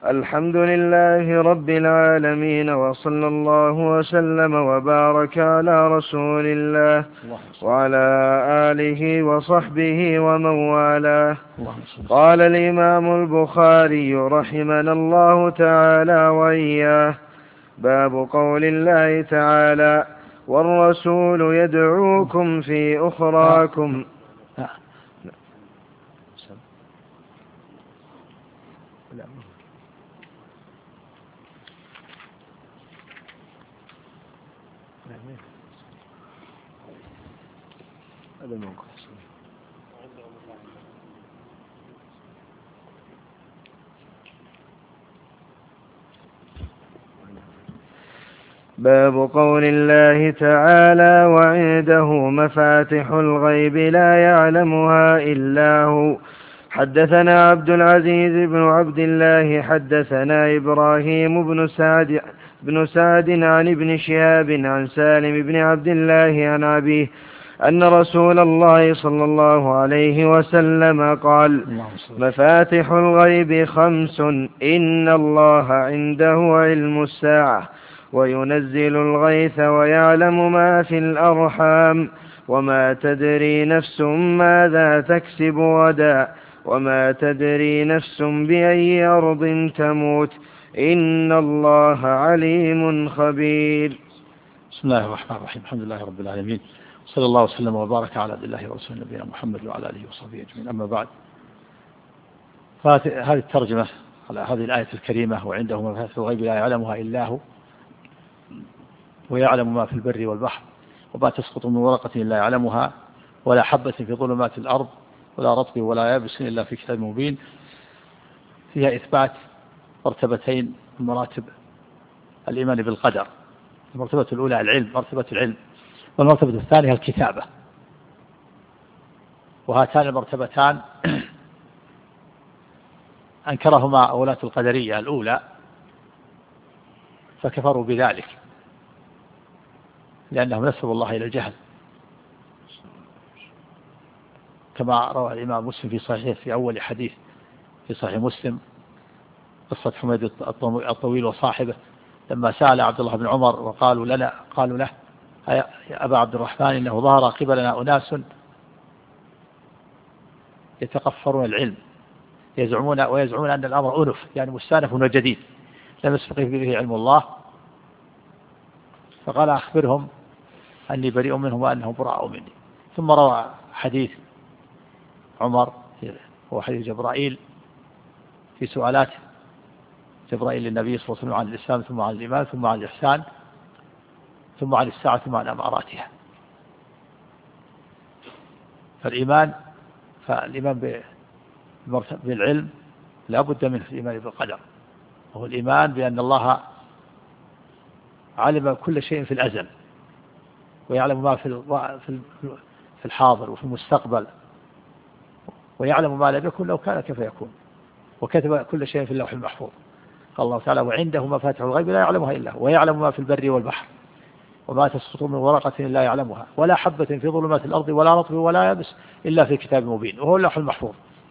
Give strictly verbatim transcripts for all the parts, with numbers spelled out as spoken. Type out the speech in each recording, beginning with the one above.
الحمد لله رب العالمين، وصلى الله وسلم وبارك على رسول الله وعلى آله وصحبه ومن والاه. قال الإمام البخاري رحمنا الله تعالى وإياه: باب قول الله تعالى: والرسول يدعوكم في أخراكم. باب قول الله تعالى: وعنده مفاتح الغيب لا يعلمها إلا هو. حدثنا عبد العزيز بن عبد الله حدثنا إبراهيم بن سعد بن سعد عن ابن شهاب عن سالم بن عبد الله عن أبيه أن رسول الله صلى الله عليه وسلم قال: مفاتح الغيب خمس: إن الله عنده علم الساعة، وينزل الغيث، ويعلم ما في الأرحام، وما تدري نفس ماذا تكسب غدا، وما تدري نفس بأي أرض تموت، إن الله عليم خبير. بسم الله الرحمن الرحيم. الحمد لله رب العالمين، صلى الله وسلم وبارك على عبد الله ورسوله نبينا محمد وعلى آله وصحبه أجمعين. أما بعد، فهذه الترجمة على هذه الآية الكريمة: وعنده مفاتيح الغيب لا يعلمها إلا هو، ويعلم ما في البر والبحر، وما تسقط من ورقة إلا يعلمها، ولا حبة في ظلمات الأرض، ولا رطب ولا يابس إلا في كتاب مبين. فيها إثبات مرتبتين من مراتب الإيمان بالقدر. المرتبة الأولى العلم، مرتبة العلم، والمرتبة الثانية الكتابة. وهاتان المرتبتان أنكرهما ولاة القدرية الأولى فكفروا بذلك، لأنهم نسبوا الله إلى الجهل، كما روى الإمام مسلم في صحيح في أول حديث في صحيح مسلم قصة حميد الطويل وصاحبه لما سأل عبد الله بن عمر وقالوا لنا قالوا له: يا أبا عبد الرحمن، إنه ظهر قبلنا أناس يتقفرون العلم، يزعمون ويزعمون أن الأمر أنف، يعني مستأنف وجديد لم يسبق به علم الله. فقال: أخبرهم أني بريء منهم وأنهم براء مني. ثم روى حديث عمر هو حديث جبرائيل في سؤالات جبرائيل للنبي صلى الله عليه وسلم عن الإسلام، ثم عن الإيمان، ثم عن الإحسان، ثم عن الساعة، ثم عن أماراتها. فالإيمان فالإيمان بالعلم لا بد منه، الإيمان بالقدر، وهو الإيمان بأن الله علم كل شيء في الأزل، ويعلم ما في الحاضر وفي المستقبل، ويعلم ما لم يكن لو كان كيف يكون، وكتب كل شيء في اللوح المحفوظ. قال الله تعالى: وعنده مفاتيح الغيب لا يعلمها إلا هو، ويعلم ما في البر والبحر، وما تسقط من ورقة إلا يعلمها، ولا حبة في ظلمات الأرض ولا رطب ولا يابس إلا في كتاب مبين، وهو اللوح المحفوظ.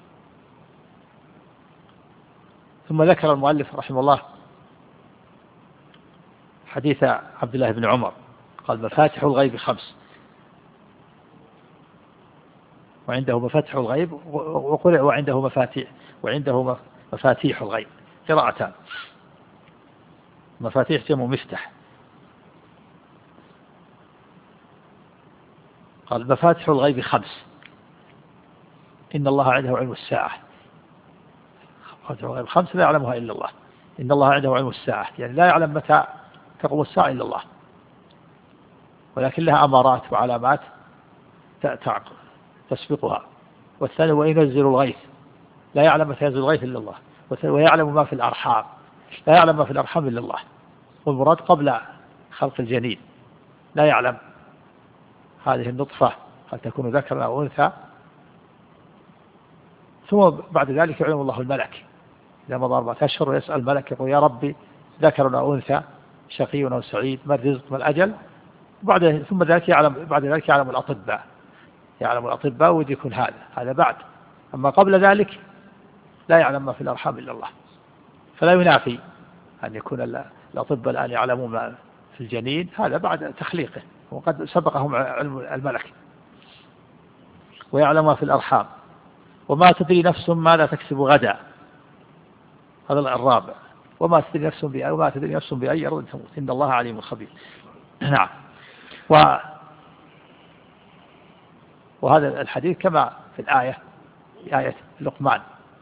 ثم ذكر المؤلف رحمه الله حديث عبد الله بن عمر قال: مفاتيح الغيب خمس، وعنده مفاتيح الغيب، وقل وعنده مفاتيح وعنده مفاتيح الغيب، قراءتان. مفاتيح جمع مفتاح. قال: مفاتيح الغيب خمس: إن الله عنده علم الساعة. مفاتيح الغيب خمس لا يعلمها إلا الله. إن الله عنده علم الساعة، يعني لا يعلم متى تقوم الساعة إلا الله، ولكن لها أمارات وعلامات تسبقها. والثاني: وينزل الغيث، لا يعلم متى ينزل الغيث إلا الله. ويعلم ما في الأرحام، لا يعلم ما في الأرحام إلا الله. والمراد قبل خلق الجنين، لا يعلم هذه النطفة هل تكون ذكرا أو أنثى. ثم بعد ذلك يعلم الله الملك إذا مضى أربعة أشهر، ويسأل الملك يقول: يا ربي ذكر أو أنثى، شقي أو سعيد، ما الرزق ما الأجل. بعد ثم ذلك يعلم بعد ذلك يعلم الأطباء يعلم الأطباء ودي يكون هذا هذا بعد. أما قبل ذلك لا يعلم ما في الأرحام إلا الله. فلا ينافي أن يكون الأطباء الآن يعلمون ما في الجنين، هذا بعد تخليقه وقد سبقهم علم الملك. ويعلم ما في الأرحام وما تدري نفس ماذا تكسب غدا، هذا الرابع. وما تدري نفس بأي وما تدري نفس بأي أرض تموت إن الله عليم خبير. نعم. و وهذا الحديث كما في الآية، آية لقمان: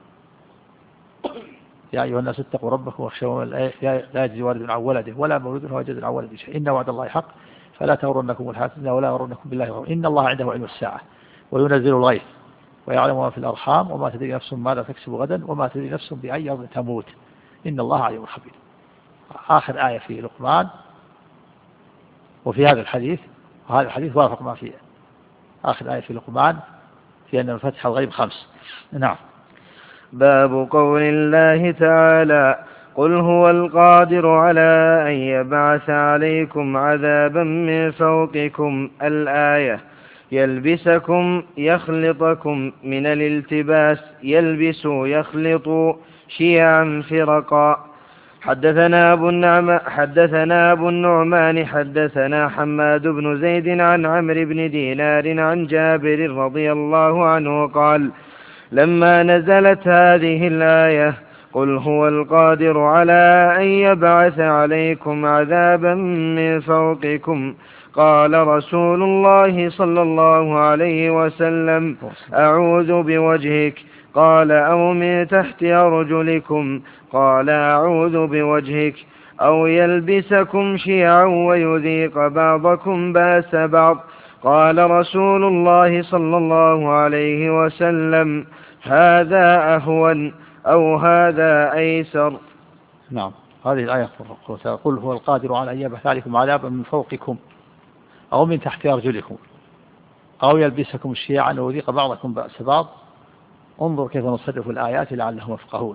يا أيها الناس اتقوا ربكم واخشوا لا يجزي والد عن ولده ولا مولود هو جزء عن ولده شيء إن وعد الله حق فلا تغرنكم الحياة الدنيا ولا يغرنكم بالله الغرور إن الله عنده علم الساعة وينزل الغيث ويعلم ما في الأرحام وما تدري نفس ماذا تكسب غدا وما تدري نفس بأي أرض تموت إن الله عليم خبير. آخر آية في لقمان. وفي هذا الحديث وهذا الحديث وافق ما في آخر آية في لقمان في أن الفتح الغيب خمس. نعم. باب قول الله تعالى: قل هو القادر على أن يبعث عليكم عذابا من فوقكم. الآية. يلبسكم يخلطكم من الالتباس، يلبس يخلط شيعا فرقا. حدثنا أبو النعم حدثنا أبو النعمان حدثنا حماد بن زيد عن عمرو بن دينار عن جابر رضي الله عنه قال: لما نزلت هذه الآية: قل هو القادر على أن يبعث عليكم عذابا من فوقكم، قال رسول الله صلى الله عليه وسلم: أعوذ بوجهك. قال: أو من تحت أرجلكم. قال: أعوذ بوجهك. أو يلبسكم شيعا ويذيق بعضكم بأس بعض. قال رسول الله صلى الله عليه وسلم: هذا أهون أو هذا أيسر. نعم. هذه الآية: قل هو القادر على أن يبعث عليكم عذابا من فوقكم أو من تحت أرجلكم أو يلبسكم شيعا ويذيق بعضكم بأس بعض. انظر كيف نصرف الآيات لعلهم يفقهون.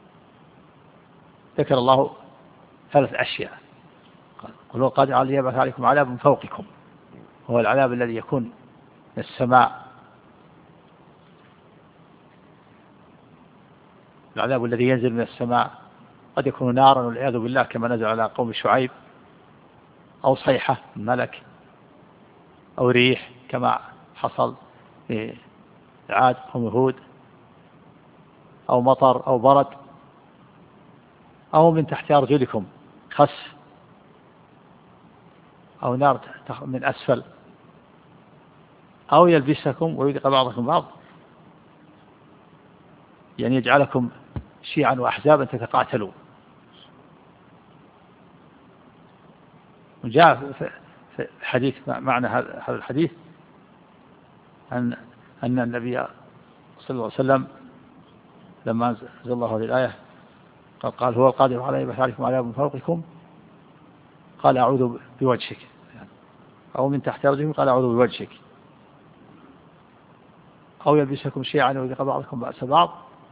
ذكر الله ثلاث أشياء: قل هو القادر على أن يبعث عليكم عذابا من فوقكم، وهو العذاب الذي يكون من السماء، العذاب الذي ينزل من السماء قد يكون نارا والعياذ بالله كما نزل على قوم شعيب، أو صيحة من ملك، أو ريح كما حصل في عاد قوم هود، أو مطر أو برد، أو من تحت أرجلكم خس، أو نار من أسفل، أو يلبسكم ويذيق بعضكم بعض، يعني يجعلكم شيعا وأحزابا تتقاتلون. وجاء في حديث معنى هذا الحديث أن أن النبي صلى الله عليه وسلم لما أنزل الله هذه الآية قال, قال هو القادر على أن يبعث عليكم عذابا من فوقكم، قال أعوذ بوجهك، أو من تحت أرجلكم قال أعوذ بوجهك، أو يلبسكم شيعا ويذيق بعضكم بأس بعض،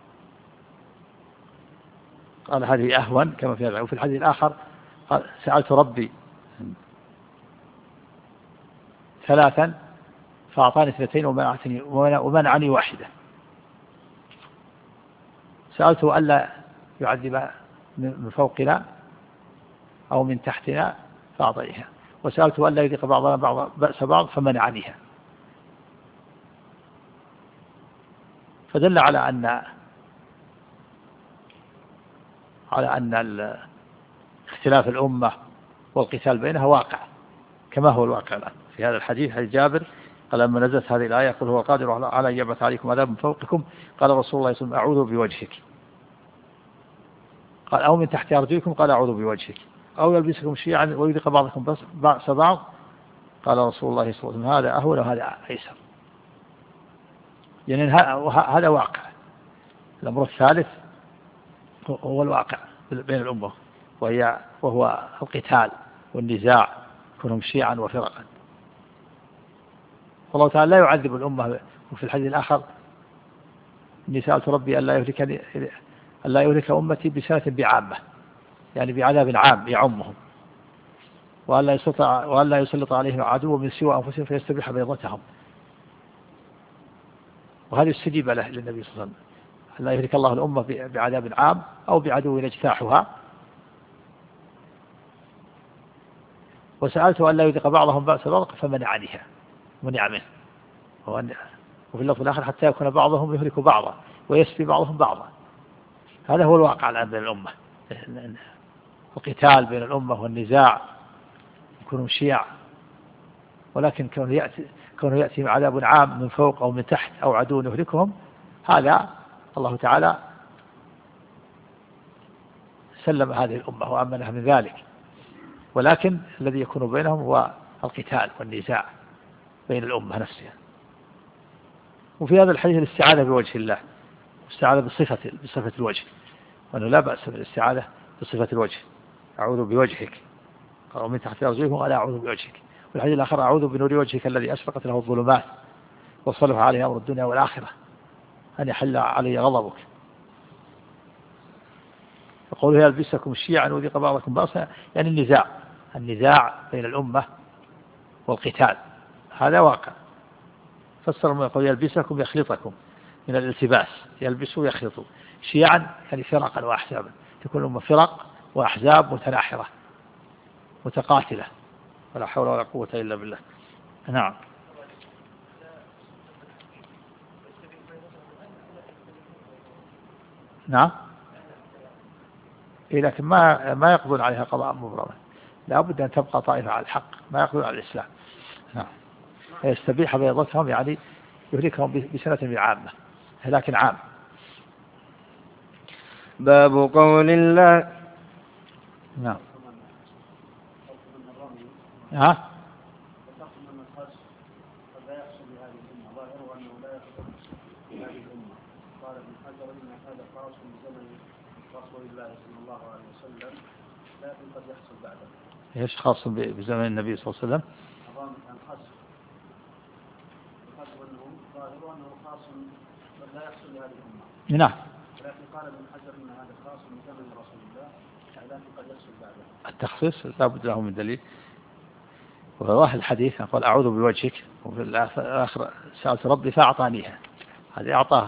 قال هذه أهون كما في هذا. وفي الحديث الآخر قال سألت ربي ثلاثا فأعطاني اثنتين ومنعني واحدة. سألته ألا يعذب من فوقنا أو من تحتنا فأعطيها، وسألته ألا يذيق بعضنا بعض بأس بعض فمنعنيها. فدل على أن على أن اختلاف الأمة والقتال بينها واقع كما هو الواقع الآن. في هذا الحديث حديث جابر قال لما نزلت هذه الآية: قل هو القادر على أن يبعث عليكم عذابا من فوقكم، قال رسول الله صلى الله عليه وسلم: أعوذ بوجهك. قال: أو من تحت أرجلكم. قال: أعوذ بوجهك. أو يلبسكم شيعا ويذيق بعضكم بأس بعض. قال رسول الله صلى الله عليه وسلم: هذا أهون وهذا أيسر. يعني هذا واقع. الأمر الثالث هو الواقع بين الأمة، وهي وهو القتال والنزاع، كونهم شيعا وفرقا. والله تعالى لا يعذب الأمة. وفي الحديث الآخر: إني سألت ربي ألا يهلك ألا يهلك أمتي بسنة بعامة، يعني بعذاب عام يعمهم، وألا يسلط وألا يسلط عليهم عدو من سوى أنفسهم فيستبيح بيضتهم. وهذه استجيب له للنبي صلى الله عليه وسلم. لا يهلك الله الأمة بعذاب عام أو بعدو يجتاحها. وسألته أن لا يذيق بعضهم بأس بعض فمنعنها، منع منه. وفي اللفظ الآخر حتى يكون بعضهم يهلك بعضا ويسبي بعضهم بعضا. هذا هو الواقع الآن بين الأمة، القتال بين الأمة والنزاع، يكونوا شيع، ولكن كونه يأتي, كونه يأتي عذاب عام من فوق أو من تحت أو عدو يهلكهم، هذا الله تعالى سلم هذه الأمة وأمنها من ذلك. ولكن الذي يكون بينهم هو القتال والنزاع بين الأمة نفسها. وفي هذا الحديث الاستعاذة بوجه الله، الاستعاذة بصفة بصفة الوجه، وأنه لا بأس بالاستعاذة بصفة الوجه. أعوذ بوجهك، قالوا من تحت أرجلهم ولا أعوذ بوجهك. والحديث الآخر أعوذ بنور وجهك الذي أشرقت له الظلمات وصلح عليه أمر الدنيا والآخرة أن يحل علي غضبك. يقول يلبسكم شيعا وذيق بعضكم بأسا، يعني النزاع النزاع بين الأمة والقتال، هذا واقع. فسر ما يقول يلبسكم يخلطكم من الالتباس، يلبسوا يخلطوا. شيعا يعني فرقا وأحزابا، تكون الأمة فرق وأحزاب متناحرة متقاتلة، ولا حول ولا قوة إلا بالله. نعم. نعم. إيه، لكن ما ما يقضون عليها قضاء مبرما، لا بد أن تبقى طائفة على الحق، ما يقضون على الإسلام. نعم. يستبيح بيضتهم يعني يهلكهم بسنة بعامة، لكن عام. باب قول الله. نعم. ها؟ ايش خاص بزمن النبي صلى الله عليه وسلم؟ نعم. ولكن قال ابن حجر ان هذا خاص بزمن رسول الله، لكن قد يحصل بعده. التخصيص لا بد له من دليل. ورواه الحديث قال أعوذ بوجهك، وفي الآخر سألت ربي فأعطانيها، هذه أعطاه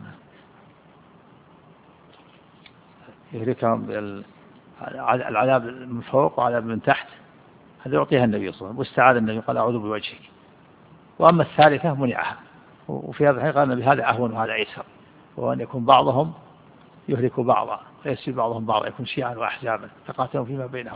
يهلكهم العذاب من فوق وعذاب من تحت، هذا يعطيها النبي صلى الله عليه وسلم. واستعاذ النبي قال أعوذ بوجهك. وأما الثالثة منعها، وفي هذا الحين قال النبي هذا أهون وهذا أيسر، وهو أن يكون بعضهم يهلك بعضا ويسبي بعضهم بعضا، يكون شيعا وأحزابا تقاتلون فيما بينهم.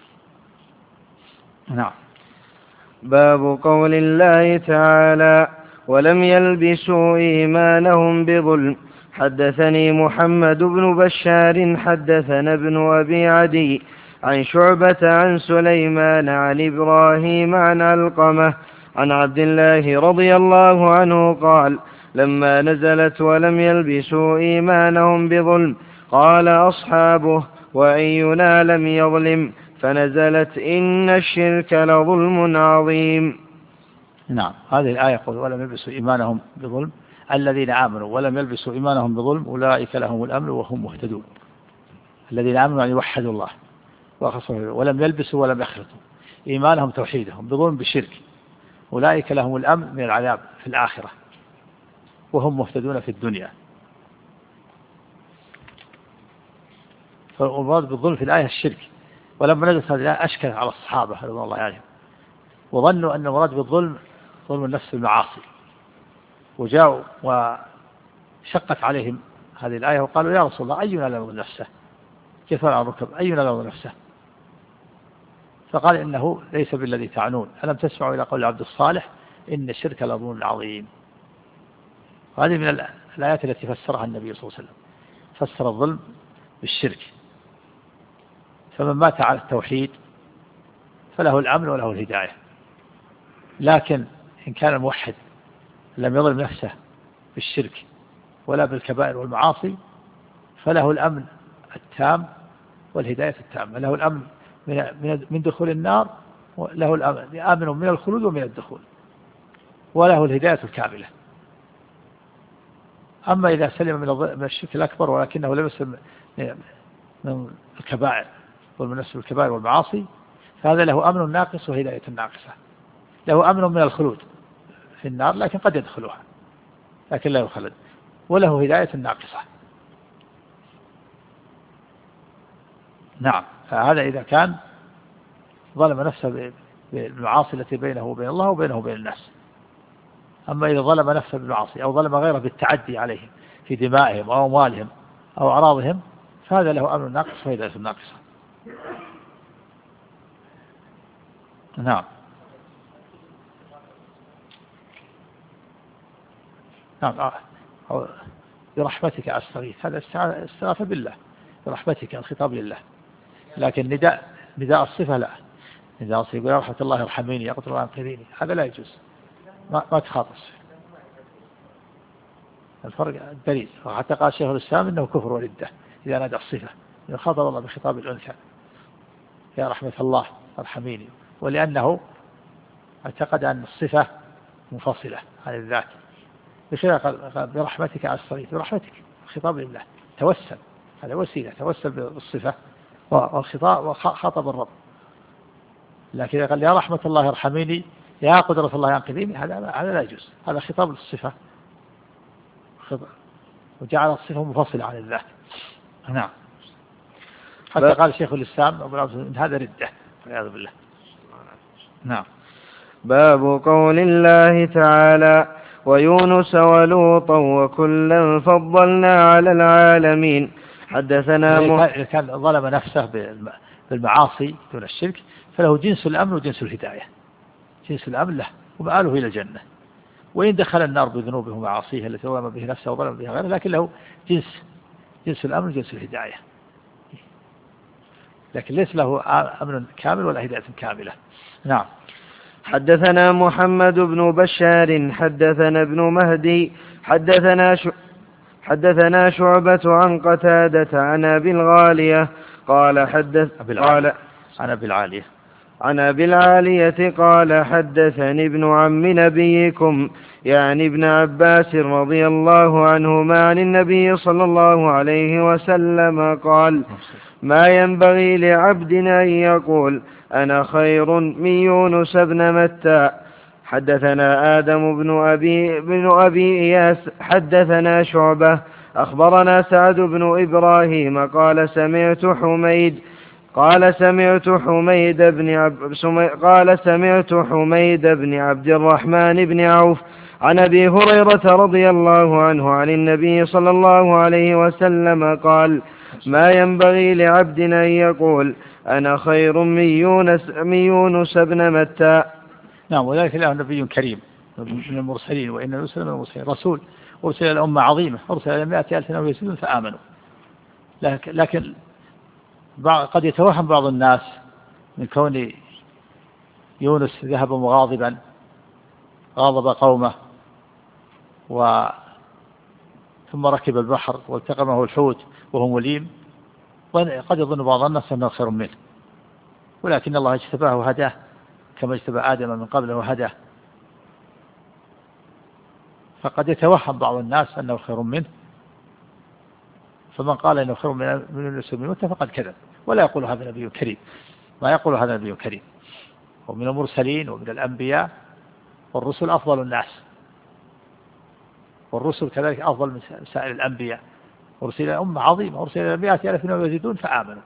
نعم. باب قول الله تعالى ولم يلبسوا إيمانهم بظلم. حدثني محمد بن بشار حدثنا ابن أبي عدي عن شعبة عن سليمان عن إبراهيم عن علقمة عن عبد الله رضي الله عنه قال لما نزلت ولم يلبسوا إيمانهم بظلم قال أصحابه وأينا لم يظلم، فنزلت إن الشرك لظلم عظيم. نعم. هذه الآية يقول ولم يلبسوا إيمانهم بظلم، الذين آمنوا ولم يلبسوا إيمانهم بظلم أولئك لهم الأمن وهم مهتدون. الذين آمنوا يعني وحدوا الله وخصوا، ولم يلبسوا ولم يخلطوا إيمانهم توحيدهم بظلم بشرك، أولئك لهم الأمن من العذاب في الآخرة وهم مهتدون في الدنيا. فالمراد بالظلم في الآية الشرك. ولما نزلت هذه الآية أشكل على الصحابة رضي الله عنهم، وظنوا أن المراد بالظلم ظلم النفس بالمعاصي، وجاءوا وشقت عليهم هذه الآية وقالوا يا رسول الله أينا لا يظلم نفسه، كيف عن ركب أينا لا يظلم نفسه؟ فقال إنه ليس بالذي تعنون، ألم تسمعوا إلى قول العبد الصالح إن الشرك لظلم عظيم. وهذه من الآيات التي فسرها النبي صلى الله عليه وسلم، فسر الظلم بالشرك. فمن مات على التوحيد فله الأمن وله الهداية، لكن إن كان الموحد لم يظلم نفسه بالشرك ولا بالكبائر والمعاصي فله الأمن التام والهداية التامة، له الأمن من من دخول النار، له الأمن آمن من الخلود ومن الدخول، وله الهداية الكاملة. أما إذا سلم من الشرك الأكبر ولكنه لم يسلم من الكبائر ومن نفس الكبائر والمعاصي فهذا له أمن ناقص وهداية ناقصة. له أمن من الخلود في النار لكن قد يدخلها لكن لا يخلد، وله هداية ناقصة نعم. فهذا إذا كان ظلم نفسه بالمعاصي التي بينه وبين الله وبينه وبين الناس. أما إذا ظلم نفسه بالمعاصي أو ظلم غيره بالتعدي عليهم في دمائهم أو أموالهم أو أعراضهم فهذا له أمر ناقص وهداية ناقصة. نعم. نعم. برحمتك أستغيث، هذا استغاثة بالله، برحمتك الخطاب لله. لكن نداء نداء الصفة لا، نداء الصفة يقول يا رحمة الله ارحميني يقدر وانقذيني، هذا لا يجوز، ما, ما تخاطس. الفرق الدليل. وحتى قال شيخ الإسلام إنه كفر وردة إذا نادى الصفة، يخاطب الله بخطاب الأنثى يا رحمة الله ارحميني، ولأنه اعتقد أن الصفة منفصلة عن الذات. بخلاف قال برحمتك أستغيث، برحمتك خطاب لله، توسل، هذا وسيلة توسل بالصفة والخطاب وخاطب الرب. لكن إذا قال يا رحمة الله ارحميني يا قدرة الله انقذيني، هذا هذا لا يجوز، هذا خطاب للصفة وجعل الصفة منفصلة عن الذات. نعم. حتى قال شيخ الإسلام أبو العبد هذا ردة والعياذ بالله. نعم. باب قول الله تعالى ويونس ولوطا وكلا فضلنا على العالمين. حدثنا إذا كان ظلم نفسه بالمعاصي دون الشرك فله جنس الأمن وجنس الهداية. جنس الأمن له ومآله إلى الجنة، وإن دخل النار بذنوبه ومعاصيه التي ظلم به نفسه وظلم بها غيره لكن له جنس جنس الأمن وجنس الهداية، لكن ليس له أمن كامل ولا هداية كاملة. نعم. حدثنا محمد بن بشار حدثنا ابن مهدي حدثنا ش... حدثنا شعبة عن قتادة عن أبي الغالية قال حدث قال عن أبي العالية عن أبي العالية قال حدثني ابن عم نبيكم يعني ابن عباس رضي الله عنهما عن النبي صلى الله عليه وسلم قال ما ينبغي لعبد أن يقول أنا خير من يونس بن متى. حدثنا آدم بن أبي, بن أبي إياس حدثنا شعبة أخبرنا سعد بن إبراهيم قال سمعت حميد قال سمعت حميد بن عب قال سمعت حميد بن عبد الرحمن بن عوف عن أبي هريرة رضي الله عنه عن النبي صلى الله عليه وسلم قال ما ينبغي لعبد أن يقول أنا خير من يونس, من يونس بن متى. نعم. وذلك له نبي كريم من المرسلين، وإن يونس من المرسلين رسول أرسل إلى أمة عظيمة أرسل إلى مائة ألف أو يزيدون فآمنوا. لكن قد يتوهم بعض الناس من كون يونس ذهب مغاضبا غاضب قومه و ثم ركب البحر والتقمه الحوت وهو مليم، وقد يظن بعض الناس أنه خير منه، ولكن الله اجتباه وهداه كما اجتبى آدم من قبله وهداه. فقد يتوهم بعض الناس أنه خير منه، فمن قال إنه خير من يونس بن متى فقد كذب، ولا يقول هذا نبي كريم، ما يقول هذا نبي كريم. ومن المرسلين ومن الأنبياء، والرسل أفضل الناس، والرسل كذلك أفضل من سائر الأنبياء. أرسل إلى أمة عظيمة أرسل إلى مائة ألف ويزيدون فآمنوا.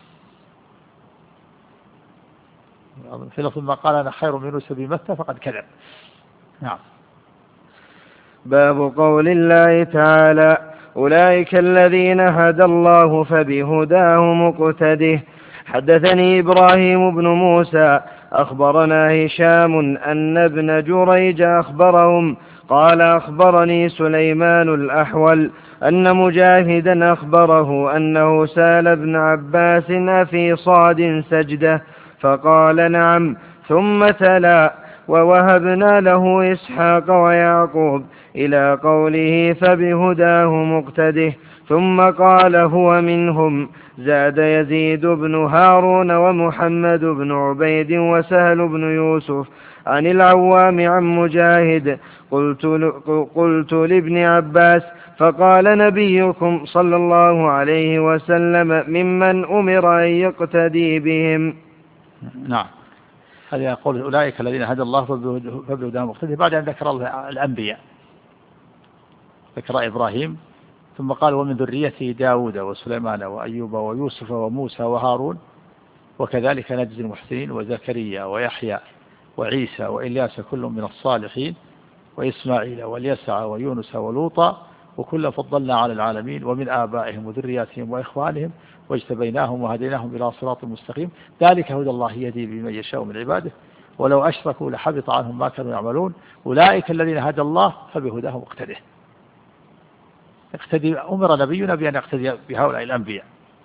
في لفظ ما قال أنا خير من يونس بن متى فقد كذب. نعم. باب قول الله تعالى أولئك الذين هدى الله فبهداه مقتده. حدثني إبراهيم بن موسى أخبرنا هشام أن ابن جريج أخبرهم قال أخبرني سليمان الأحول أن مجاهدا أخبره أنه سأل ابن عباس أفي صاد سجدة فقال نعم، ثم تلا ووهبنا له إسحاق ويعقوب إلى قوله فبهداه مقتده، ثم قال هو منهم. زاد يزيد بن هارون ومحمد بن عبيد وسهل بن يوسف عن العوام عن مجاهد قلت, قلت لابن عباس فقال نبيكم صلى الله عليه وسلم ممن أمر أن يقتدي بهم. نعم. هذا يقول أولئك الذين هدى الله فبهداه مقتده، بعد أن ذكر الأنبياء ذكر إبراهيم ثم قال ومن ذريته داود وسليمان وأيوب ويوسف وموسى وهارون وكذلك نجزي المحسنين وزكريا ويحيى وعيسى وإلياس كل من الصالحين وإسماعيل واليسع ويونس ولوطا وكلا فضلنا على العالمين ومن آبائهم وذرياتهم وإخوانهم واجتبيناهم وهديناهم إلى صراط مستقيم ذلك هدى الله يهدي بمن يشاء من عباده ولو أشركوا لحبط عنهم ما كانوا يعملون أولئك الذين هدى الله فبهداهم اقتده. اقتدي أمر نبينا بأن يقتدي بهؤلاء الأنبياء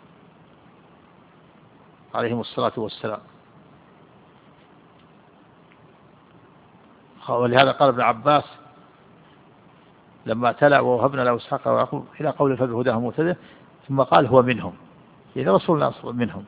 عليهم الصلاة والسلام. ولهذا قال ابن عباس لما تلا ووهبنا له إسحاق ويعقوب إلى قول فبهداهم مقتده ثم قال هو منهم، إذا رسولنا منهم.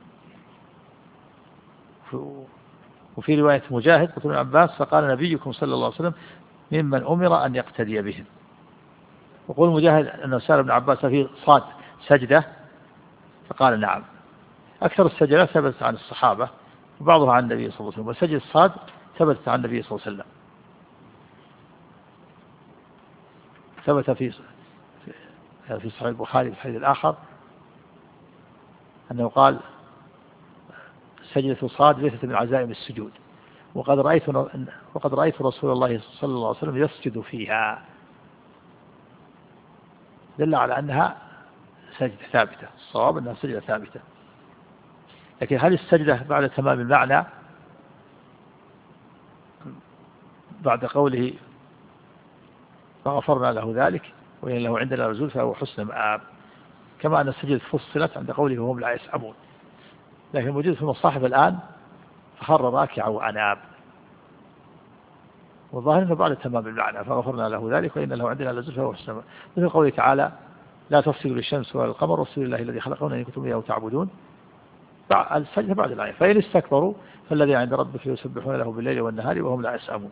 وفي رواية مجاهد قلت ابن عباس فقال نبيكم صلى الله عليه وسلم ممن أمر أن يقتدي بهم. وقول مجاهد أنه سأل ابن عباس في صاد سجدة فقال نعم. أكثر السجدات ثبتت عن الصحابة وبعضها عن النبي صلى الله عليه وسلم، وسجد الصاد ثبتت عن النبي صلى الله عليه وسلم. ثبت في في صحيح البخاري في الحديث الآخر أنه قال سجدة صاد ليست من عزائم السجود وقد رأيت وقد رأيت رسول الله صلى الله عليه وسلم يسجد فيها، دل على أنها سجدة ثابتة. الصواب أنها سجدة ثابتة، لكن هل السجدة بعد تمام المعنى بعد قوله فغفرنا له ذلك وإن له عندنا رجل فهو حسن مآب، كما أن السجدة فصلت عند قوله وهم لا يسأمون، لكن موجود في المصاحف الآن فخر راكعا وأناب، والظاهر أنه بعد تمام المعنى فغفرنا له ذلك وإن له عندنا رجل فهو حسن مآب، مثل قوله تعالى لا تفسدوا للشمس ولا القمر واسجدوا لله الذي خلقهن إن كنتم إياه تعبدون. السجدة بعد الآية فإن استكبروا فالذي عند ربك يسبحون له بالليل والنهار وهم لا يسأمون.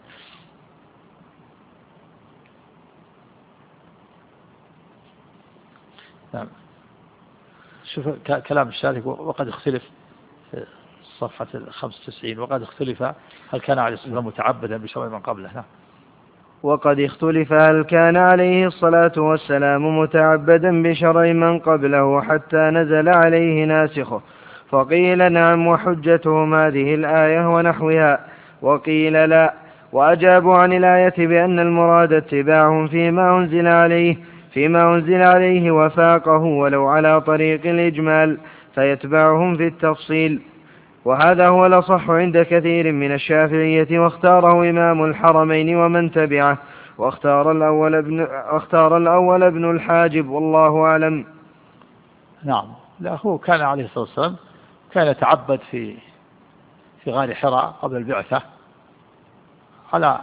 نعم. شوف كلام الشارح وقد اختلف في صفحة الخمس وتسعين وقد اختلف هل كان عليه الصلاة والسلام متعبدا بشرع من قبله. نعم. وقد اختلف هل كان عليه الصلاة والسلام متعبدا بشرع من قبله حتى نزل عليه ناسخه، فقيل نعم وحجتهم هذه الآية ونحوها، وقيل لا، وأجابوا عن الآية بأن المراد اتباعهم فيما أنزل عليه فيما أنزل عليه وفاقه ولو على طريق الإجمال فيتبعهم في التفصيل، وهذا هو الأصح عند كثير من الشافعية، واختاره إمام الحرمين ومن تبعه، واختار الأول ابن, واختار الأول ابن الحاجب والله أعلم. نعم. لا هو كان عليه الصلاة والسلام كان يتعبد في في غار حراء قبل البعثة على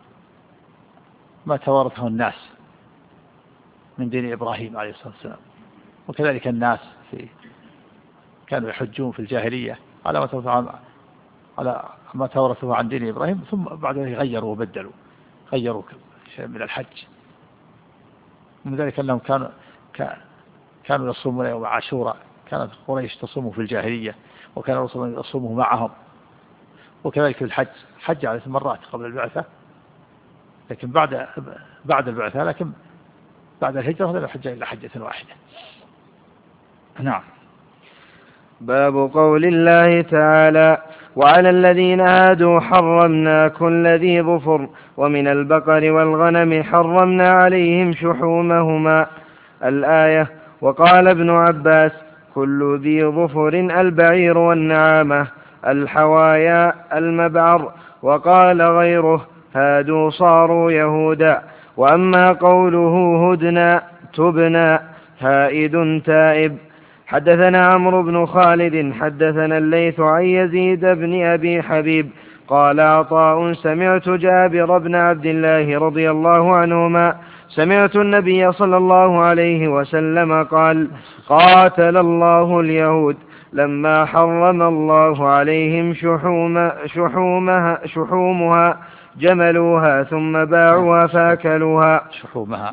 ما توارثه الناس من دين إبراهيم عليه الصلاة والسلام، وكذلك الناس في كانوا يحجون في الجاهلية على ما توارثه على ما توارثه عن دين إبراهيم، ثم بعد ذلك غيروا وبدلوا غيروا شيء من الحج. من ذلك أنهم كانوا كانوا يصومون يوم عاشوراء، كانت قريش تصومه في الجاهلية وكان الرسول يصومه معهم، وكذلك في الحج حج على مرات قبل البعثة، لكن بعد بعد البعثة لكن بعد الهجرة لم يحج إلا حجة واحدة. نعم. باب قول الله تعالى وعلى الذين هادوا حرمنا كل ذي ظفر ومن البقر والغنم حرمنا عليهم شحومهما الآية. وقال ابن عباس كل ذي ظفر البعير والنعامة الحوايا المبعر، وقال غيره هادوا صاروا يهودا. وأما قوله هدنا تبنا هائد تائب. حدثنا عمرو بن خالد حدثنا الليث عن يزيد بن أبي حبيب قال عطاء سمعت جابر بن عبد الله رضي الله عنهما سمعت النبي صلى الله عليه وسلم قال قاتل الله اليهود لما حرم الله عليهم شحوم شحومها, شحومها جملوها ثم باعوها فاكلوها شحومها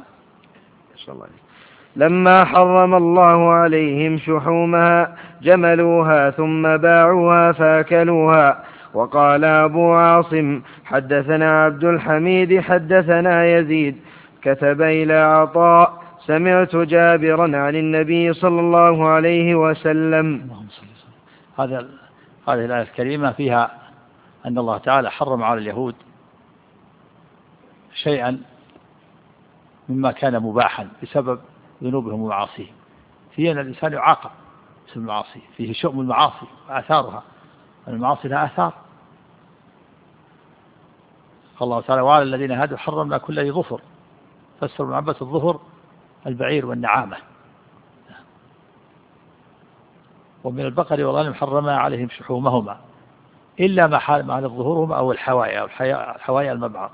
لما حرم الله عليهم شحومها جملوها ثم باعوها فاكلوها. وقال أبو عاصم حدثنا عبد الحميد حدثنا يزيد كتب إلى عطاء سمعت جابرا عن النبي صلى الله عليه وسلم. هذا هذه الآية الكريمة فيها أن الله تعالى حرم على اليهود شيئا مما كان مباحا بسبب ذنوبهم ومعاصيهم. فيه أن الإنسان يعاقب بسبب المعاصي، فيه شؤم المعاصي وآثارها، المعاصي لها آثار. قال الله تعالى وعلى الذين هادوا حرمنا كل ذي ظفر، فسر ابن عباس الظفر البعير والنعامة. ومن البقر والغنم حرمنا عليهم شحومهما إلا ما حال معنى ظهورهما أو الحوايا أو الحوايا المبعر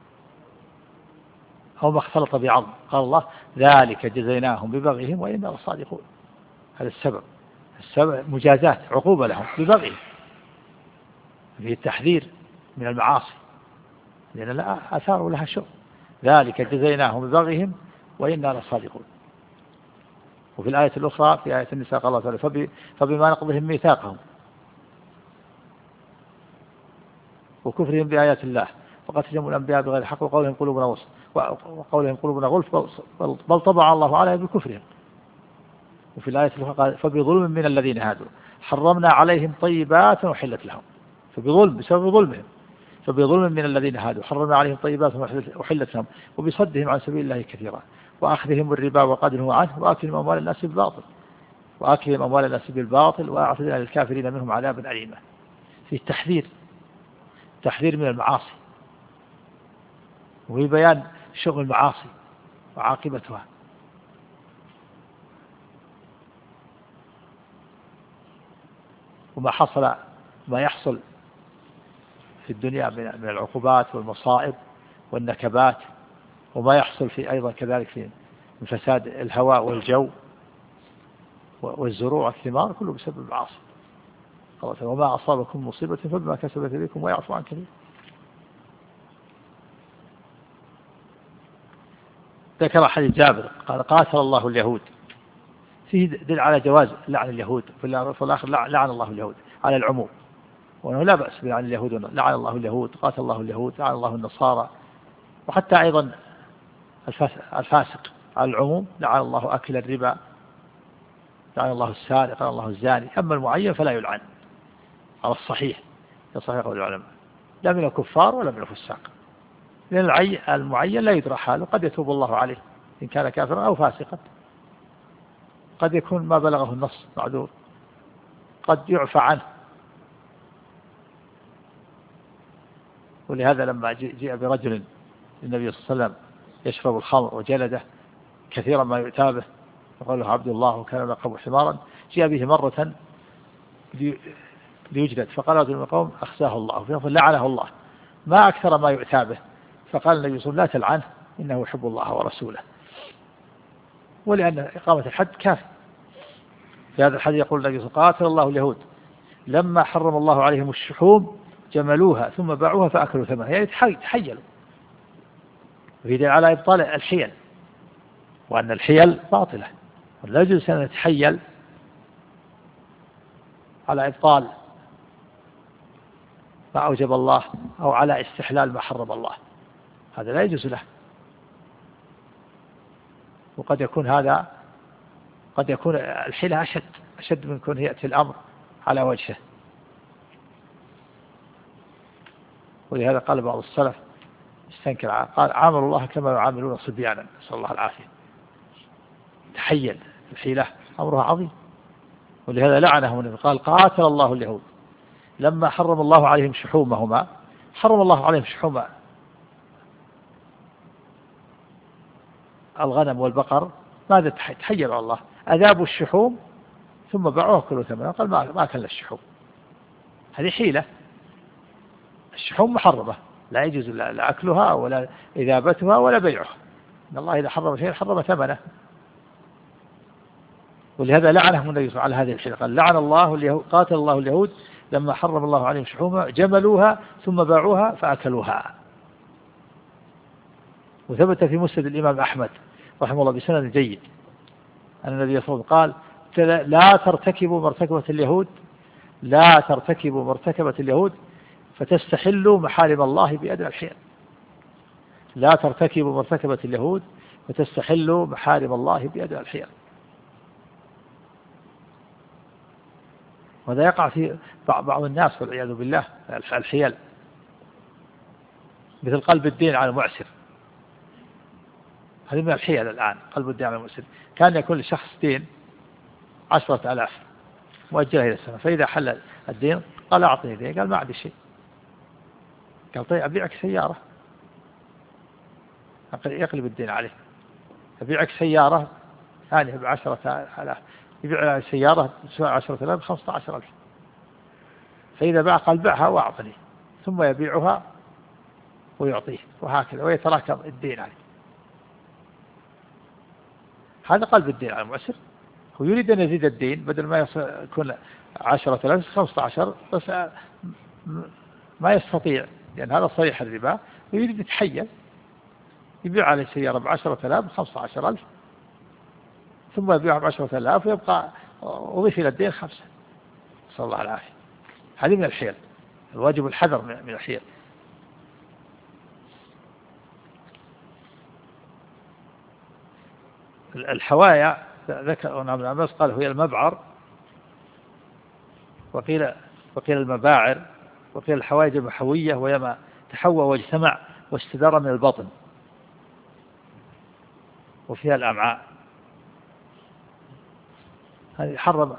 أو ما اختلط بعظم. قال الله ذلك جزيناهم ببغيهم وإنا لصادقون. هذا السبب، السبب مجازات عقوبة لهم ببغيهم، فيه التحذير من المعاصي لأن لا آثار لها شؤم. ذلك جزيناهم ببغيهم وإنا لصادقون. وفي الآية الأخرى في آية النساء قال الله تعالى فبما نقضهم ميثاقهم وكفرهم بآيات الله وقتلهم الأنبياء بغير الحق وقولهم قلوبنا غلف وقولهم قلوبنا غلف بل طبع الله عليها بكفرهم. وفي الآية الأخرى قال فبظلم من الذين هادوا حرمنا عليهم طيبات وحلت لهم. فبظلم بسبب ظلمهم، فبظلم من الذين هادوا حرمنا عليهم طيبات وحلت لهم وبصدهم عن سبيل الله كثيرا وأخذهم الربا وقدره عنه وأكلهم أموال الناس بالباطل وأكلهم أموال الناس بالباطل وأعتدنا للكافرين منهم عذابا أليما. في التحذير، تحذير من المعاصي وفي بيان شؤم المعاصي وعاقبتها. وما حصل ما يحصل في الدنيا من العقوبات والمصائب والنكبات، وما يحصل في أيضا كذلك في من فساد الهواء والجو والزروع والثمار كله بسبب المعاصي. وما أصابكم مصيبة فبما كسبت يديكم ويعفو عن كثير. ذكر حديث جابر قال قاتل الله اليهود، فيه دل على جواز لعن اليهود، في الآخر لعن الله اليهود على العموم، وأنه لا بأس بلعن اليهود، لعن الله اليهود قاتل الله اليهود لعن الله النصارى، وحتى أيضا الفاسق على العموم لعن الله أكل الربا لعن الله السارق لعن الله الزاني. أما المعين فلا يلعن على الصحيح يصحيح قول العلماء لا من الكفار ولا من الفساق، لأن المعين لا يدرى حاله، قد يتوب الله عليه إن كان كافرا أو فاسقا، قد يكون ما بلغه النص معذور، قد يعفى عنه. ولهذا لما جاء برجل النبي صلى الله عليه وسلم يشرب الخمر وجلده كثيرا ما يؤتى به يقول له عبد الله وكان لقب حمارا، جاء به مرة ليجلد فقال رجل من القوم أخزاه الله فيقول لعنه الله ما أكثر ما يؤتى به، فقال النبي صلى الله عليه وسلم لا تلعنه إنه يحب الله ورسوله. ولأن إقامة الحد كافي. في هذا الحديث يقول النبي صلى الله عليه وسلم قاتل الله اليهود لما حرم الله عليهم الشحوم جملوها ثم باعوها فأكلوا ثمنها، يعني تحيلوا. وفي على إبطال الحيل وأن الحيل باطلة، ولا يجوز أن نتحيل على إبطال ما أوجب الله أو على استحلال ما حرم الله، هذا لا يجوز له. وقد يكون هذا قد يكون الحيلة أشد أشد من كون يأتي الأمر على وجهه. ولهذا قال بعض السلف استنكر قال عامل الله كما يعاملون صبيانا، نسأل الله العافية. تحيل الحيلة أمرها عظيم. ولهذا لعنهم النبي قال قاتل الله اليهود لما حرم الله عليهم شحومهما، حرم الله عليهم شحوم الغنم والبقر، ماذا تحيل الله أذابوا الشحوم ثم باعوها كلوا ثمنها، قال ما ما أكل الشحوم. هذه حيلة. الشحوم محرمة لا يجوز لا أكلها ولا إذابتها ولا بيعها، إن الله إذا حرم شيئا حرم ثمنه. ولهذا لعنهم النبي صلى الله عليه وسلم على هذه الحيلة قال لعن الله اليهود قاتل الله اليهود لما حرم الله عليهم شحومها جملوها ثم باعوها فأكلوها. وثبت في مسند الإمام أحمد رحمه الله بسند جيد أن النبي صلى الله عليه وسلم قال لا ترتكبوا مرتكبة اليهود لا ترتكبوا مرتكبة اليهود فتستحلوا محارم الله بأدنى الحيل. لا ترتكبوا مرتكبة اليهود وتستحل محارم الله بيد الحيل. وهذا يقع في بعض الناس والعياذ بالله الحيل، مثل قلب الدين على المعسر، هذه من الحيل الآن. قلب الدين على المعسر، كان يكون لشخص دين عشرة آلاف مؤجلة إلى السنة، فإذا حل الدين قال أعطني دين، قال ما عندي شيء، قال طيب أبيعك سيارة، يقلب الدين عليه، أبيعك سيارة ثانية بعشرة آلاف، يبيع سيارة تسوى عشرة آلاف بخمسة عشر ألف، فإذا باع قال بعها وأعطني، ثم يبيعها ويعطيه، وهكذا ويتراكم الدين عليه. هذا قلب الدين على المعسر، هو يريد أن يزيد الدين، بدل ما يكون عشرة آلاف خمسة عشر، بس ما يستطيع لأن هذا صريح الربا، ويريد يتحيل، يبيع عليه سيارة بعشرة آلاف بخمسة عشر ألف، ثم يبيعها بعشرة آلاف ويبقى وضيف إلى الدين خمسة، صلى الله العافية. هذه من الحيل، الواجب الحذر من الحيل. الحوايا ذكر ابن عباس قال هي المبعر، وقيل وقيل المباعر، وقيل الحوايج المحوية، وهي ما تحوى واجتمع واستدار من البطن، وفيها الأمعاء. هذه حرم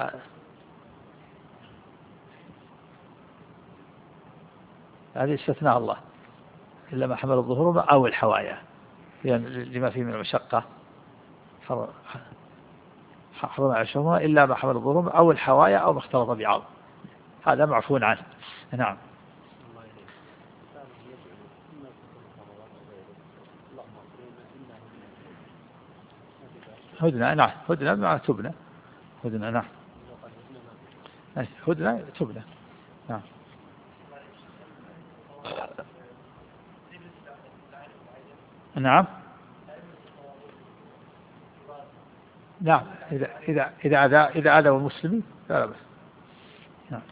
هذه استثناء الله إلا ما حمل الظهور أو الحوايا، يعني لما فيه من المشقة حرم عشرها إلا ما حمل الظهور أو الحوايا أو ما اختلط بعض، هذا معفو عنه. نعم. هدنة، نعم، هدنة مع تبنى، هدنة، نعم، هدنة تبنى، نعم. نعم، نعم، إذا إذا إذا أذى إذا أذى المسلمين فلا بأس. نعم.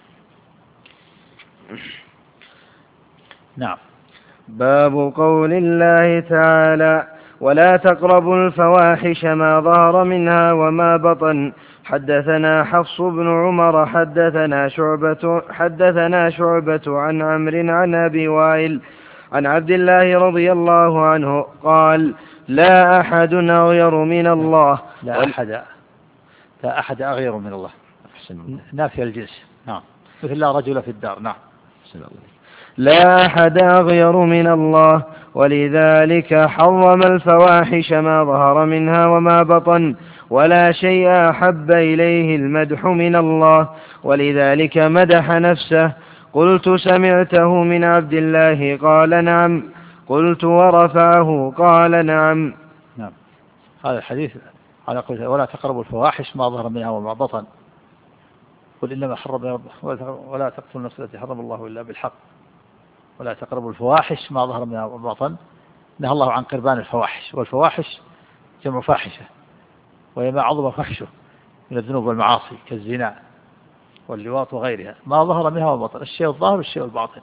نعم. باب قول الله تعالى: ولا تقربوا الفواحش ما ظهر منها وما بطن. حدثنا حفص بن عمر حدثنا شعبة حدثنا شعبة عن عمرو عن أبي وائل عن عبد الله رضي الله عنه قال: لا أحد أغير من الله. لا أحد لا أحد أغير من الله، نافي الجنس. نعم، مثل لا رجل في الدار. نعم. لا أحد أغير من الله، ولذلك حرم الفواحش ما ظهر منها وما بطن، ولا شيء أحب إليه المدح من الله، ولذلك مدح نفسه. قلت: سمعته من عبد الله؟ قال: نعم. قلت: ورفعه؟ قال: نعم. نعم. هذا الحديث على قول: ولا تقربوا الفواحش ما ظهر منها وما بطن، قل إنما حرم ولا تقتلوا النفس التي حرم الله إلا بالحق، ولا تقربوا الفواحش ما ظهر منها وما بطن. نهى الله عن قربان الفواحش، والفواحش جمع فاحشة، وهي ما عظم فحشه من الذنوب والمعاصي كالزنا واللواط وغيرها، ما ظهر منها وما بطن، الشيء الظاهر والشيء الباطن.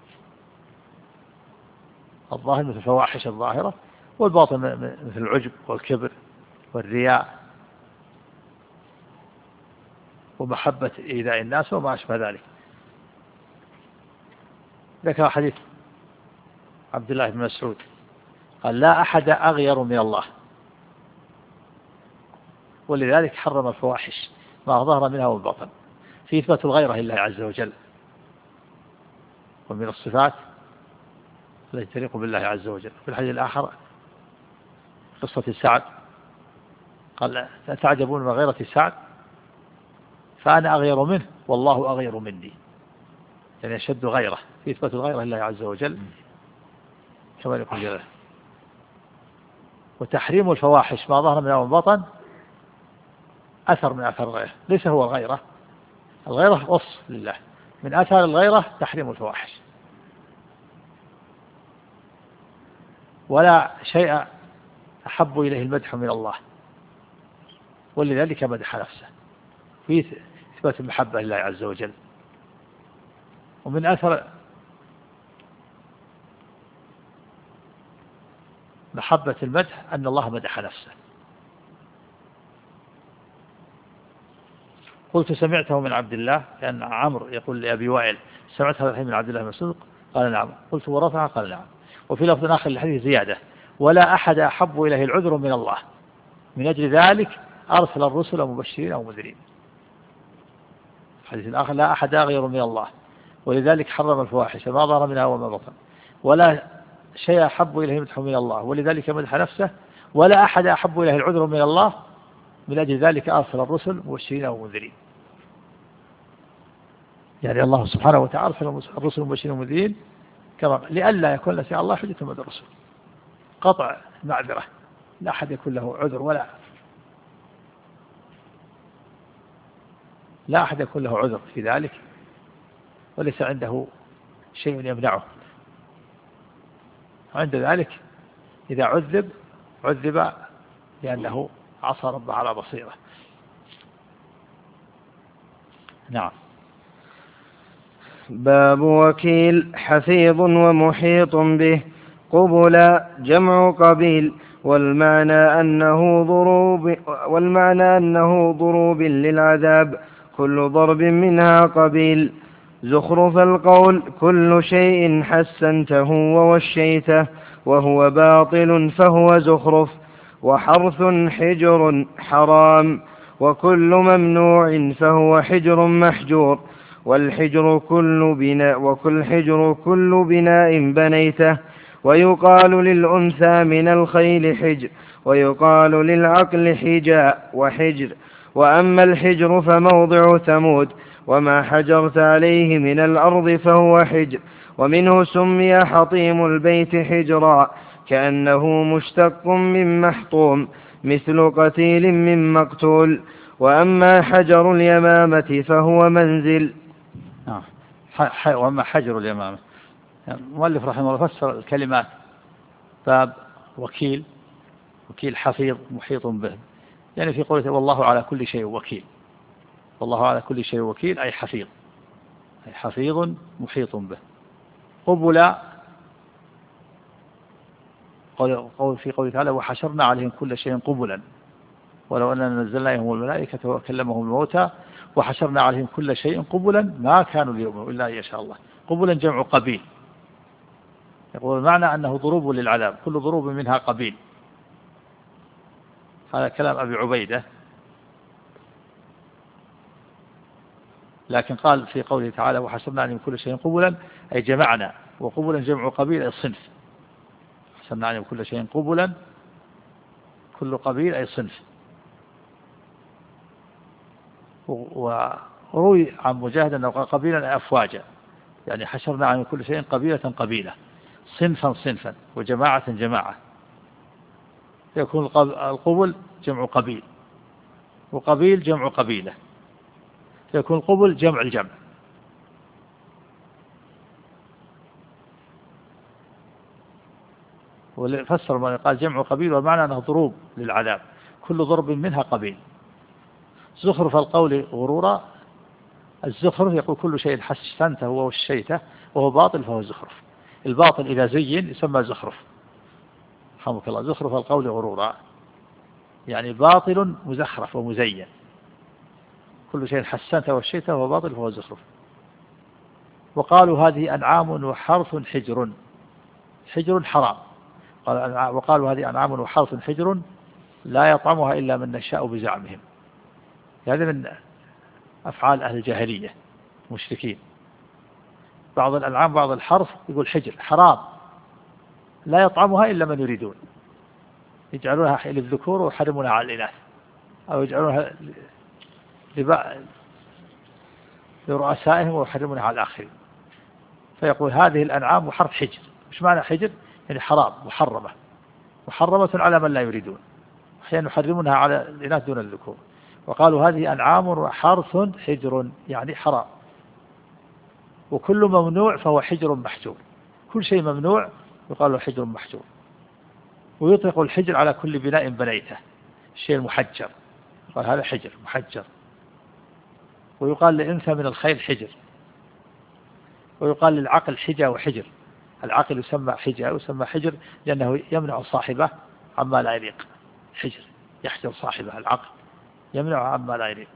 الظاهر مثل الفواحش الظاهرة، والباطن مثل العجب والكبر والرياء ومحبة إيذاء الناس وما أشبه ذلك. ذكر حديث عبد الله بن مسعود قال: لا أحد أغير من الله، ولذلك حرم الفواحش ما ظهر منها والباطن، في إثبات الغيرة لله عز وجل، ومن الصفات التي تليق بالله عز وجل. في الحديث الآخر قصة سعد قال: تعجبون من غيرة سعد فأنا أغير منه والله أغير مني، يعني أشد غيرة، في إثبات الغيرة لله عز وجل كما يقول جلاله. وتحريم الفواحش ما ظهر منها والبطن أثر من أثر الغيرة، ليس هو الغيرة، الغيرة وصف لله، من أثر الغيرة تحريم الفواحش. ولا شيء أحب إليه المدح من الله، ولذلك مدح نفسه في إثبات المحبة لله عز وجل. ومن أثر محبة المدح أن الله مدح نفسه. قلت سمعته من عبد الله، كان عمرو يقول لأبي وائل سمعت هذا الحديث من عبد الله بن مسعود؟ قال نعم. قلت ورفع؟ قال نعم. وفي لفظ آخر للحديث زيادة: ولا أحد أحب إليه العذر من الله، من أجل ذلك أرسل الرسل مبشرين ومنذرين. الحديث الآخر: لا أحد أغير من الله، ولذلك حرم الفواحش ما ظهر منها وما بطن، ولا شيء أحب إليه مدح من الله، ولذلك مدح نفسه، ولا أحد أحب إليه العذر من الله، من أجل ذلك أرسل الرسل مبشرين ومنذرين. يعني الله سبحانه وتعالى أرسل الرسل مبشرين ومنذرين كما لئلا يكون لسي الله حجة بعد الرسل، قطع معذرة، لا أحد يكون له عذر، ولا لا أحد يكون له عذر في ذلك، وليس عنده شيء يمنعه. عند ذلك إذا عذب عذب لأنه عصى ربه على بصيرة. نعم. باب وكيل حفيظ ومحيط به. قبل جمع قبيل، والمعنى أنه ضروب والمعنى أنه ضروب للعذاب، كل ضرب منها قبيل. زخرف القول كل شيء حسنته ووشيته وهو باطل فهو زخرف. وحرث حجر حرام، وكل ممنوع فهو حجر محجور. والحجر كل بناء وكل حجر كل بناء بنيته. ويقال للأنثى من الخيل حجر، ويقال للعقل حجاء وحجر. وأما الحجر فموضع ثمود، وما حجرت عليه من الأرض فهو حجر. ومنه سمي حطيم البيت حجرا، كأنه مشتق من محطوم، مثل قتيل من مقتول. وأما حجر اليمامة فهو منزل. وأما حجر اليمامة، المؤلف رحمه الله فسر الكلمات. باب وكيل، وكيل حفيظ محيط به، يعني في قوله والله على كل شيء وكيل، والله على كل شيء وكيل أي حفيظ، أي حفيظ محيط به. قبل قول في قوله تعالى: وحشرنا عليهم كل شيء قبلا ولو أننا نزلنا عليهم الملائكة وكلمهم الموتى وحشرنا عليهم كل شيء قبلا ما كانوا ليؤمنوا إلا أن يشاء الله. قبلا جمع قبيل، يقول المعنى أنه ضروب للعذاب، كل ضروب منها قبيل. هذا كلام أبي عبيدة. لكن قال في قوله تعالى: وحشرنا عليهم كل شيء قبلا أي جمعنا، وقبلا جمع قبيل أي صنف. حشرنا عليهم كل شيء قبلا، كل قبيل أي صنف. وروي عن مجاهد أنه قبيلا أفواجا، يعني حشرنا عليهم كل شيء قبيلة قبيلة، صنفا صنفا، وجماعة جماعة. يكون القبل جمع قبيل، وقبيل جمع قبيلة، يكون القبل جمع الجمع. وفسر ما قال جمع قبيل، والمعنى أنه ضروب للعذاب، كل ضرب منها قبيل. زخرف القول غرورا، الزخرف يقول كل شيء حسنته ووشيته وهو باطل فهو زخرف. الباطل إذا زين يسمى زخرف، رحمك الله. زخرف القول غرورا يعني باطل مزخرف ومزين، كل شيء حسنته ووشيته وهو باطل فهو زخرف. وقالوا هذه أنعام وحرث حجر، حجر حرام. وقالوا هذه أنعام وحرث حجر لا يطعمها إلا من نشاء بزعمهم. هذا من أفعال أهل الجاهلية مشركين. بعض الأنعام بعض الحرث يقول حجر حرام لا يطعمها إلا من يريدون، يجعلونها للذكور ويحرمونها على الإناث، أو يجعلونها لرؤسائهم ويحرمونها على الآخرين. فيقول هذه الأنعام وحرث حجر. مش معنى حجر؟ يعني حرام، محرمة، محرمة على من لا يريدون، أحيانا يحرمونها على الإناث دون الذكور. وقالوا هذه أنعام وحرث حجر يعني حرام. وكل ممنوع فهو حجر محجور، كل شيء ممنوع يقال له حجر محجور. ويطلق الحجر على كل بناء بنيته، الشيء المحجر قال هذا حجر محجر. ويقال للأنثى من الخيل حجر، ويقال للعقل حجة وحجر، العقل يسمى حجر، ويسمى حجر لأنه يمنع صاحبه عما لا يليق. حجر يحجر صاحبه، العقل يمنع عما لا يليق.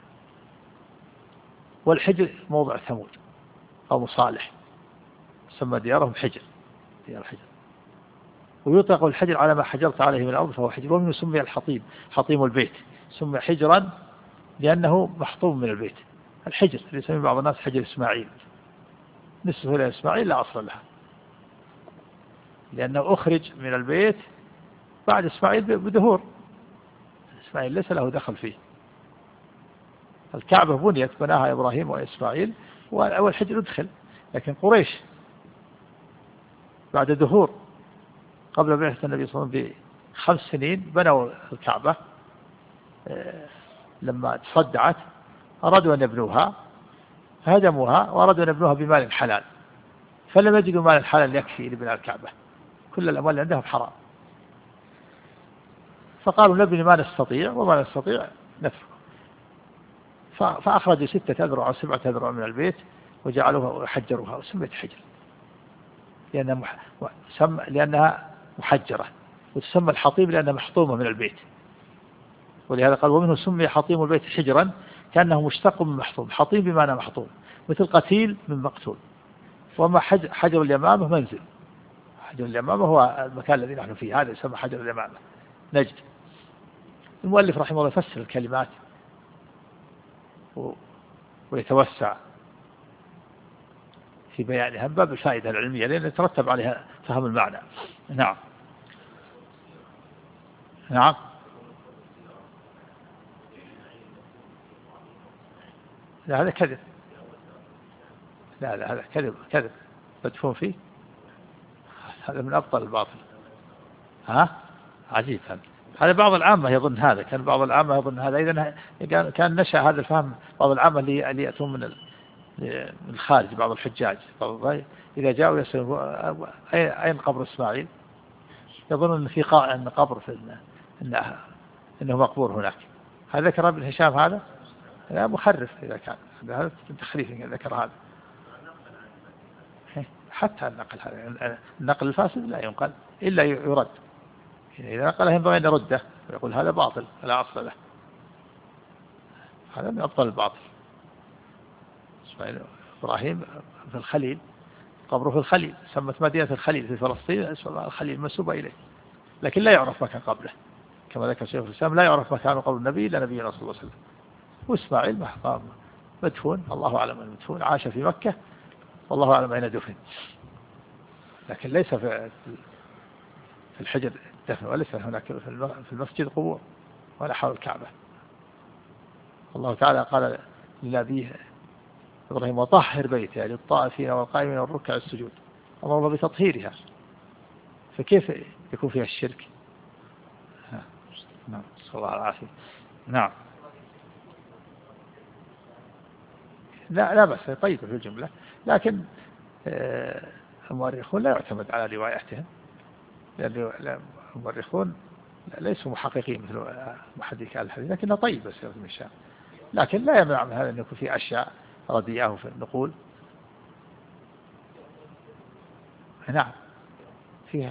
والحجر موضع ثمود أو صالح سمى ديارهم حجر، ديار حجر. ويطلق الحجر على ما حجرت عليه من الأرض فهو حجر. ومنه سمي الحطيم، حطيم البيت سمي حجرا لأنه محطوم من البيت. الحجر اللي يسمي بعض الناس حجر إسماعيل، نسبة إلى إسماعيل لا أصل لها، لأنه أخرج من البيت بعد إسماعيل بدهور. إسماعيل ليس له دخل فيه. الكعبة بنيت بناها إبراهيم وإسماعيل والحجر ادخل، لكن قريش بعد دهور قبل بعثة النبي صلى الله عليه وسلم بخمس سنين بنوا الكعبة. لما تصدعت أرادوا أن يبنوها، هدموها وأرادوا أن يبنوها بمال حلال، فلم يجدوا مال حلال يكفي لبناء الكعبة، كل الأموال عندهم حرام، فقالوا نبني ما نستطيع وما نستطيع نتركه. فأخرجوا ستة أذرع أو سبعة أذرع من البيت وجعلوها وحجروها وسميت حجر لأنها, مح... سم... لأنها محجرة. وتسمى الحطيم لأنها محطومة من البيت، ولهذا قال ومنه سمي حطيم البيت حجرا كأنه مشتق من محطوم. حطيم بمعنى محطوم، مثل قتيل من مقتول. وما حجر, حجر اليمامة منزل. حجر اليمامة هو المكان الذي نحن فيه، هذا يسمى حجر اليمامة نجد. المؤلف رحمه الله يفسر الكلمات و... ويتوسع في بيانها باب الفائدة العلمية لأن يترتب عليها فهم المعنى. نعم نعم لا هذا كذب، لا لا هذا كذب كذب مدفون فيه، هذا من أبطل الباطل. ها عجيب هذا. هذا بعض العامة يظن هذا، كان بعض العامة يظن هذا. إذن كان نشأ هذا الفهم بعض العامة اللي يأتون من من الخارج، بعض الحجاج إذا جاءوا يسألون أين قبر إسماعيل يظنون أن في قاء قبر في إنه إنه مقبور هناك. هذا ذكر ابن هشام هذا لا مخرف إذا كان هذا تخريف ذكر هذا. حتى النقل هذا النقل الفاسد لا ينقل إلا يرد، إذا نقله ينبغي أن يرده ويقول هذا باطل لا أصل له. هذا من أبطل الباطل. إبراهيم في الخليل قبره في الخليل، سمت مدينة الخليل في فلسطين اسمها الخليل منسوبة إليه، لكن لا يعرف مكان قبله كما ذكر شيخ الإسلام، لا يعرف مكان قبر النبي إلا نبينا صلى الله عليه وسلم. وإسماعيل محفظ مدفون الله أعلم أن مدفون، عاش في مكة والله أعلم أين دفن، لكن ليس في في الحجر دفن، وليس هناك في المسجد قبور ولا حول الكعبة. الله تعالى قال لنبيه إبراهيم وطهر بيتي للطائفين والقائمين والركع السجود، أمر الله بتطهيرها، فكيف يكون فيها الشرك؟ نعم صلى الله العافية. نعم لا لا بس طيب في الجملة، لكن المؤرخون لا يعتمد على رواياتهم، لأن المؤرخون ليسوا محققين مثل محدثي الحديث، لكنه طيب بس من الشام، لكن لا يمنع من هذا أن يكون في أشياء رديئة في النقول. نعم فيها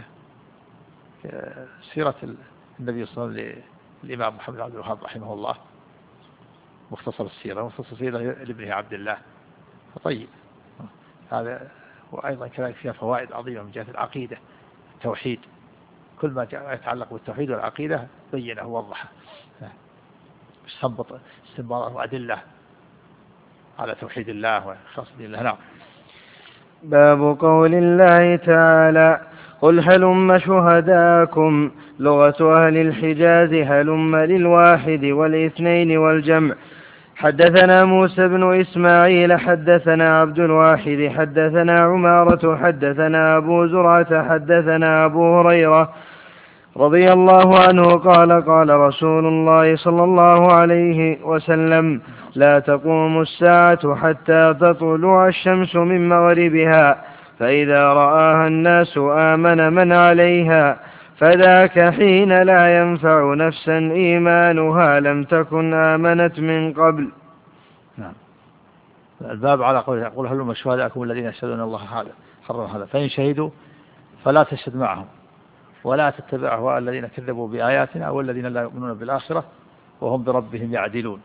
سيرة النبي صلى الله عليه وسلم للإمام محمد عبد الوهاب رحمه الله، مختصر السيرة مختصر السيرة لابنه عبد الله، فطيب هذا. وأيضا كذلك فيها فوائد عظيمة من جهة العقيدة التوحيد، كل ما يتعلق بالتوحيد والعقيدة بينه ووضحه، استنبط استنباط وأدلة على توحيد الله وخاص بالله. نعم. باب قول الله تعالى قل هلم شهداكم، لغة أهل الحجاز هلم للواحد والاثنين والجمع. حدثنا موسى بن إسماعيل حدثنا عبد الواحد حدثنا عمارة حدثنا أبو زرعة حدثنا أبو هريرة رضي الله عنه قال قال رسول الله صلى الله عليه وسلم لا تقوم الساعة حتى تطلع الشمس من مغربها، فإذا رآها الناس آمن من عليها، فذاك حين لا ينفع نفسا إيمانها لم تكن آمنت من قبل. نعم. الباب على قول يقول هلم شهداءكم الذين يشهدون الله هذا حرم هذا، فإن شهدوا فلا تشهد معهم ولا تتبع أهواء الذين كذبوا بآياتنا والذين لا يؤمنون بالآخرة وهم بربهم يعدلون.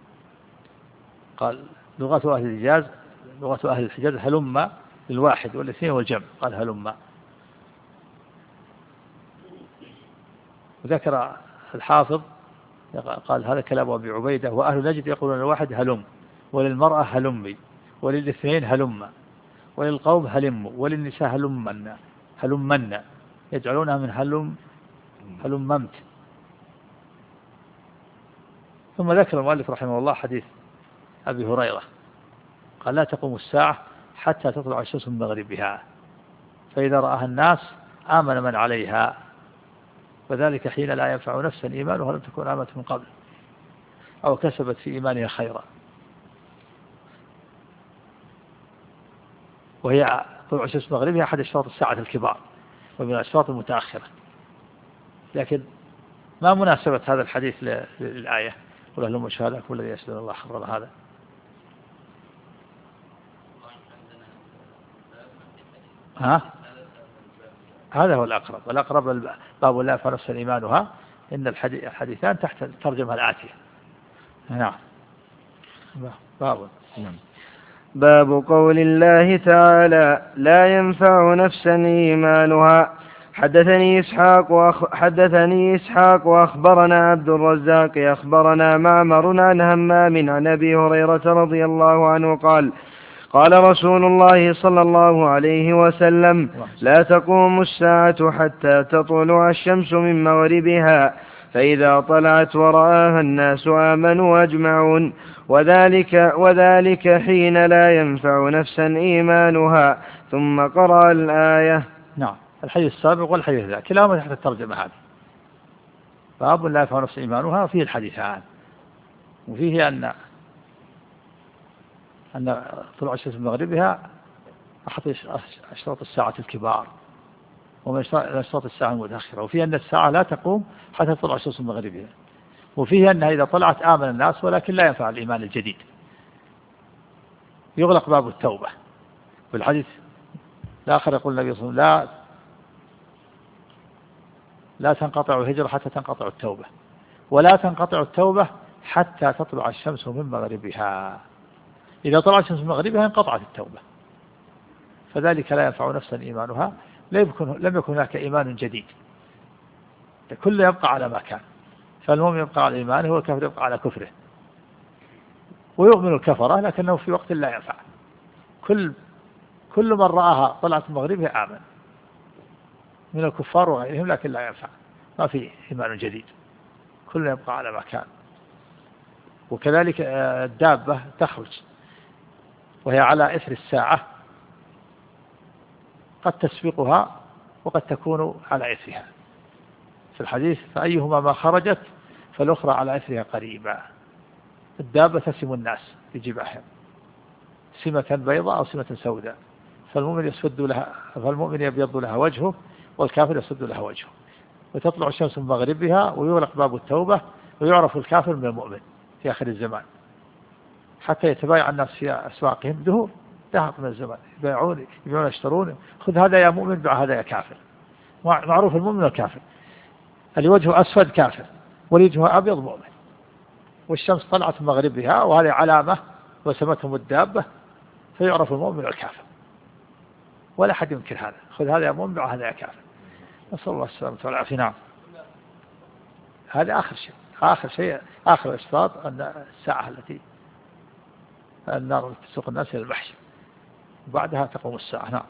قال لغة أهل الحجاز لغة أهل الحجاز هلم للواحد والاثنين والجمع، قال هلم. وذكر الحافظ قال هذا كلام أبي عبيدة، وأهل نجد يقولون الواحد هلم، وللمرأة هلمي، وللاثنين هلم، وللقوم هلم، وللنساء هلمن هلمن يجعلونها من هلم هلممت. ثم ذكر المؤلف رحمه الله حديث أبي هريرة قال لا تقوم الساعة حتى تطلع الشمس من مغربها، فإذا رآها الناس آمن من عليها، وذلك حين لا ينفع نفسا إيمانها لم تكن آمنت من قبل أو كسبت في إيمانها خيرا. وهي طلوع الشمس من مغربها أحد أشراط الساعة الكبار ومن الأشراط المتأخرة، لكن ما مناسبة هذا الحديث للآية قل لهم شهادة والذي يشهدون الله حرم هذا. ها؟ هذا هو الأقرب، والأقرب باب لا ينفع نفسا إيمانها، إن الحديثان تحت الترجمة الآتية. نعم. باب باب قول الله تعالى لا ينفع نفسا إيمانها. حدثني إسحاق وأخ... حدثني إسحاق وأخبرنا عبد الرزاق أخبرنا معمر عن همام عن أبي هريرة رضي الله عنه قال قال رسول الله صلى الله عليه وسلم لا تقوم الساعة حتى تطلع الشمس من مغربها، فإذا طلعت ورآها الناس آمنوا أجمعون، وذلك, وذلك حين لا ينفع نفسا إيمانها. ثم قرأ الآية. نعم. الحديث السابق والحديث ذا كلاهما تحت الترجمة هذه. باب لا ينفع نفسا إيمانها فيه الحديثان، وفيه أن أن طلوع الشمس من مغربها أحد أشراط الساعة الكبار ومن أشراط الساعة المتأخرة، وفيه أن الساعة لا تقوم حتى تطلع الشمس من مغربها، وفيه أنها إذا طلعت آمن الناس ولكن لا ينفع الإيمان الجديد. يغلق باب التوبة. والحديث الآخر يقول النبي صلى الله عليه وسلم لا لا تنقطع الهجرة حتى تنقطع التوبة، ولا تنقطع التوبة حتى تطلع الشمس من مغربها. إذا طلعت الشمس من مغربها انقطعت التوبة، فذلك لا ينفع نفسا إيمانها، لم يكن هناك إيمان جديد، كل يبقى على ما كان. فالمؤمن يبقى على إيمانه والكافر يبقى على كفره، ويؤمن الكفرة لكنه في وقت لا ينفع. كل كل من رآها طلعت من مغربها آمن من الكفار وغيرهم، لكن لا ينفع، ما في إيمان جديد، كل يبقى على ما كان. وكذلك الدابة تخرج وهي على إثر الساعة، قد تسبقها وقد تكون على إثرها. في الحديث فأيهما ما خرجت فالأخرى على إثرها قريبا. الدابة تسم الناس في جباههم سمة بيضاء أو سمة سوداء، فالمؤمن يسود لها فالمؤمن يبيض لها وجهه والكافر يسود لها وجهه. وتطلع الشمس من مغربها ويغلق باب التوبة، ويعرف الكافر من المؤمن في آخر الزمان، حتى يتبايع الناس في أسواقهم دهور دهق من الزمان، يبيعون يبيعون يشترون، خذ هذا يا مؤمن بع هذا يا كافر. معروف المؤمن والكافر، اللي وجهه أسود كافر ووجهه أبيض مؤمن. والشمس طلعت من مغربها وهذه علامة وسمتهم الدابة، فيعرف المؤمن والكافر، ولا أحد ينكر هذا، خذ هذا يا مؤمن بع هذا يا كافر. نسأل الله السلامة والعافية. نعم. هذا آخر شيء آخر شيء آخر إشراط أن الساعة التي النار تسوق الناس إلى المحشر، وبعدها تقوم الساعة. نعم.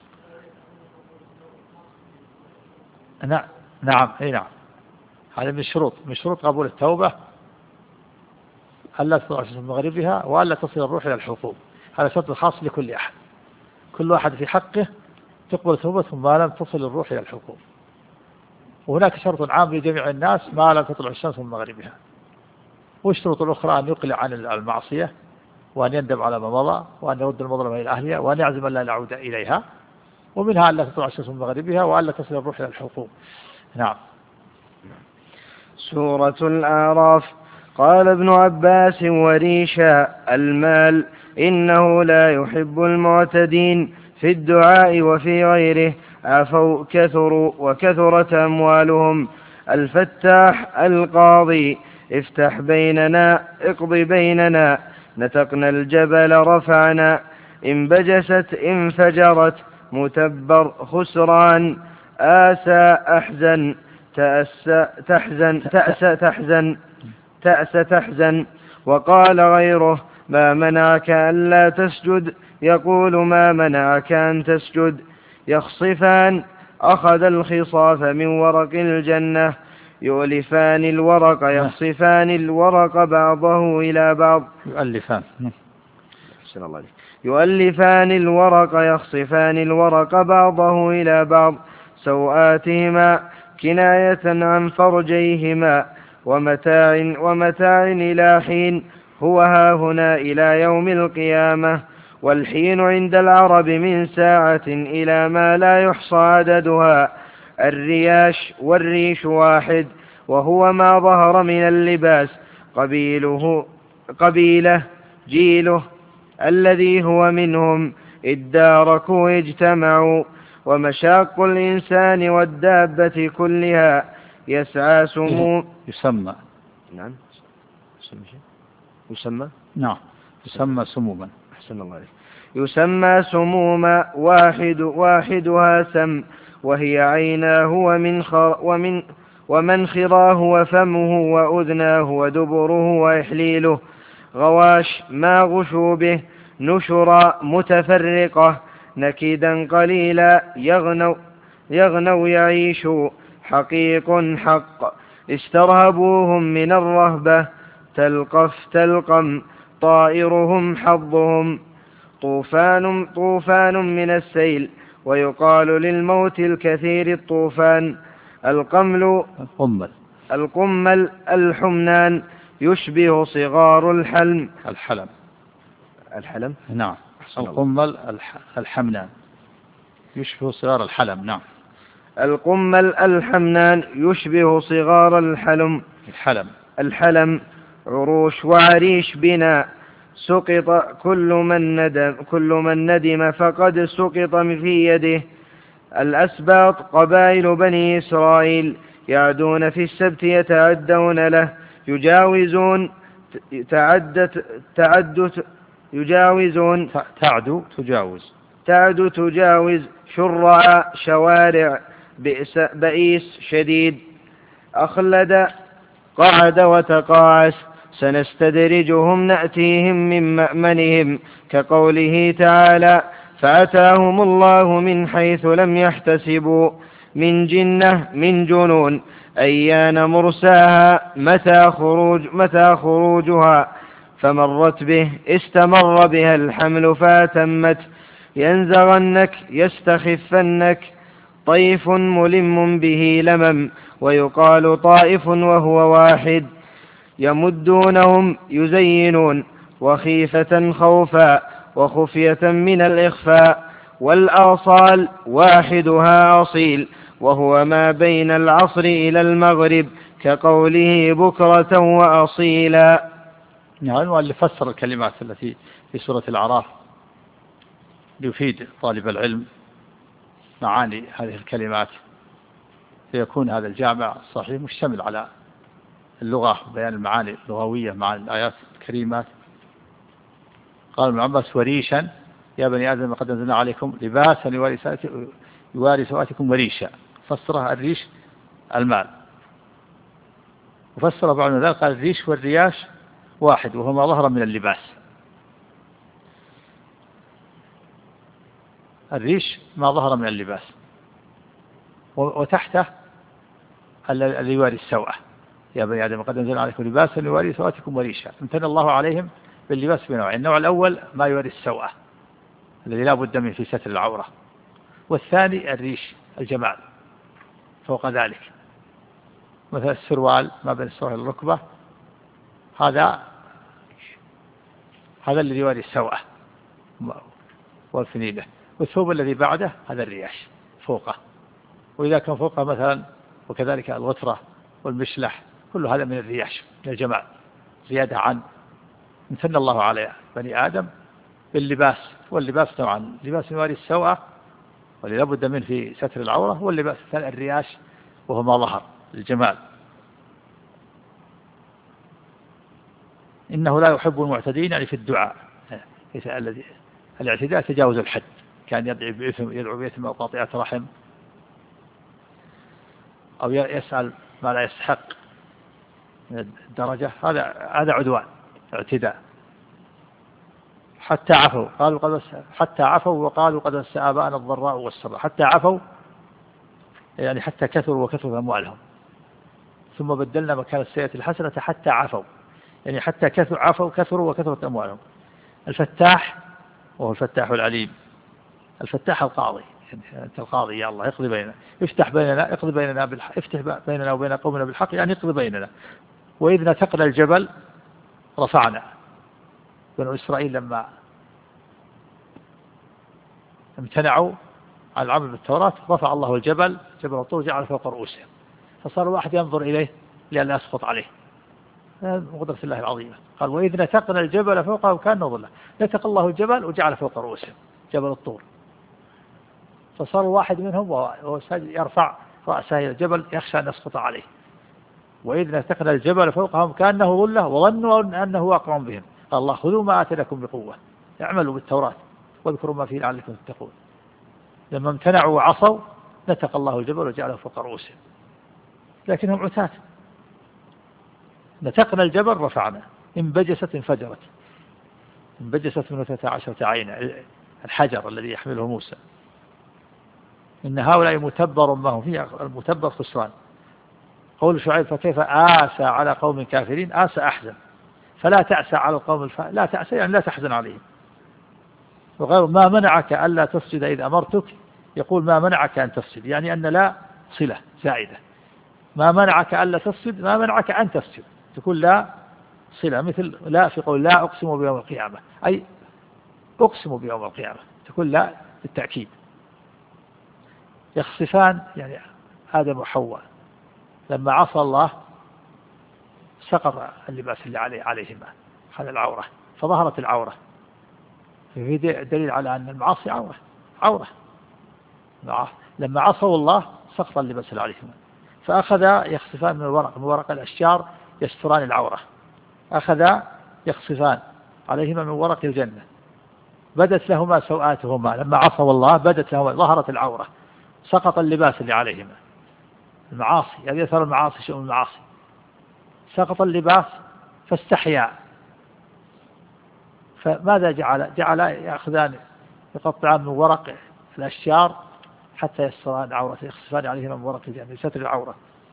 نعم نعم أي نعم. هذا من الشروط من شروط قبول التوبة ألا تطلع من مغربها وألا تصل الروح إلى الحقوق. هذا شرط خاص لكل أحد، كل واحد في حقه تقبل توبته ما لم تصل الروح إلى الحقوق. وهناك شرط عام لجميع الناس ما لم تطلع الشمس من مغربها. والشروط الأخرى أن يقلع عن المعصية، وأن يندم على ما مضى، وأن يرد المظلمة إلى أهلها، وأن يعزم أن لا يعود إليها. ومنها أن لا تطلع الشمس من مغربها وأن لا تصل الروح إلى الحقوق. نعم. سورة الأعراف. قال ابن عباس وريشا المال إنه لا يحب المعتدين، في الدعاء وفي غيره عفوا كثروا وكثرت أموالهم. الفتاح القاضي افتح بيننا اقض بيننا، نتقنا الجبل رفعنا، انبجست انفجرت، متبر خسران، آسى أحزن، تأس تحزن تأس تحزن تأس تحزن. وقال غيره ما منعك ألا تسجد، يقول ما منعك أن تسجد. يخصفان أخذ الخصاف من ورق الجنة، يؤلفان الورق يخصفان الورق بعضه إلى بعض. يؤلفان أحسن الله عليك. يؤلفان الورق يخصفان الورق بعضه إلى بعض، سوآتهما كناية عن فرجيهما، ومتاع ومتاع إلى حين، هو ها هنا إلى يوم القيامة. والحين عند العرب من ساعة إلى ما لا يحصى عددها. الرياش والريش واحد، وهو ما ظهر من اللباس، قبيله قبيله جيله الذي هو منهم، اداركوا اجتمعوا. ومشاق الإنسان والدابة كلها يسعى سمو يسمى نعم يسمى نعم يسمى سموما. أحسن الله عليك. يسمى سموما، واحد واحدها سم، وهي عيناه ومن خر ومن ومنخراه وفمه وأذناه ودبره وإحليله. غواش ما غشوا به، نشرا متفرقة، نكيدا قليلا، يغنو يغنو يعيشوا، حقيق حق. استرهبوهم من الرهبة، تلقف تلقم، طائرهم حظهم. طوفان طوفان من السيل، ويقال للموت الكثير الطوفان. القمل القمل القمل الحمنان، يشبه صغار الحلم الحلم الحلم نعم. القمل الحمنان يشبه صغار الحلم. نعم. القمل الحمنان يشبه صغار الحلم الحلم الحلم. عروش وعريش بنا، سقط كل من ندم كل من ندم فقد سقط في يده. الأسباط قبائل بني إسرائيل، يعدون في السبت يتعدون له، يجاوزون تعدت تعدت يجاوزون تعدو تجاوز تعد تجاوز شرع شوارع، بئس بئيس شديد. أخلد قعد وتقاعس، سنستدرجهم نأتيهم من مأمنهم، كقوله تعالى فأتاهم الله من حيث لم يحتسبوا. من جنة من جنون، أيان مرساها، متى خروج متى خروجها. فمرت به استمر بها الحمل فاتمت. ينزغنك يستخفنك، طيف ملم به لمم، ويقال طائف وهو واحد. يمدونهم يزينون، وخيفة خوفا، وخفية من الإخفاء. والآصال واحدها أصيل، وهو ما بين العصر إلى المغرب، كقوله بكرة وأصيلا. نعم. واللي فسر الكلمات التي في سورة الأعراف ليفيد طالب العلم معاني هذه الكلمات، فيكون هذا الجامع الصحيح مشتمل على اللغة، بيان المعاني اللغوية مع الآيات الكريمات. قال ابن عباس وريشا يا بني آدم قد أنزلنا عليكم لباسا يواري سواتكم وريشا، فسرها الريش المال. وفسر بعض ذلك قال الريش والرياش واحد، وهو ما ظهر من اللباس. الريش ما ظهر من اللباس، وتحته الذي يواري السوءة. يا بني آدم قد أنزلنا عليكم لباسا يواري سواتكم وريشا، امتن الله عليهم باللباس بنوعين. النوع الأول ما يواري السوءة الذي لا بد منه في ستر العورة، والثاني الريش الجمال فوق ذلك، مثل السروال ما بين السروال والركبة، هذا هذا الذي يواري السوءة والفنيلة. والثوب الذي بعده هذا الرياش فوقه، وإذا كان فوقه مثلا وكذلك الغترة والمشلح، كل هذا من الرياش من الجمال، زيادة عن امتن الله على بني آدم باللباس، واللباس طبعا لباس يواري السوءة واللي لابد منه في ستر العورة، واللباس الثاني الرياش وهو ما ظهر الجمال. إنه لا يحب المعتدين يعني في الدعاء، الذي الاعتداء تجاوز الحد، كان يدعو بإثم يدعو بإثم أو قاطعة رحم أو يسأل ما لا يستحق من الدرجة، هذا هذا عدوان اعتداء. حتى عفوا قالوا قد حتى عفوا وقالوا قد مس آباءنا الضراء والسراء. حتى عفوا يعني حتى كثروا وكثروا أموالهم، ثم بدلنا مكان السيئة الحسنة حتى عفوا، يعني حتى كثروا عفوا كثروا وكثرت أموالهم. الفتاح وهو الفتاح العليم، الفتاح القاضي، يعني أنت القاضي يا الله اقضي بيننا، افتح بيننا اقضي بيننا بالحق، افتح بيننا وبين قومنا بالحق، يعني اقضي بيننا. وإذ نتقنا الجبل رفعنا. بنو إسرائيل لما امتنعوا عن العمل بالتوراة رفع الله الجبل جبل الطور جعل فوق رؤوسهم، فصار واحد ينظر إليه لأن لا يسقط عليه. قدرة الله العظيمة. قال وإذ نتقنا الجبل فوقهم كأنه ظلة، نتق الله الجبل وجعل فوق رؤوسهم جبل الطور، فصار واحد منهم وهو يرفع رأسه إلى الجبل يخشى أن يسقط عليه. وإذ نتقنا الجبل فوقهم كأنه ظلة وظنوا أنه واقع بهم، قال الله خذوا ما آتيناكم بقوة اعملوا بالتوراة واذكروا ما فيه لعلكم تتقون. لما امتنعوا وعصوا نتق الله الجبل وجعله فوق رؤوسهم، لكنهم عتاة. نتقنا الجبل رفعنا، انبجست انفجرت، انبجست من اثنتا عشرة عينا، الحجر الذي يحمله موسى. إن هؤلاء متبر ما هم فيه، المتبر خسران. قول شعيب فكيف آسى على قوم كافرين، آسى أحزن، فلا تأسى على القوم الف... لا تأسى يعني لا تحزن عليهم. وغير ما منعك ألا تسجد إذ أمرتك، يقول ما منعك أن تسجد، يعني أن لا صلة زائدة. ما منعك ألا تسجد، ما منعك أن تسجد، تقول لا صلة، مثل لا في قول لا أقسم بيوم القيامة، أي أقسم بيوم القيامة، تقول لا بالتأكيد. يخصفان يعني آدم وحواء لما عصى الله سقط اللباس اللي عليه عليهما على العورة، فظهرت العورة، في دليل على أن المعاصي عورة عورة. لما عصوا الله سقط اللباس اللي عليهما، فأخذ يخصفان من الورق، من ورق الأشجار يستران العورة، أخذ يخصفان عليهما من ورق الجنة، بدت لهما سوآتهما. لما عصوا الله بدت لهما، ظهرت العورة، سقط اللباس اللي عليهما. المعاصي هذه أثر المعاصي، شؤم المعاصي، سقط اللباس فاستحيا. فماذا جعل؟ جعل يأخذان يقطعان من ورق الأشجار حتى يستران عورة، يخصفان عليهما من ورق الجنة لستر العورة.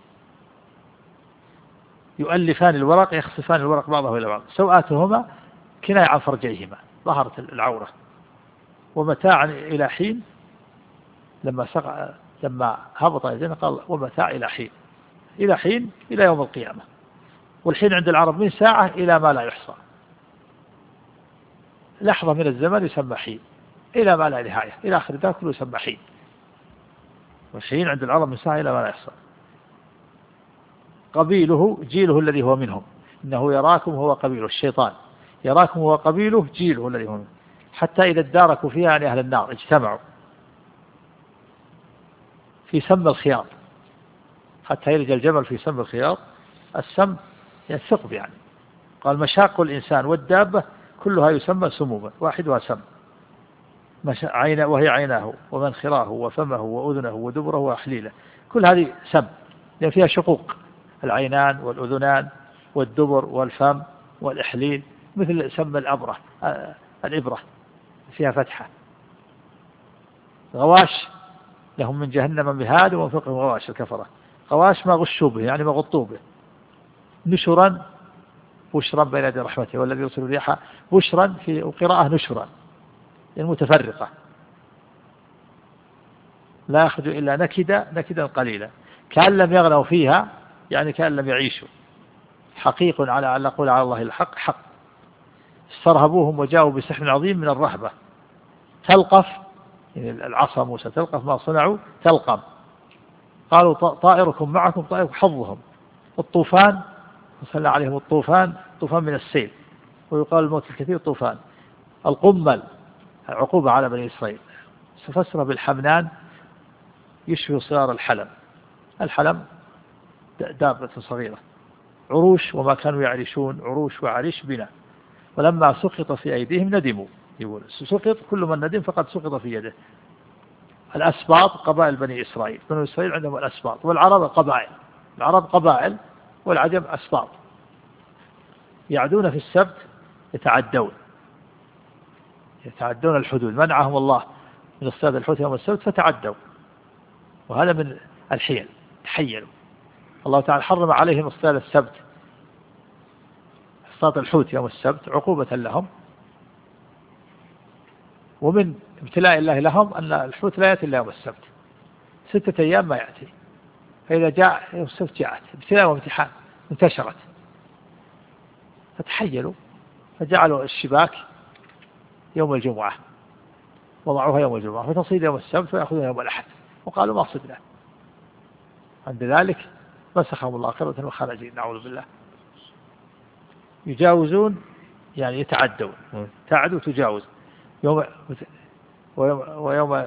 يؤلفان الورق يخصفان الورق بعضه إلى بعض، سوآتهما كناية عن فرجيهما، ظهرت العورة. ومتاعا إلى حين، لما سقع لما هبط الجنة قال ومتاع إلى حين، إلى حين إلى يوم القيامة. والحين عند العرب من ساعة إلى ما لا يحصى، لحظة من الزمن يسمى حين، إلى ما لا نهاية، إلى آخر ذلك كله يسمى حين. والحين عند العرب من ساعة إلى ما لا يحصى. قبيله جيله الذي هو منهم، إنه يراكم هو قبيله، الشيطان يراكم هو قبيله جيله الذي هو منهم، حتى إذا اداركوا فيها عن أهل النار اجتمعوا في سم الخياط، حتى يلج الجمل في سم الخياط. السم الثقب يعني. قال مشاق الإنسان والدابة كلها يسمى سموما، واحدها سم، عين وهي عيناه ومنخراه وفمه وأذنه ودبره وأحليله، كل هذه سم لأن فيها شقوق، العينان والأذنان والدبر والفم والإحليل، مثل سم الأبرة الإبرة فيها فتحة. غواش لهم من جهنم مهاد ومن فوقهم غواش الكفرة. غواش ما غشوا به يعني ما غطوا به. نشرا بشرا بين يدي رحمته والذي يرسل الرياح بشرا، في القراءة نشرا المتفرقة، لا يخرج إلا نكدا نكدا قليلا، كأن لم يغنوا فيها يعني كأن لم يعيشوا. حقيق على أن نقول على الله الحق حق. استرهبوهم وجاءوا بسحر عظيم من الرهبة. تلقف يعني العصا موسى تلقف ما صنعوا تلقم. قالوا طائركم معكم، طائركم حظهم. الطوفان صلى عليهم الطوفان، طوفان من السيل، ويقال الموت الكثير طوفان. القمل عقوبة على بني إسرائيل، سفسر بالحمنان يشبه صغار الحلم. الحلم دابة صغيرة، عروش وما كانوا يعرشون، عروش وعريش بنا، ولما سقط في أيديهم ندموا. يقول سقط، كل من ندم فقد سقط في يده. الأسباط قبائل بني إسرائيل، بني إسرائيل عندهم الأسباط، والعرب قبائل، العرب قبائل والعجم أسباط. يعدون في السبت، يتعدون يتعدون الحدود، منعهم الله من اصطياد الحوت يوم السبت فتعدوا، وهذا من الحيل، تحيلوا. الله تعالى حرم عليهم اصطياد السبت، اصطياد الحوت يوم السبت عقوبة لهم. ومن ابتلاء الله لهم أن الحوت لا يأتي إلا يوم السبت، ستة أيام ما يأتي، فإذا جاء يوم السبت جاءت ابتلاء وامتحان، انتشرت، فتحيلوا فجعلوا الشباك يوم الجمعة، وضعوها يوم الجمعة فتصيد يوم السبت ويأخذون يوم الأحد، وقالوا ما صدنا. عند ذلك مسخهم الله كرة وخرجين، نعوذ بالله. يجاوزون يعني يتعدون، تعدوا تجاوز يوم ويوم ويوم,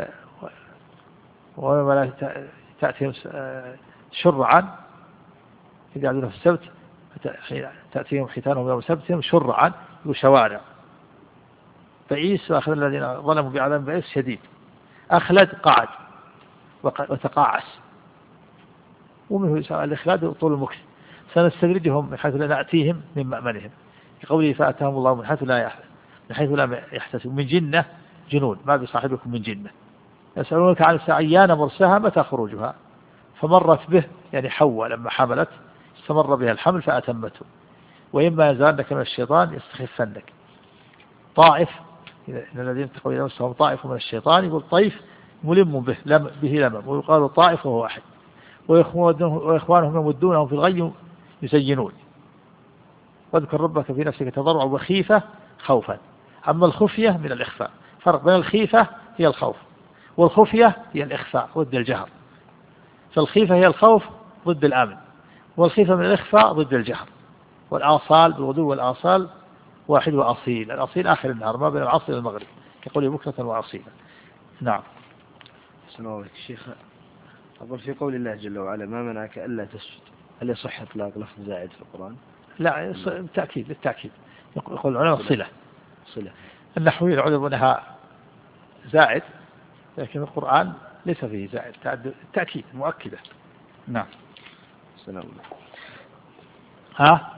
ويوم لا تأتيهم شرعا، إذا يعدون في السبت تأتيهم حيتانهم يوم سبتهم شرعا وشوارع. بئيس وأخذ الذين ظلموا بعذاب بئيس شديد. أخلد قعد وتقاعس، ومنه الإخلاد طول المكث. سنستدرجهم من حيث لا نأتيهم من مأمنهم، كقوله فأتاهم الله من حيث لا يحتسب من حيث لا يحتسب من جنة جنون ما بصاحبكم من جنة. يسألونك عن الساعة أيان مرساها متى خروجها، فمرت به يعني حواء لما حملت استمر بها الحمل فأتمته. وإما يزالنك من الشيطان يستخفنك. طائف إن الذين تقوا إلى نفسهم طائف من الشيطان، يقول طيف ملم به لم به لمم، ويقال طائف وهو واحد. وإخوانهم يمدونهم في الغي يزينون. واذكر ربك في نفسك تضرعا وخيفة خوفا. أما الخفية من الإخفاء، فرق بين الخيفة هي الخوف، والخفية هي الإخفاء ضد الجهر. فالخيفة هي الخوف ضد الآمن، والخيفة من الإخفاء ضد الجهر. والآصال بالغدو والآصال واحد وأصيل، الأصيل آخر النهار ما بين العصر والمغرب، كقول بكرة وأصيلا. نعم. السلام عليكم شيخ. أقول في قول الله جل وعلا ما منعك ألا تسجد، هل يصح إطلاق لفظ زائد في القرآن؟ لا، بالتأكيد بالتأكيد يقول العلماء صلة صلة. النحويين يعلمونها زائد، لكن القرآن ليس فيه زائد، تأكيد مؤكدة. نعم. السلام عليكم. ها؟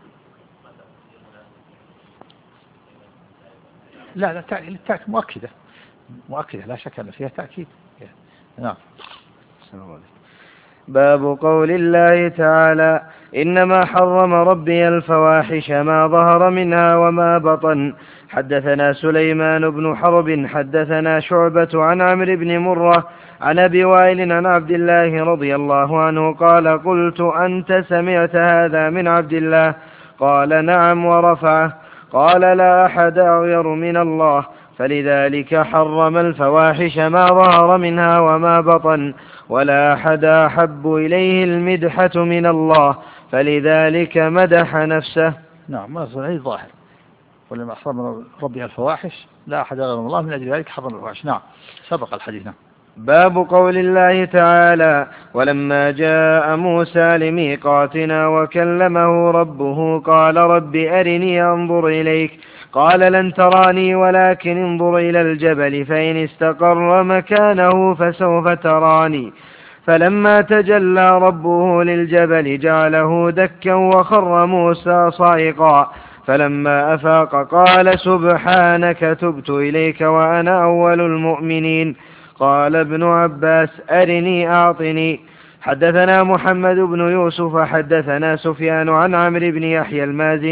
لا لا، التأكيد مؤكدة مؤكدة لا شك أن فيها تأكيد. نعم. السلام عليكم. باب قول الله تعالى إنما حرم ربي الفواحش ما ظهر منها وما بطن. حدثنا سليمان بن حرب حدثنا شعبة عن عمرو بن مرة عن أبي وائل عن عبد الله رضي الله عنه قال قلت أنت سمعت هذا من عبد الله؟ قال نعم ورفعه. قال لا أحد أغير من الله، فلذلك حرم الفواحش ما ظهر منها وما بطن، ولا أحد أحب إليه المدحة من الله، فلذلك مدح نفسه. نعم، ما صنعي ظاهر. ولما حرم ربي الفواحش لا أحد أغير من الله، من أجل ذلك حرم الفواحش. نعم، سبق الحديث. نعم. باب قول الله تعالى ولما جاء موسى لميقاتنا وكلمه ربه قال رب أرني أنظر إليك قال لن تراني ولكن انظر إلى الجبل فإن استقر مكانه فسوف تراني. فلما تجلى ربه للجبل جعله دكا وخر موسى صعقا. فلما أفاق قال سبحانك تبت إليك وأنا أول المؤمنين. قال ابن عباس أرني أعطني. حدثنا محمد بن يوسف حدثنا سفيان عن عمرو بن يحيى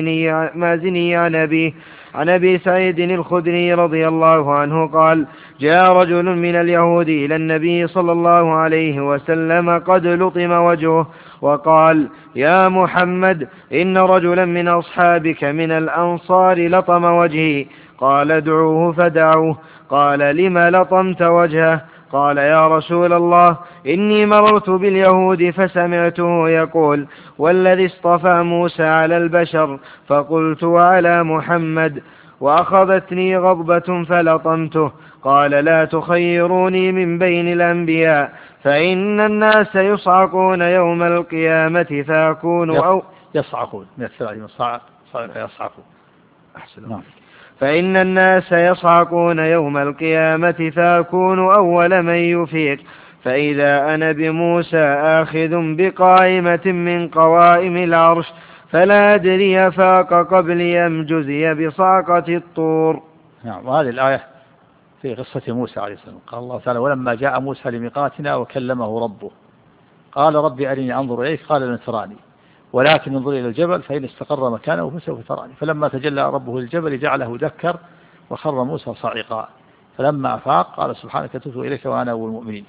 المازني عن أبيه عن أبي سعيد الخدري رضي الله عنه قال جاء رجل من اليهود إلى النبي صلى الله عليه وسلم قد لطم وجهه وقال يا محمد إن رجلا من أصحابك من الأنصار لطم وجهي. قال ادعوه فدعوه. قال لم لطمت وجهه؟ قال يا رسول الله إني مررت باليهود فسمعته يقول والذي اصطفى موسى على البشر، فقلت وعلى محمد؟ وأخذتني غضبة فلطمته. قال لا تخيروني من بين الأنبياء فإن الناس يصعقون يوم القيامة فأكون أو يصعقون من الثلاث صعق يصعقون أحسن نعم. فإن الناس يصعقون يوم القيامة فأكون أول من يفيق فإذا أنا بموسى آخذ بقائمة من قوائم العرش فلا أدري فاق قبلي أم جزي بصاقة الطور. نعم. وهذه الآية في قصة موسى عليه السلام. قال الله تعالى ولما جاء موسى لميقاتنا وكلمه ربه قال ربي أرني أنظر إليك قال لن تراني ولكن انظر إلى الجبل فإن استقر مكانه فسوف تراني فلما تجلى ربه للجبل جعله دكا وخر موسى صعقا فلما أفاق قال سبحانك تبت إليك وأنا أول المؤمنين.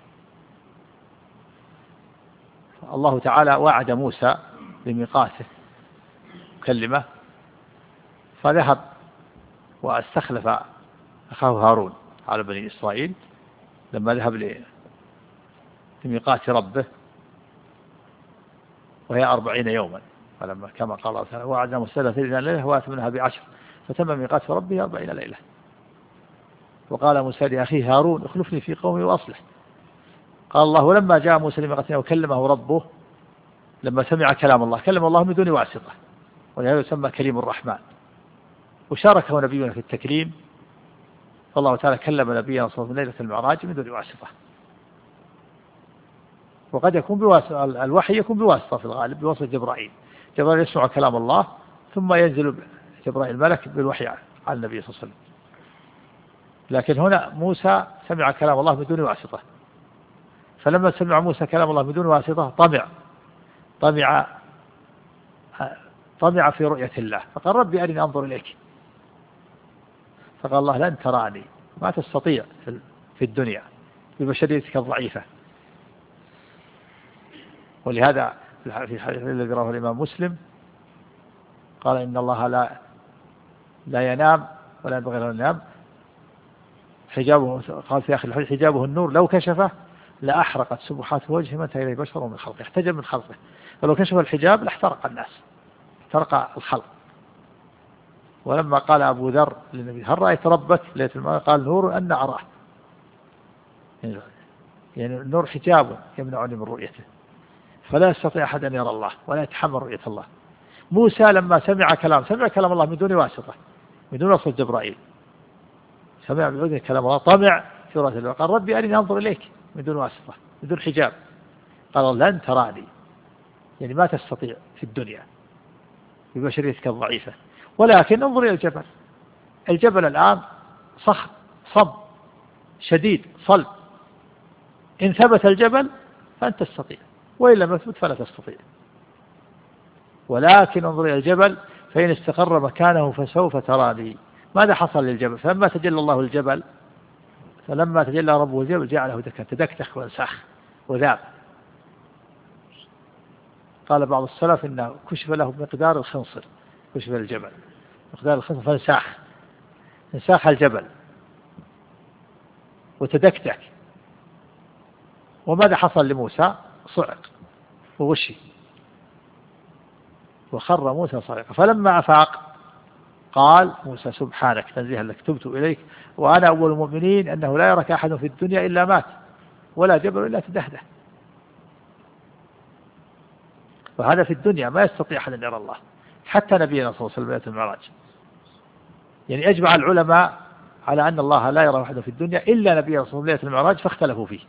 الله تعالى وعد موسى بميقاته كلمة فذهب واستخلف أخاه هارون على بني إسرائيل لما ذهب لميقات ربه وهي أربعين يوما فلما كما قال الله تعالى وعدنا موسى ثلاثين ليلة وأتممناها بعشر فتم ميقات ربه أربعين ليلة. وقال موسى لأخيه هارون اخلفني في قومي وأصلح. قال الله ولما جاء موسى لميقاتنا وكلمه ربه لما سمع كلام الله كلم الله من دون واسطة ولهذا يسمى كريم الرحمن وشاركه نبينا في التكريم فالله تعالى كلم نبينا صلى الله عليه وسلم ليلة المعراج من دون واسطة. وقد يكون بواسطة الوحي يكون بواسطة في الغالب بواسطة جبرائيل جبرائيل يسمع كلام الله ثم ينزل جبرائيل الملك بالوحي على النبي صلى الله عليه وسلم. لكن هنا موسى سمع كلام الله من دون واسطة فلما سمع موسى كلام الله من دون واسطة طمع طمع طمع في رؤية الله فقال ربي أرني أنظر إليك فقال الله لن تراني ما تستطيع في الدنيا ببشريتك الضعيفة. ولهذا في الحديث الذي رواه الإمام مسلم قال إن الله لا لا ينام ولا ينبغي له أن ينام حجابه قال في آخر الحديث حجابه النور لو كشفه لأحرقت سبحات وجهه ما انتهى إليه بشر من خلقه احتجب من خلقه فلو كشف الحجاب لاحترق الناس احترق الخلق. ولما قال أبو ذر للنبي هل رأيت ربك ليلة المعراج قال نور أن أراه يعني النور حجاب يمنعني من رؤيته فلا يستطيع أحد أن يرى الله ولا يتحمل رؤية الله. موسى لما سمع كلام سمع كلام الله من دون واسطة من دون واسطة جبرائيل سمع بأذنه كلام الله طمع في رؤية الله قال ربي أرني أنظر إليك من دون واسطة من دون حجاب قال لن تراني يعني ما تستطيع في الدنيا ببشريتك الضعيفة ولكن انظر إلى الجبل الجبل الآن صخر صب شديد صلب إن ثبت الجبل فأنت تستطيع وإن لم يثبت فلا تستطيع ولكن انظر إلى الجبل فإن استقر مكانه فسوف تراني. ماذا حصل للجبل فلما تجلى الله الجبل فلما تجلى ربه الجبل جعله دكا تدكتخ وانساخ وذاب. قال بعض السلف إنه كشف له مقدار الخنصر كشف الجبل مقدار الخنصر فانساخ انساخ الجبل وتدكتك. وماذا حصل لموسى صعق وغشي وخر موسى صعقا فلما أفاق قال موسى سبحانك تنزيها لك تبت إليك وأنا أول المؤمنين أنه لا يرك أحد في الدنيا إلا مات ولا جبل إلا تدهده. وهذا في الدنيا ما يستطيع أحد أن يرى الله حتى نبينا صلى الله عليه وسلم ليلة المعراج يعني أجمع العلماء على أن الله لا يرى أحد في الدنيا إلا نبينا صلى الله عليه وسلم ليلة المعراج فاختلفوا فيه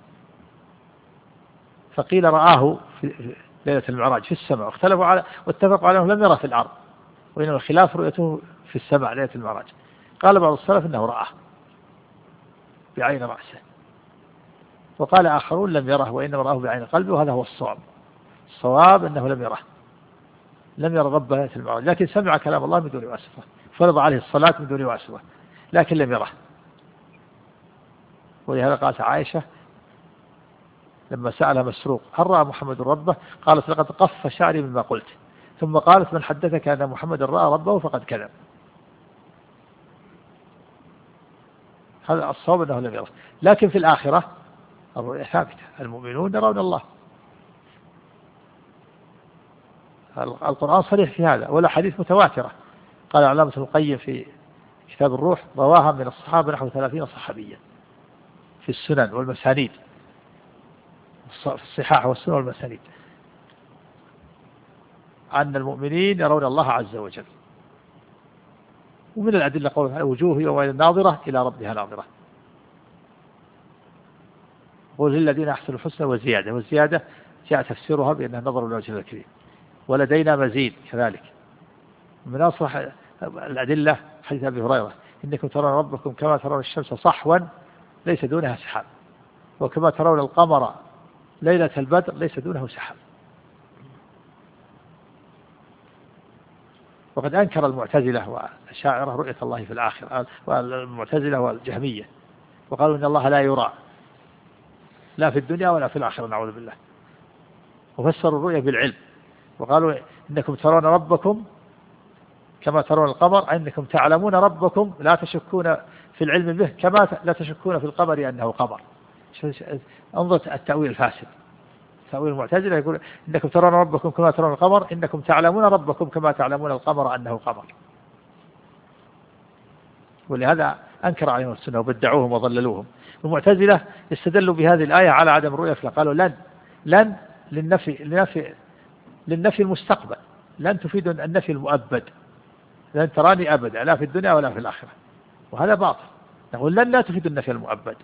فقيل رآه في ليلة المعراج في السماء واختلفوا على واتفقوا على أنه لم يرى في الأرض وإنما الخلاف رؤيته في السماء ليلة المعراج. قال بعض السلف إنه رآه بعين رأسه وقال آخرون لم يره وإنما رآه بعين قلبه وهذا هو الصواب. الصواب أنه لم يره لم يرى رب ليلة المعراج لكن سمع كلام الله من دون واسطة فرض عليه الصلاة من دون واسطة لكن لم يره. ولهذا قالت عائشة لما سأل مسروق هل رأى محمد ربه قالت لقد قف شعري مما قلت ثم قالت من حدثك أن محمد رأى ربه فقد كذب. هذا الصواب أنه لم يره لكن في الآخرة الرؤية ثابتة المؤمنون يرون الله. القرآن صريح في هذا ولا حديث متواترة. قال علامة القيم في كتاب الروح رواها من الصحابة نحو ثلاثين صحابيا في السنن والمسانيد، في الصحاح والسنن والمسانيد، أن المؤمنين يرون الله عز وجل. ومن الأدلة قوله وجوه يومئذ ناظرة إلى ربها ناظرة. قل للذين أحسنوا الحسنى وزيادة، والزيادة جاء تفسيرها بأنها نظر إلى وجه الكريم. ولدينا مزيد كذلك. من أصح الأدلة حديث أبي هريرة إنكم ترون ربكم كما ترون الشمس صحوا ليس دونها سحاب، وكما ترون القمر ليلة البدر ليس دونه سحاب. وقد أنكر المعتزلة والأشاعرة رؤية الله في الآخرة، والمعتزلة والجهمية، وقالوا إن الله لا يرى لا في الدنيا ولا في الآخرة نعوذ بالله. وفسروا الرؤية بالعلم، وقالوا إنكم ترون ربكم كما ترون القمر، أنكم تعلمون ربكم لا تشكون في العلم به كما لا تشكون في القمر أنه قمر. انظر التأويل الفاسد. تأويل المعتزلة يقول إنكم ترون ربكم كما ترون القمر، إنكم تعلمون ربكم كما تعلمون القمر أنه قمر. ولهذا أنكر عليهم السنة وبدعوهم وضللوهم. المعتزلة استدلوا بهذه الآية على عدم الرؤية، فقالوا لن لن للنفي للنفي للنفي المستقبل، لن تفيد النفي المؤبد، لن تراني أبدا لا في الدنيا ولا في الآخرة، وهذا باطل. نقول لن لا تفيد النفي المؤبد،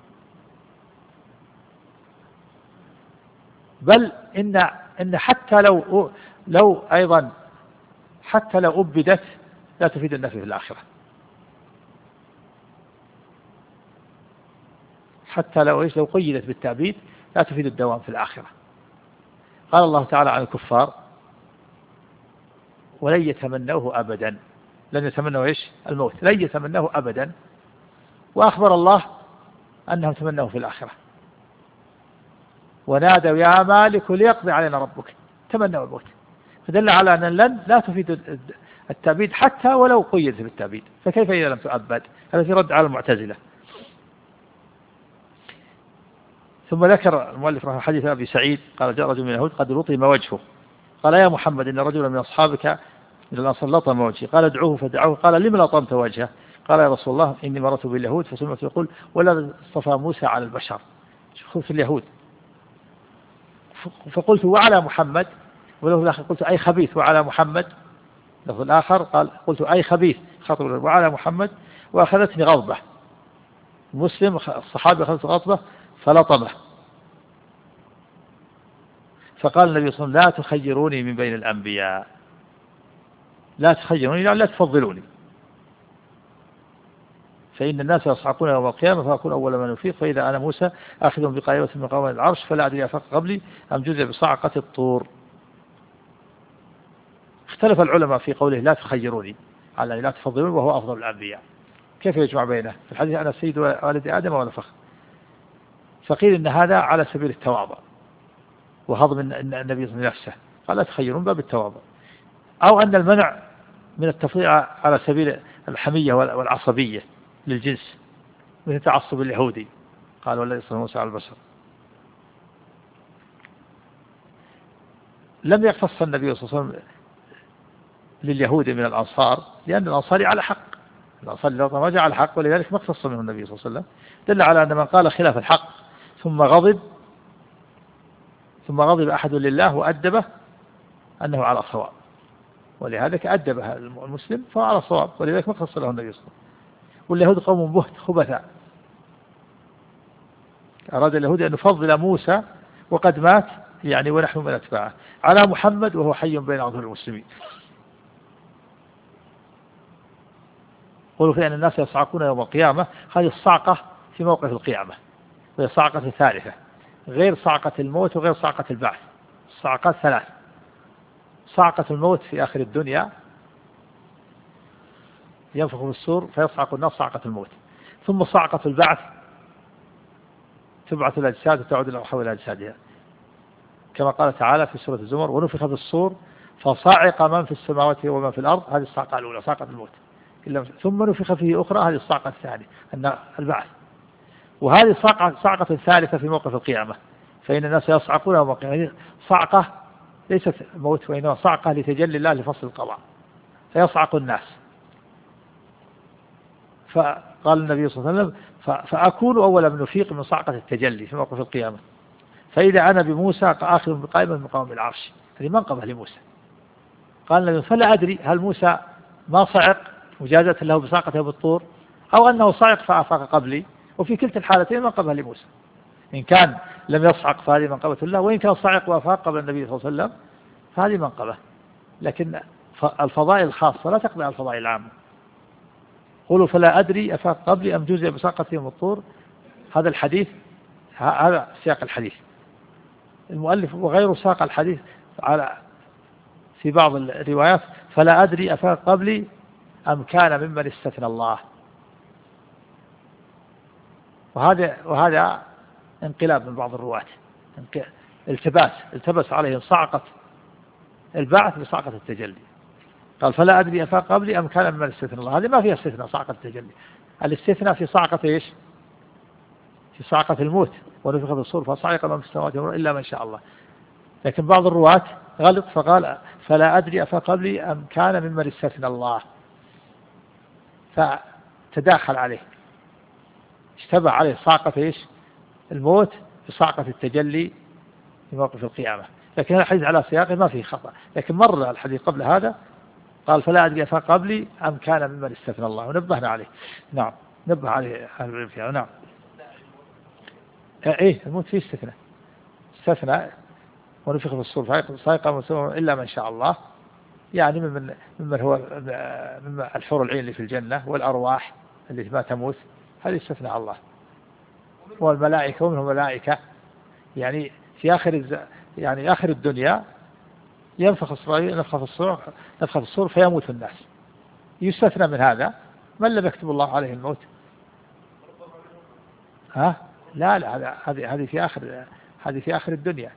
بل إن إن حتى لو لو أيضا حتى لو أبدت لا تفيد النفي في الآخرة، حتى لو إيش لو قيدت بالتأبيد لا تفيد الدوام في الآخرة. قال الله تعالى عن الكفار ولن يتمنوه أبدا، لن يتمنوا إيش الموت، لن يتمنوه أبدا. وأخبر الله أنهم تمنوه في الآخرة، ونادوا يا مالك ليقضي علينا ربك، تمنوا الموت. فدل على أن لن لا تفيد التأبيد حتى ولو قيدت بالتأبيد، فكيف إذا لم تؤبد؟ هذا في رد على المعتزلة. ثم ذكر المؤلف رحمه حديث أبي سعيد قال جاء رجل من اليهود قد لطم وجهه، قال يا محمد إن رجلا من أصحابك من الأنصار لطم وجهي، قال ادعوه فدعوه، قال لم لطمت وجهه؟ قال يا رسول الله إني مررت باليهود فسمعت يقول ولا اصطفى موسى على البشر. شوفوا في اليهود. فقلت وعلى محمد، ولو الآخر قلت أي خبيث وعلى محمد، لفظ الآخر قال قلت أي خبيث خطب وعلى محمد، وأخذتني غضبة. مسلم الصحابي أخذت غضبة فلطمه، فقال النبي صلى الله عليه وسلم لا تخيروني من بين الأنبياء، لا تخيروني يعني لا تفضلوني، فإن الناس يصعقون يوم القيامة فأكون أول من يفيق، فإذا أنا موسى آخذ بقائمة من قوام العرش فلا أدري أفاق قبلي أم جزء بصعقة الطور. اختلف العلماء في قوله لا تخيروني على لا تفضلوني وهو أفضل الأنبياء، كيف يجمع بينه؟ في الحديث أنا سيد ولد آدم ولا فخر. فقيل إن هذا على سبيل التواضع وهضم النبي صلى الله عليه وسلم نفسه، قال لا تخيرون باب التواضع، أو أن المنع من التفضيل على سبيل الحمية والعصبية للجنس مثل تعصب اليهودي، قال والذي صلى موسى على البشر. لم يختص النبي صلى الله عليه وسلم لليهود من الأنصار، لأن الأنصار على حق، الأنصار ما جاء على حق، ولذلك ما اختص منه النبي صلى الله عليه وسلم. دل على أن من قال خلاف الحق ثم غضب ثم غضب أحد لله وأدبه أنه على صواب، ولهذا أدب المسلم فهو على صواب، ولذلك ما اختص له النبي صلى الله عليه وسلم. واليهود قوم بهت خبثاء، أراد اليهود أن نفضل موسى وقد مات يعني ونحن من أتباعه على محمد وهو حي بين أظهر المسلمين. قولوا في أن الناس يصعقون يوم القيامة، هذه الصعقة في موقف القيامة، وهي صعقة ثالثة غير صعقة الموت وغير صعقة البعث. الصعقات ثلاث: صعقة الموت في آخر الدنيا ينفخ في الصور فيصعق الناس صعقة الموت، ثم صعقة البعث تبعث الأجساد وتعود الأرواح إلى أجسادها، كما قال تعالى في سورة الزمر ونفخ في الصور فصعق من في السماوات ومن في الأرض، هذه الصعقة الأولى صعقة الموت، ثم نفخ فيه أخرى، هذه الصعقة الثانية أن البعث، وهذه صعقة صعقة ثالثة في موقف القيامة، فإن الناس يصعقون يوم القيامة. صعقة ليست موت وإنما صعقة لتجلي الله لفصل القضاء، فيصعق الناس. فقال النبي صلى الله عليه وسلم فأكون أول من يفيق من صعقة التجلي في موقف القيامة، فإذا أنا بموسى آخر بقائمة من مقام العرش. هذه منقبة لموسى. قال النبي فلا أدري هل موسى ما صعق مجازة له بصاقته بالطور أو أنه صعق فأفاق قبلي، وفي كلتا الحالتين منقبة لموسى. إن كان لم يصعق فهذه منقبة الله، وإن كان صعق وأفاق قبل النبي صلى الله عليه وسلم فهذه منقبة. لكن الفضائل الخاصة لا تقضي على الفضائل العامة. قولوا فلا أدري أفاق قبلي أم جزء بساقتهم الطور، هذا الحديث هذا سياق الحديث. المؤلف وغيره ساق الحديث على في بعض الروايات فلا أدري أفاق قبلي أم كان ممن استثنى الله. وهذا وهذا انقلاب من بعض الرواة، التباس التبس عليهم صعقة البعث بصعقة التجلي. قال فلا أدري أفاق قبلي أم كان ممن استثنى الله. هذه ما فيها استثناء صعقة التجلي. الاستثناء في صعقة إيش؟ في صعقة الموت ونفخ في الصور فصعق من في السماوات إلا من شاء الله. لكن بعض الرواة غلط فقال فلا أدري أفاق قبلي أم كان ممن استثنى الله، فتداخل عليه، اشتبه عليه صعقة إيش؟ الموت بصعقة التجلي في موقف القيامة. لكن هذا الحديث على سياقه ما فيه خطأ. لكن مر الحديث قبل هذا قال فلا أدري أفاق قبلي أم كان ممن استثنى الله، ونبهنا عليه. نعم نبه عليه أهل العلم فيها. نعم إيه الموت فيه استثناء، استثناء ونفخ في الصور صاعقة من سمع إلا من شاء الله، يعني ممن ممن هو ممن الحور العين اللي في الجنة والأرواح اللي ما تموت، هذه استثناء الله. والملائكة ومنهم ملائكة يعني في آخر الز... يعني آخر الدنيا ينفخ إسرائيل نفخ في الصور نفخ في الصور فيموت الناس، يستثنى من هذا من لم يكتب الله عليه الموت. ها لا لا هذه هذه في آخر هذه في آخر الدنيا،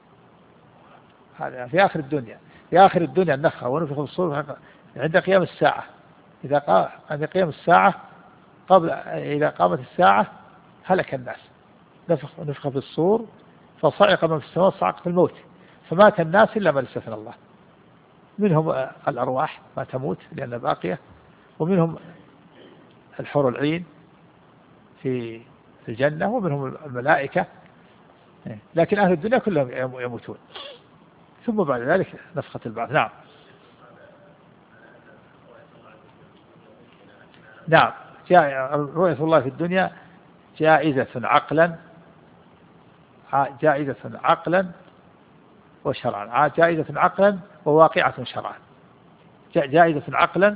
هذا في آخر الدنيا في آخر الدنيا النفخة ونفخ في الصور عند قيام الساعة. إذا قام عند قيام الساعة قبل إذا قامت الساعة هلك الناس، نفخ نفخ في الصور فصعق من في السماء صعقة الموت فمات الناس إلا من استثنى الله. منهم الأرواح ما تموت لأنها باقية، ومنهم الحور العين في الجنة، ومنهم الملائكة، لكن أهل الدنيا كلهم يموتون ثم بعد ذلك نفخة البعث. نعم نعم رؤية الله في الدنيا جائزة عقلا جائزة عقلا وشرعا جائزة عقلا وواقعة شرعا. جائزة عقلا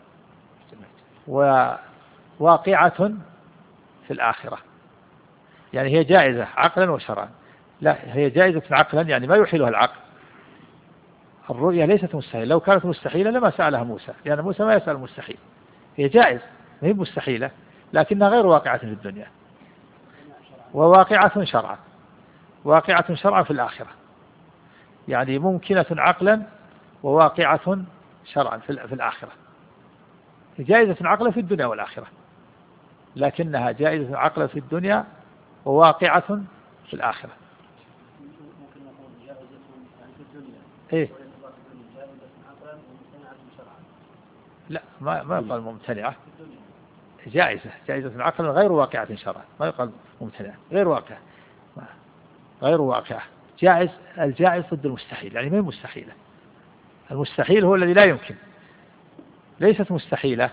وواقعة في الآخرة، يعني هي جائزة عقلا وشرعا. لا هي جائزة عقلا يعني ما يحيلها العقل. الرؤية ليست مستحيلة، لو كانت مستحيلة لما سألها موسى، لأن موسى ما يسأل مستحيل. هي جائز ما هي مستحيلة لكنها غير واقعة في الدنيا. وواقعة شرعا واقعة شرعا في الآخرة، يعني ممكنة عقلا وواقعة شرعا في الآخرة. جائزة عقلا في الدنيا والآخرة، لكنها جائزة عقلا في الدنيا وواقعة في الآخرة. ممكن نقول جائزة يعني في الدنيا إيه؟ جائزة عقلا وممتنعة شرعا. لا ما ما يقال ممتنعة، جائزة جائزة عقلا غير واقعة شرعا، ما يقال ممتنعة، غير واقعة غير واقعة. جائز الجائز ضد المستحيل، يعني ما هي مستحيلة. المستحيل هو الذي لا يمكن، ليست مستحيلة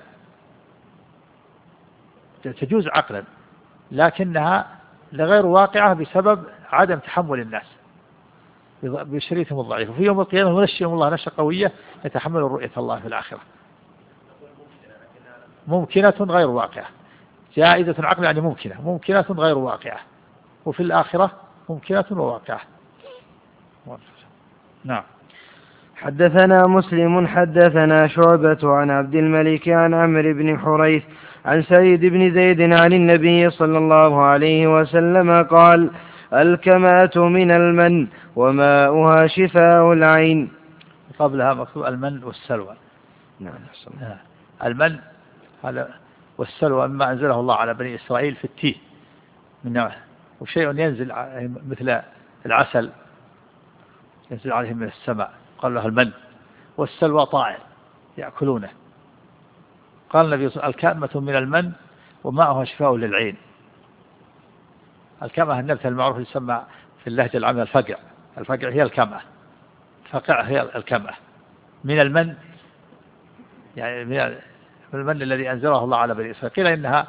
تجوز عقلا لكنها لغير واقعة بسبب عدم تحمل الناس بشريتهم الضعيف. وفي يوم القيامة ينشئهم الله نشأة قوية يتحمل رؤية الله في الآخرة. ممكنة غير واقعة، جائزة عقل يعني ممكنة ممكنة غير واقعة، وفي الآخرة ممكنة وواقعة. نعم. حدثنا مسلم حدثنا شعبة عن عبد الملك عن عمرو بن حريث عن سعيد بن زيد عن النبي صلى الله عليه وسلم قال: الكمات من المن وماؤها شفاء العين. قبلها مكتوب المن والسلوى. نعم. المن هذا والسلوى مما أنزله الله على بني إسرائيل في التيه من نوع، وشيء ينزل مثل العسل ينزل عليهم من السماء قال له المن، والسلوى طائر يأكلونه قال النبي صلى الله عليه وسلم الكامة من المن وماءها شفاء للعين. الكامة النبت المعروف يسمى في اللهجة العامة الفقع. الفقع هي الكامة، الفقع هي الكامة من المن، يعني من المن الذي أنزله الله على بني إسرائيل. قيل إنها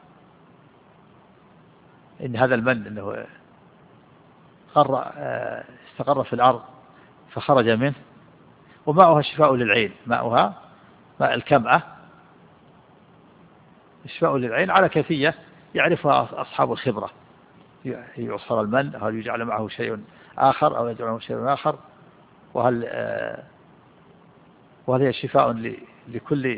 إن هذا المن إنه قر استقر في الأرض فخرج منه، وماؤها شفاء للعين. ماؤها ماء الكمأة شفاء للعين على كيفية يعرفها أصحاب الخبرة. يعصر المن، هل يجعل معه شيء آخر أو يجعل معه شيء آخر، وهل وهل هي شفاء لكل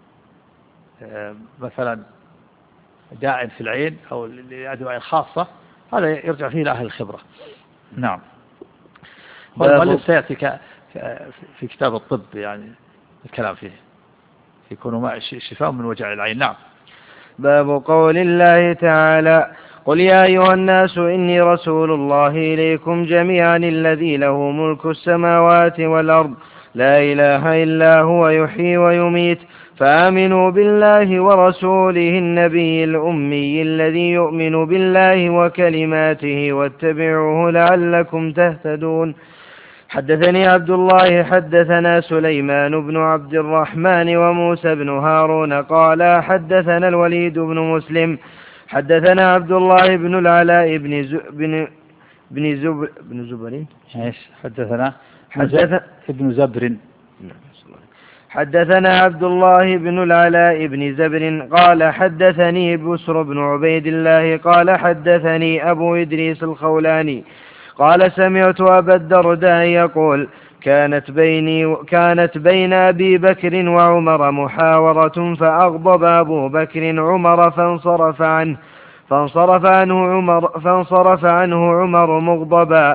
مثلا داء في العين أو لأدواء خاصة، هذا يرجع فيه لأهل الخبرة. نعم. والمؤلف سيأتي في كتاب الطب يعني الكلام فيه يكون ماء شفاء من وجع العين. نعم. باب قول الله تعالى: قل يا أيها الناس إني رسول الله إليكم جميعا الذي له ملك السماوات والأرض لا إله إلا هو يحيي ويميت فآمنوا بالله ورسوله النبي الأمي الذي يؤمن بالله وكلماته واتبعوه لعلكم تهتدون. حدثني عبد الله حدثنا سليمان بن عبد الرحمن وموسى بن هارون قال حدثنا الوليد بن مسلم حدثنا عبد الله بن العلاء بن ز... بن بن زبر بن زبر ايش حدثنا حدث ابن زبر حدثنا عبد الله بن العلاء بن زبر قال حدثني بسر بن عبيد الله قال حدثني أبو إدريس الخولاني قال سمعت أبا الدرداء يقول كانت بيني كانت بين أبي بكر وعمر محاورة فأغضب أبو بكر عمر فانصرف عنه فانصرف عنه عمر فانصرف عنه عمر مغضبا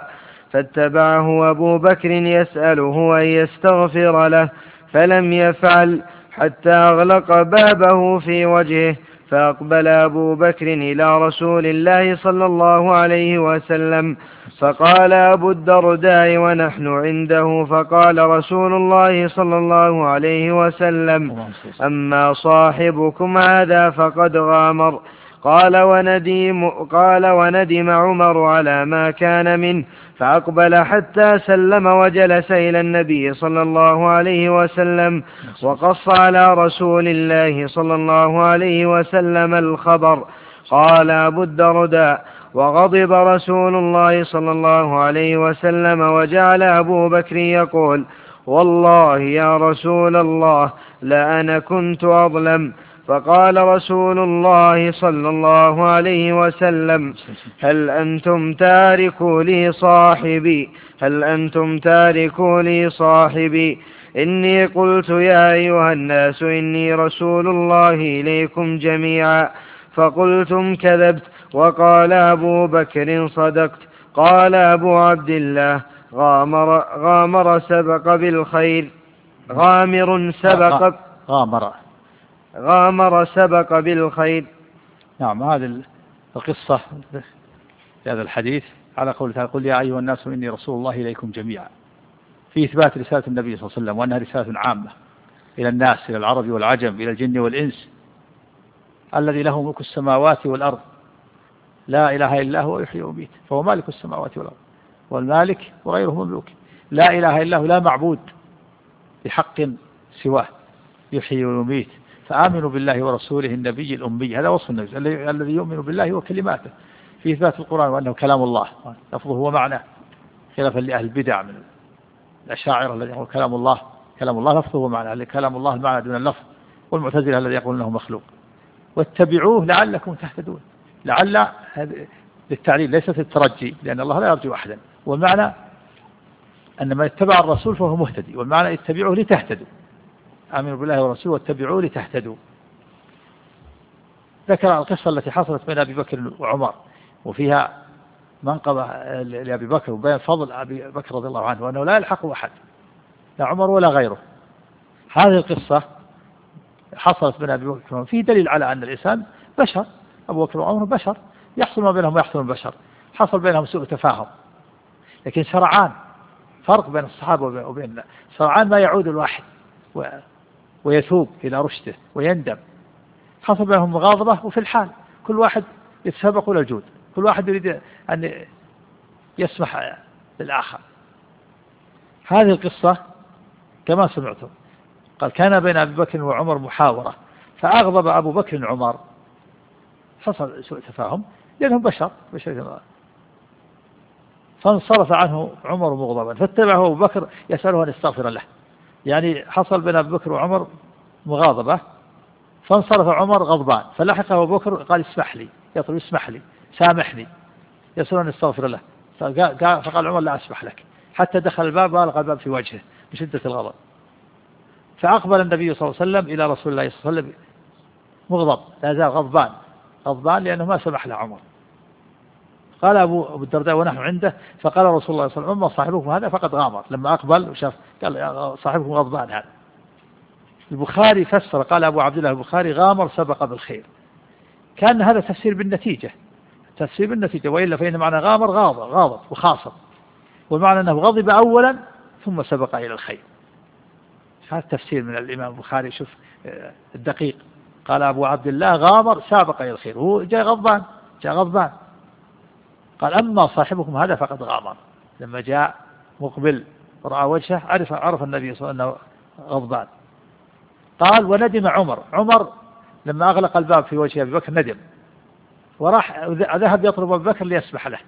فاتبعه أبو بكر يسأله أن يستغفر له فلم يفعل حتى أغلق بابه في وجهه فأقبل أبو بكر إلى رسول الله صلى الله عليه وسلم فقال أبو الدرداء ونحن عنده فقال رسول الله صلى الله عليه وسلم أما صاحبكم هذا فقد غامر. قال وندم, قال وندم عمر على ما كان منه فأقبل حتى سلم وجلس إلى النبي صلى الله عليه وسلم وقص على رسول الله صلى الله عليه وسلم الخبر. قال أبو الدرداء وغضب رسول الله صلى الله عليه وسلم وجعل أبو بكر يقول والله يا رسول الله لأنا كنت أظلم. فقال رسول الله صلى الله عليه وسلم هل أنتم تاركوا لي صاحبي هل أنتم تاركوا لي صاحبي إني قلت يا أيها الناس إني رسول الله إليكم جميعا فقلتم كذبت. وقال أبو بكر صدقت. قال أبو عبد الله غامر, غامر سبق بالخير غامر سبق غامر غامر سبق بالخير. نعم. هذه القصة في هذا الحديث على قول تعالى قل يا أيها الناس إني رسول الله إليكم جميعا في إثبات رسالة النبي صلى الله عليه وسلم وأنها رسالة عامة إلى الناس إلى العرب والعجم إلى الجن والإنس الذي له ملك السماوات والأرض لا إله إلا هو يحيي ويميت فهو مالك السماوات والأرض والمالك وغيره مملوك لا إله إلا هو لا معبود بحق سواه يحيي ويميت فآمنوا بالله ورسوله النبي الأمي. هذا وصف النبي الذي يؤمن بالله وكلماته في إثبات القرآن وأنه كلام الله لفظه ومعناه خلافا لأهل البدع من الأشاعرة الذي يقول كلام الله كلام الله لفظه ومعناه كلام الله المعنى دون اللفظ والمعتزلة الذي يقول أنه مخلوق. واتبعوه لعلكم تهتدون. لعل للتعليل ليست الترجي لأن الله لا يرجو أحدا والمعنى أن من اتبع الرسول فهو مهتدي والمعنى اتبعوه لتهتدوا آمنوا بالله ورسوله واتبعوه لتهتدوا. ذكر القصة التي حصلت بين أبي بكر وعمر وفيها منقبة لأبي بكر وبين فضل أبي بكر رضي الله عنه وأنه لا يلحقه أحد لا عمر ولا غيره. هذه القصة حصلت بين أبي بكر وعمر فيه دليل على أن الإنسان بشر. أبو بكر وعمر بشر يحصل ما بينهم ويحصل البشر حصل بينهم سوء تفاهم لكن سرعان فرق بين الصحابة وبين سرعان ما يعود الواحد ويتوب إلى رشده ويندم. حصل بينهم مغاضبة، وفي الحال كل واحد يتسابق إلى الجود، كل واحد يريد أن يسمح للآخر. هذه القصة كما سمعتم، قال كان بين أبي بكر وعمر محاورة، فأغضب أبو بكر عمر، حصل سوء تفاهم لأنهم بشر بشر، فانصرف عنه عمر مغضبا، فاتبعه أبو بكر يسأله أن يستغفر له. يعني حصل بين أبي بكر وعمر مغاضبة، فانصرف عمر غضبان، فلحقه أبو بكر قال اسمح لي، يطلب اسمح لي سامحني، يسأله أن يستغفر له، فقال عمر لا أسمح لك، حتى دخل الباب وألقى الباب في وجهه بشدة الغضب. فأقبل النبي صلى الله عليه وسلم إلى رسول الله صلى الله عليه وسلم مغضب، لا زال غضبان غضبان لأنه ما سمح له عمر. قال أبو الدرداء ونحن عنده، فقال رسول الله صلى الله عليه وسلم أما صاحبكم هذا فقد غامر، لما أقبل وشاف قال صاحبكم غضبان هذا. البخاري فسر، قال أبو عبد الله البخاري غامر سبق بالخير، كان هذا تفسير بالنتيجة، تفسير بالنتيجة، وإلا فإن معنى غامر غاضب غاضب وخاصم، والمعنى أنه غضب أولا ثم سبق إلى الخير. هذا تفسير من الإمام البخاري، شوف الدقيق، قال أبو عبد الله غامر سابق إلى الخير، هو جاء غضبان جاء غضبان قال أما صاحبكم هذا فقد غامر، لما جاء مقبل ورأى وجهه عرف عرف النبي صلى الله عليه وسلم أنه غضبان. قال وندم عمر، عمر لما أغلق الباب في وجه أبي بكر ندم، وراح ذهب يطلب أبي بكر ليسمح له،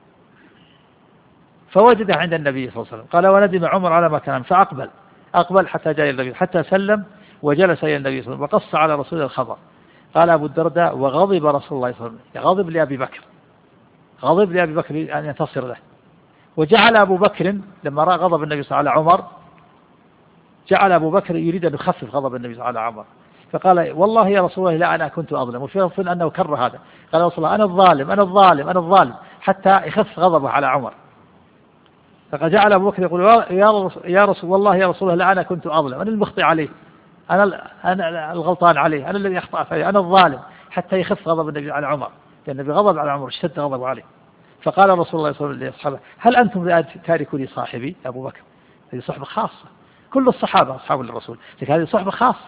فوجده عند النبي صلى الله عليه وسلم. قال وندم عمر على ما كان، فأقبل أقبل حتى جاء النبي حتى سلم وجلس إلى النبي صلى الله عليه وسلم وقص على رسول الخبر. قال أبو الدرداء وغضب رسول الله صلى الله عليه وسلم، غضب لأبي بكر، غضب لأبي بكر أن ينتصر له. وجعل أبو بكر لما رأى غضب النبي صلى الله عليه وسلم على عمر، جعل أبو بكر يريد أن يخفف غضب النبي صلى الله عليه وسلم على عمر، فقال والله يا رسول الله لا أنا كنت أظلم، وفي لفظ أنه كرر هذا، قال يا رسول الله أنا الظالم أنا الظالم أنا الظالم، حتى يخف غضبه على عمر. فجعل أبو بكر يقول يا رسول والله يا رسول الله لا أنا كنت أظلم، أنا المخطئ عليه، أنا أنا الغلطان عليه، أنا الذي أخطأ فيه، أنا الظالم، حتى يخف غضب النبي على عمر، لأن النبي غضب على عمر اشتد غضبه عليه. فقال رسول الله صلى الله عليه وسلم هل أنتم تاركوا لي صاحبي يا أبو بكر؟ هذه صحبة خاصة، كل الصحابة أصحاب الرسول، لكن هذه صحبة خاصة،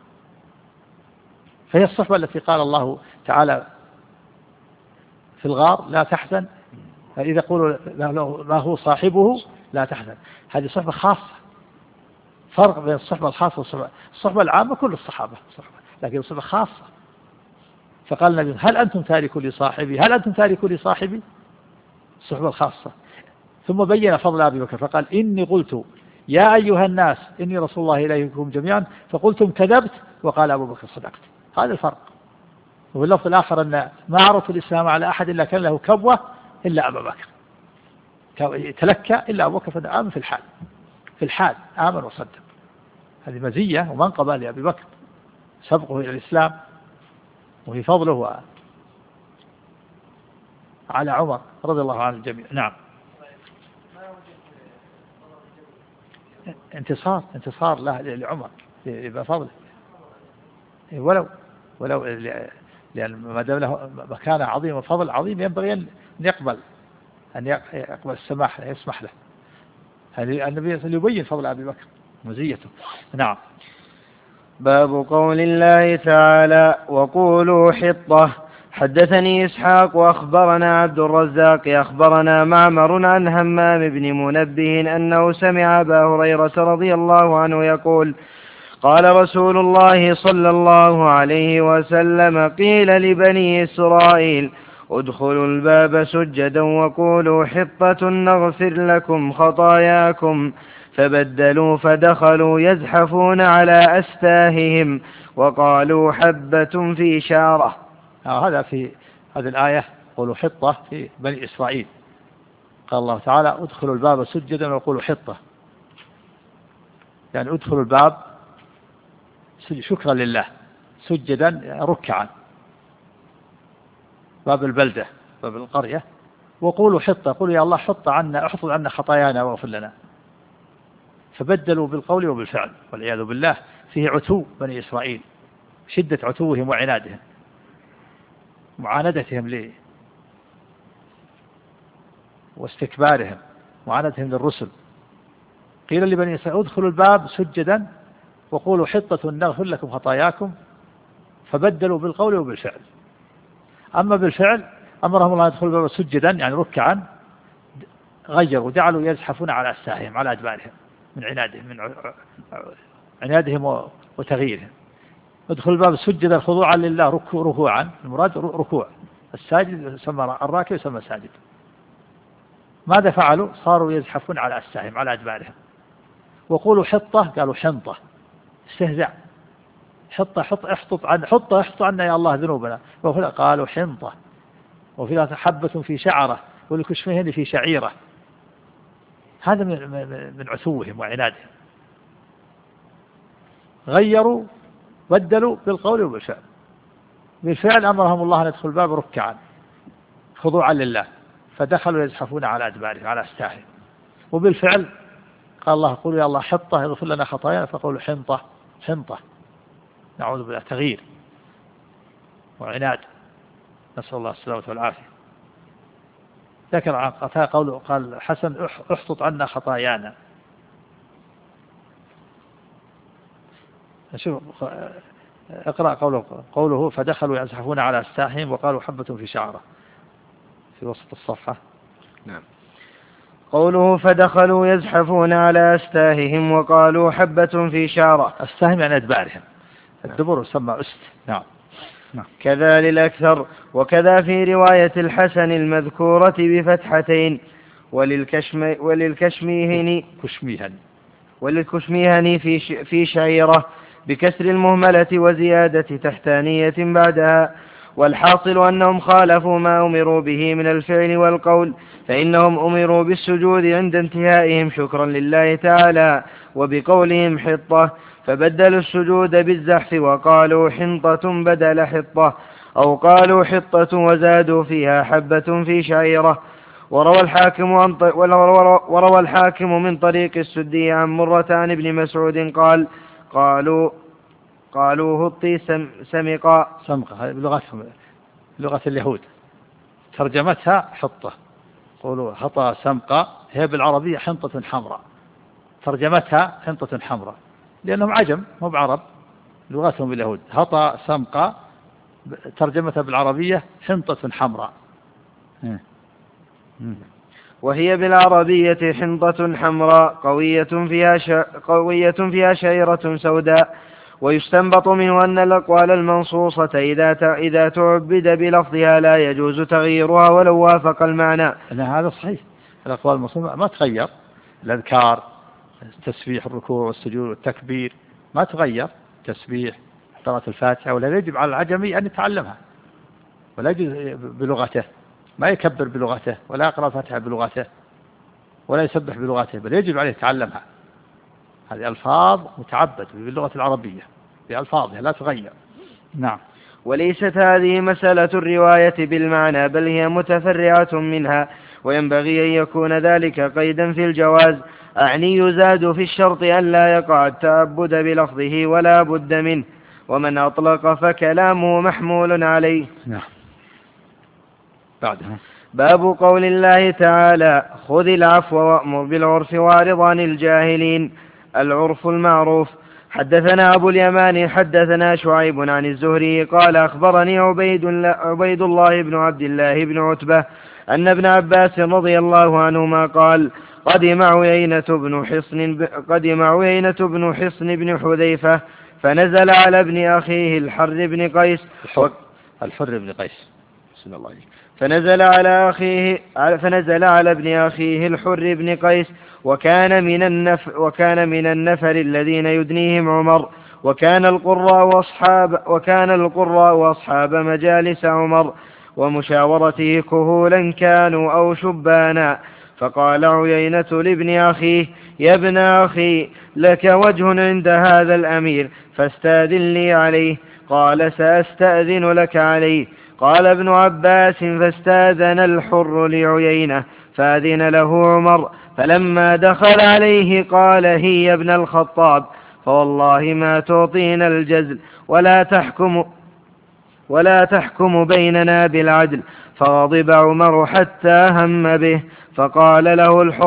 فهي الصحبة التي قال الله تعالى في الغار لا تحزن، إذا قولوا ما هو صاحبه لا تحزن، هذه صحبة خاصة، فرق بين الصحبة الخاصة والصحبة الصحبة العامة، كل الصحابة صحبة، لكن الصحبة خاصة. فقال النبي هل أنتم تاركوا لي صاحبي هل أنتم تاركوا لي صاحبي، الصحبة الخاصة. ثم بين فضل أبي بكر فقال إني قلت يا أيها الناس إني رسول الله إليكم جميعا فقلتم كذبت وقال أبو بكر صدقت، هذا الفرق. وفي اللفظ الآخر أن ما عرفت الإسلام على أحد إلا كان له كبوة إلا أبا بكر، تلكى إلا أبو بكر فآمن في الحال في الحال آمن وصدق، هذه مزية ومنقبة لأبي بكر، سبقه إلى الإسلام وفي فضله على عمر رضي الله عن الجميع. نعم انتصار انتصار له لعمر بفضله، ولو ولو لأن ما دام له مكانة عظيمة وفضل عظيم ينبغي أن يقبل أن يقبل السماح يسمح له. هذه النبي يبين فضل أبي بكر مزيته. نعم. باب قول الله تعالى وقولوا حطة. حدثني إسحاق وأخبرنا عبد الرزاق أخبرنا معمر عن همام بن منبه أنه سمع أبا هريرة رضي الله عنه يقول قال رسول الله صلى الله عليه وسلم قيل لبني إسرائيل ادخلوا الباب سجدا وقولوا حطة نغفر لكم خطاياكم فبدلوا فدخلوا يزحفون على أستاههم وقالوا حبة في شارة. هذا في هذه الآية قولوا حطة في بني إسرائيل، قال الله تعالى ادخلوا الباب سجدا وقولوا حطة، يعني ادخلوا الباب شكرا لله سجدا ركعا، باب البلدة باب القرية، وقولوا حطة قولوا يا الله حط عنا احفظ عنا خطايانا واغفر لنا. فبدلوا بالقول وبالفعل والعياذ بالله، فيه عتو بني إسرائيل، شدة عتوهم وعنادهم معاندتهم لي واستكبارهم معاندتهم للرسل. قيل لبني إسرائيل ادخلوا الباب سجدا وقولوا حطة نغفر لكم خطاياكم، فبدلوا بالقول وبالفعل. أما بالفعل أمرهم الله يدخل الباب سجدا يعني ركعا، غيروا جعلوا يزحفون على أستاههم على أدبارهم من عنادهم من عنادهم وتغييرهم. ادخل الباب سجدا خضوعا لله ركوعا، المراد ركوع، الساجد يسمى الراكع يسمى ساجد. ماذا فعلوا؟ صاروا يزحفون على أستاههم على أدبارهم. وقولوا حطة قالوا حنطة، استهزاء. حطة حط احطط عن حطة احطط عنا يا الله ذنوبنا، قالوا حنطة. وفي ذات حبة في شعرة ولكشمهن في شعيرة. هذا من من عتوهم وعنادهم. غيروا بدلوا بالقول وبالفعل. بالفعل أمرهم الله أن يدخل الباب ركعا خضوعا لله، فدخلوا يزحفون على أدبارهم على أستاههم. وبالفعل قال الله قولوا يا الله حطة يغفر لنا خطايانا، فقولوا حنطة حنطة، نعوذ بالله، تغيير وعناد، نسأل الله السلامة والعافية. ذكر عن قتادة قوله قال حسن احطط عنا خطايانا. شوف اقرأ قوله قوله فدخلوا يزحفون على أستاههم وقالوا حبة في شعرة في وسط الصفحة. نعم. قوله فدخلوا يزحفون على أستاههم وقالوا حبة في شعرة، أستاههم يعني أدبارهم، الدبر يسمى أست. نعم. نعم. كذا للأكثر. وكذا في رواية الحسن المذكورة بفتحتين وللكشم وللكشميهني كشميهن وللكشميهني في ش في شعيرة بكسر المهملة وزيادة تحتانية بعدها. والحاصل أنهم خالفوا ما أمروا به من الفعل والقول، فإنهم أمروا بالسجود عند انتهائهم شكرا لله تعالى، وبقولهم حطة فبدلوا السجود بالزحف وقالوا حنطة بدل حطة، أو قالوا حطة وزادوا فيها حبة في شعيرة. وروى الحاكم عن وروى الحاكم من طريق السدي عن مرة عن ابن مسعود قال قالوا قالوا هطي سم سمقا سمقا بلغتهم لغة اليهود، ترجمتها حطة، قولوا هطا سمقا، هي بالعربية حنطة حمراء، ترجمتها حنطة حمراء لأنهم عجم مو بعرب، لغتهم اليهود. هطا سمقا ترجمتها بالعربية حنطة حمراء. وهي بالعربية حنطة حمراء قوية فيها ش... قوية فيها شعيرة سوداء. ويستنبط منه أن الأقوال المنصوصة إذا ت... إذا تعبد بلفظها لا يجوز تغييرها ولو وافق المعنى. أن هذا صحيح، الأقوال المنصوصة ما تغير، الأذكار التسبيح الركوع والسجود والتكبير ما تغير، تسبيح قراءة الفاتحة، ولا يجب على العجمي أن يتعلمها ولا يجب بلغته، ما يكبر بلغته ولا يقرأ الفاتحة بلغته ولا يسبح بلغته، بل يجب عليه يتعلمها. هذه ألفاظ متعبد باللغة العربية بألفاظها لا تغير. نعم. وليست هذه مسألة الرواية بالمعنى، بل هي متفرعة منها، وينبغي أن يكون ذلك قيدا في الجواز، أعني يزاد في الشرط أن لا يقع التعبد بلفظه ولا بد منه، ومن أطلق فكلامه محمول عليه. نعم. بعدها باب قول الله تعالى خذ العفو وأمر بالعرف وأعرض عن الجاهلين، العرف المعروف. حدثنا أبو اليمان حدثنا شعيب عن الزهري قال أخبرني عبيد الله, عبيد الله بن عبد الله بن عتبة أن ابن عباس رضي الله عنهما قال قدم عيينة بن حصن قدم عيينة بن حصن بن حذيفة فنزل على ابن أخيه الحر بن قيس الحر, الحر بن قيس بسم الله عليك. فنزل على أخيه فنزل على ابن أخيه الحر بن قيس وكان من النفر وكان من النفر الذين يدنيهم عمر، وكان القراء وأصحاب وكان القراء وأصحاب مجالس عمر ومشاورته كهولا كانوا أو شبانا. فقال عيينة لابن أخيه يا ابن أخي لك وجه عند هذا الأمير فاستأذن لي عليه. قال سأستأذن لك عليه. قال ابن عباس فاستأذن الحر لعيينة فأذن له عمر، فلما دخل عليه قال هي يا ابن الخطاب فوالله ما تعطينا الجزل ولا تحكم ولا تحكم بيننا بالعدل. فغضب عمر حتى هم به، فقال له الحر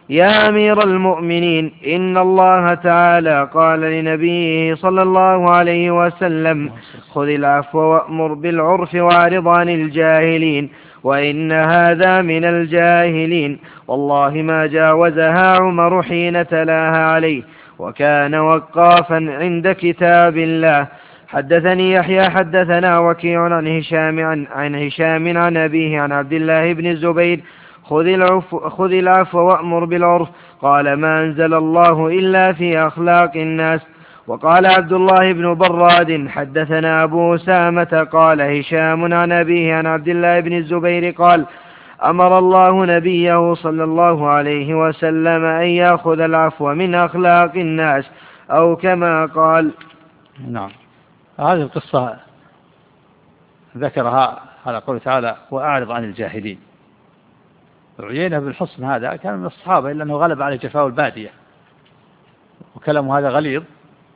يا أمير المؤمنين إن الله تعالى قال لنبيه صلى الله عليه وسلم خذ العفو وأمر بالعرف وأعرض عن الجاهلين وإن هذا من الجاهلين. والله ما جاوزها عمر حين تلاها عليه وكان وقافا عند كتاب الله. حدثني يحيى حدثنا وكيع عن هشام عن, عن هشام عن أبيه عن عبد الله بن الزبير خذ العفو, خذ العفو وأمر بالعرف قال ما أنزل الله إلا في أخلاق الناس. وقال عبد الله بن براد حدثنا أبو أسامة قال هشام عن أبيه عن عبد الله بن الزبير قال أمر الله نبيه صلى الله عليه وسلم أن يأخذ العفو من أخلاق الناس أو كما قال. نعم. هذه القصة ذكرها على قوله تعالى وأعرض عن الجاهلين. عيينة بن حصن هذا كان من الصحابة إلا أنه غلب على جفاء البادية وكلامه هذا غليظ.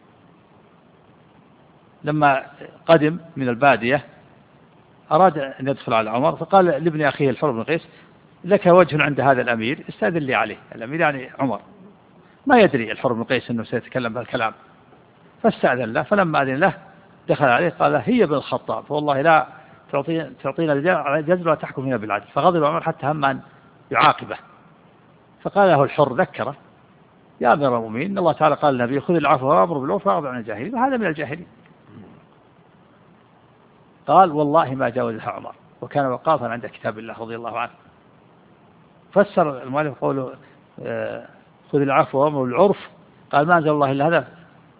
لما قدم من البادية أراد أن يدخل على عمر فقال لابن أخيه الحر بن قيس لك وجه عند هذا الأمير استأذن لي عليه. الأمير يعني عمر ما يدري الحر بن قيس أنه سيتكلم بهالكلام فاستأذن له. فلما أذن له دخل عليه قال هي ابن الخطاب فوالله لا تعطينا الجزل ولا تحكم فينا بالعدل. فغضب عمر حتى هم أن يعاقبه فقال له الحر ذكره يا أمير المؤمنين إن الله تعالى قال للنبي خذ العفو وأمر بالعرف وأعرض عن الجاهلين وهذا من الجاهلين. قال والله ما جاوزها عمر وكان وقافا عند كتاب الله رضي الله عنه. فسر المؤلف قوله خذ العفو وأمر بالعرف قال ما أنزل الله إلا هذا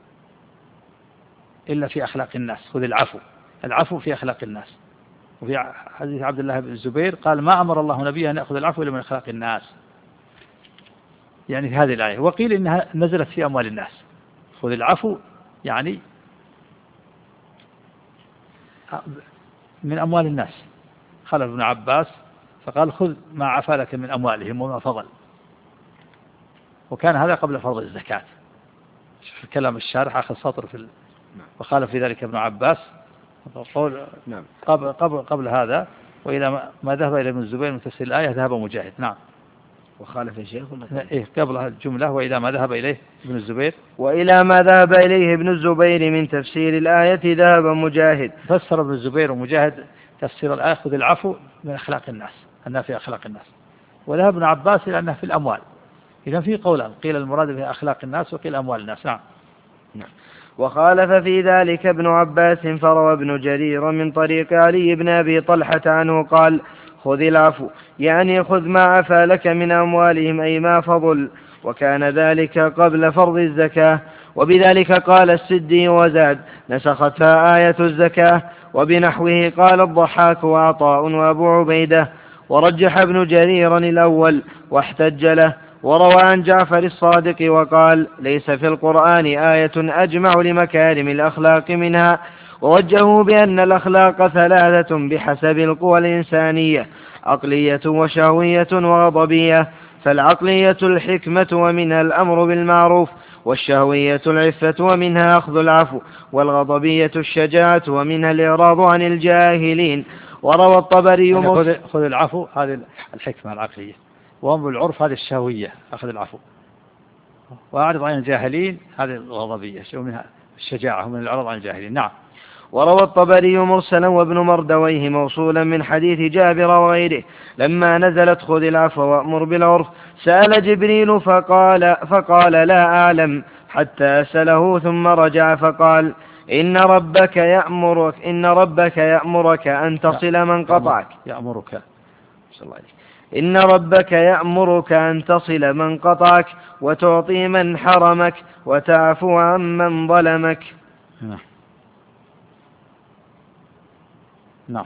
إلا في أخلاق الناس. خذ العفو العفو في أخلاق الناس. وفي حديث عبد الله بن الزبير قال ما أمر الله نبيه أن يأخذ العفو إلا من أخلاق الناس يعني في هذه الآية. وقيل إنها نزلت في أموال الناس. خذ العفو يعني من أموال الناس. خلف ابن عباس فقال خذ ما عفا لك من أموالهم وما فضل. وكان هذا قبل فرض الزكاة. في كلام الشارح آخر سطر في ال... وقال في ذلك ابن عباس قول قبل, قبل, قبل هذا وإلى ما ذهب إلى ابن الزبير من تفسير الآية ذهب مجاهد. نعم. وخالف الشيخ إيه قبل الجملة وإلى ما ذهب إليه ابن الزبير وإلى ما ذهب إليه ابن الزبير من تفسير الآية ذهب مجاهد. فسر ابن الزبير ومجاهد تفسير الآية خذ العفو من أخلاق الناس أنها في أخلاق الناس. وذهب ابن عباس إلى أنها في الأموال. إذا في قولا قيل المراد في أخلاق الناس وقيل أموال الناس. نعم. نعم. وخالف في ذلك ابن عباس فروى ابن جرير من طريق علي بن أبي طلحة عنه قال خذ العفو يعني خذ ما عفا لك من أموالهم أي ما فضل. وكان ذلك قبل فرض الزكاة. وبذلك قال السدي وزاد نسختها آية الزكاة. وبنحوه قال الضحاك وعطاء وأبو عبيدة. ورجح ابن جرير الأول واحتج له. وروى عن جعفر الصادق وقال ليس في القرآن آية أجمع لمكارم الأخلاق منها. ووجهوا بأن الأخلاق ثلاثة بحسب القوى الإنسانية عقلية وشهوية وغضبية. فالعقلية الحكمة ومنها الأمر بالمعروف والشهوية العفة ومنها أخذ العفو والغضبية الشجاعة ومنها الإعراض عن الجاهلين. وروى الطبري يعني خذ العفو هذه الحكمة العقلية وأمر العرف هذه الشهوية أخذ العفو وأعرض عن الجاهلين هذه الغضبية ومنها الشجاعة ومن الإعراض عن الجاهلين. نعم. وروى الطبري مرسلا وابن مردويه موصولا من حديث جابر وغيره لما نزلت خذ العفو وأمر بالعرف سأل جبريل فقال, فقال لا أعلم حتى أسأله ثم رجع فقال إن ربك يأمرك إن ربك يأمرك أن تصل من قطعك يأمرك صلى الله عليه إن ربك يأمرك أن تصل من قطعك وتعطي من حرمك وتعفو عن من ظلمك. نعم. نعم.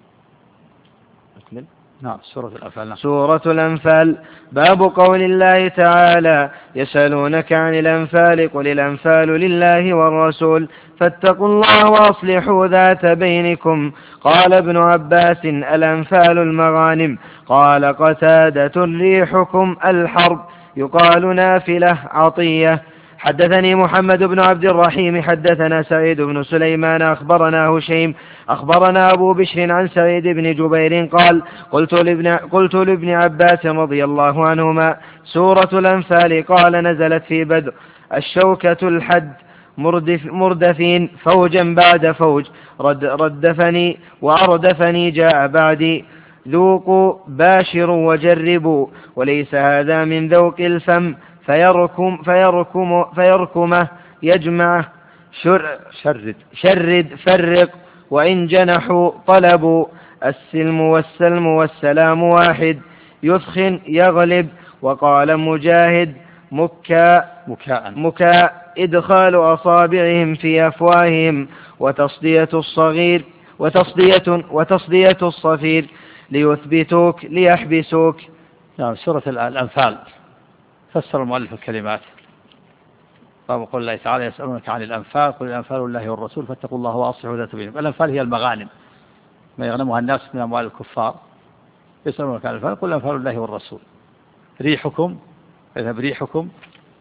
نعم. سورة الأنفال. سورة الأنفال. باب قول الله تعالى يسألونك عن الأنفال قل الأنفال لله والرسول فاتقوا الله وأصلحوا ذات بينكم. قال ابن عباس الأنفال المغانم. قال قتادة ريحكم الحرب يقال نافلة عطية. حدثني محمد بن عبد الرحيم حدثنا سعيد بن سليمان أخبرنا هشيم أخبرنا أبو بشر عن سعيد بن جبير قال قلت لابن, قلت لابن عباس رضي الله عنهما سورة الأنفال قال نزلت في بدر الشوكة الحد مردف مردفين فوجا بعد فوج رد ردفني وأردفني جاء بعدي ذوقوا باشروا وجربوا وليس هذا من ذوق الفم فيركم فيركم فيركمه يجمعه شر شرد شرد فرق وإن جنحوا طلبوا السلم والسلم والسلام واحد يثخن يغلب. وقال مجاهد مكاء مكاء, مكاء إدخال أصابعهم في أفواههم وتصدية الصغير وتصدية, وتصدية الصفير ليثبتوك ليحبسوك. نعم. سورة الأنفال فسر المؤلف الكلمات. باب قول الله تعالى يسألونك عن الأنفال قل الأنفال لله والرسول فاتقوا الله وأصلحوا ذات بينكم. الأنفال هي المغانم ما يغنمها الناس من أموال الكفار. يسألونك عن الأنفال قل الأنفال لله والرسول. ريحكم اذهب ريحكم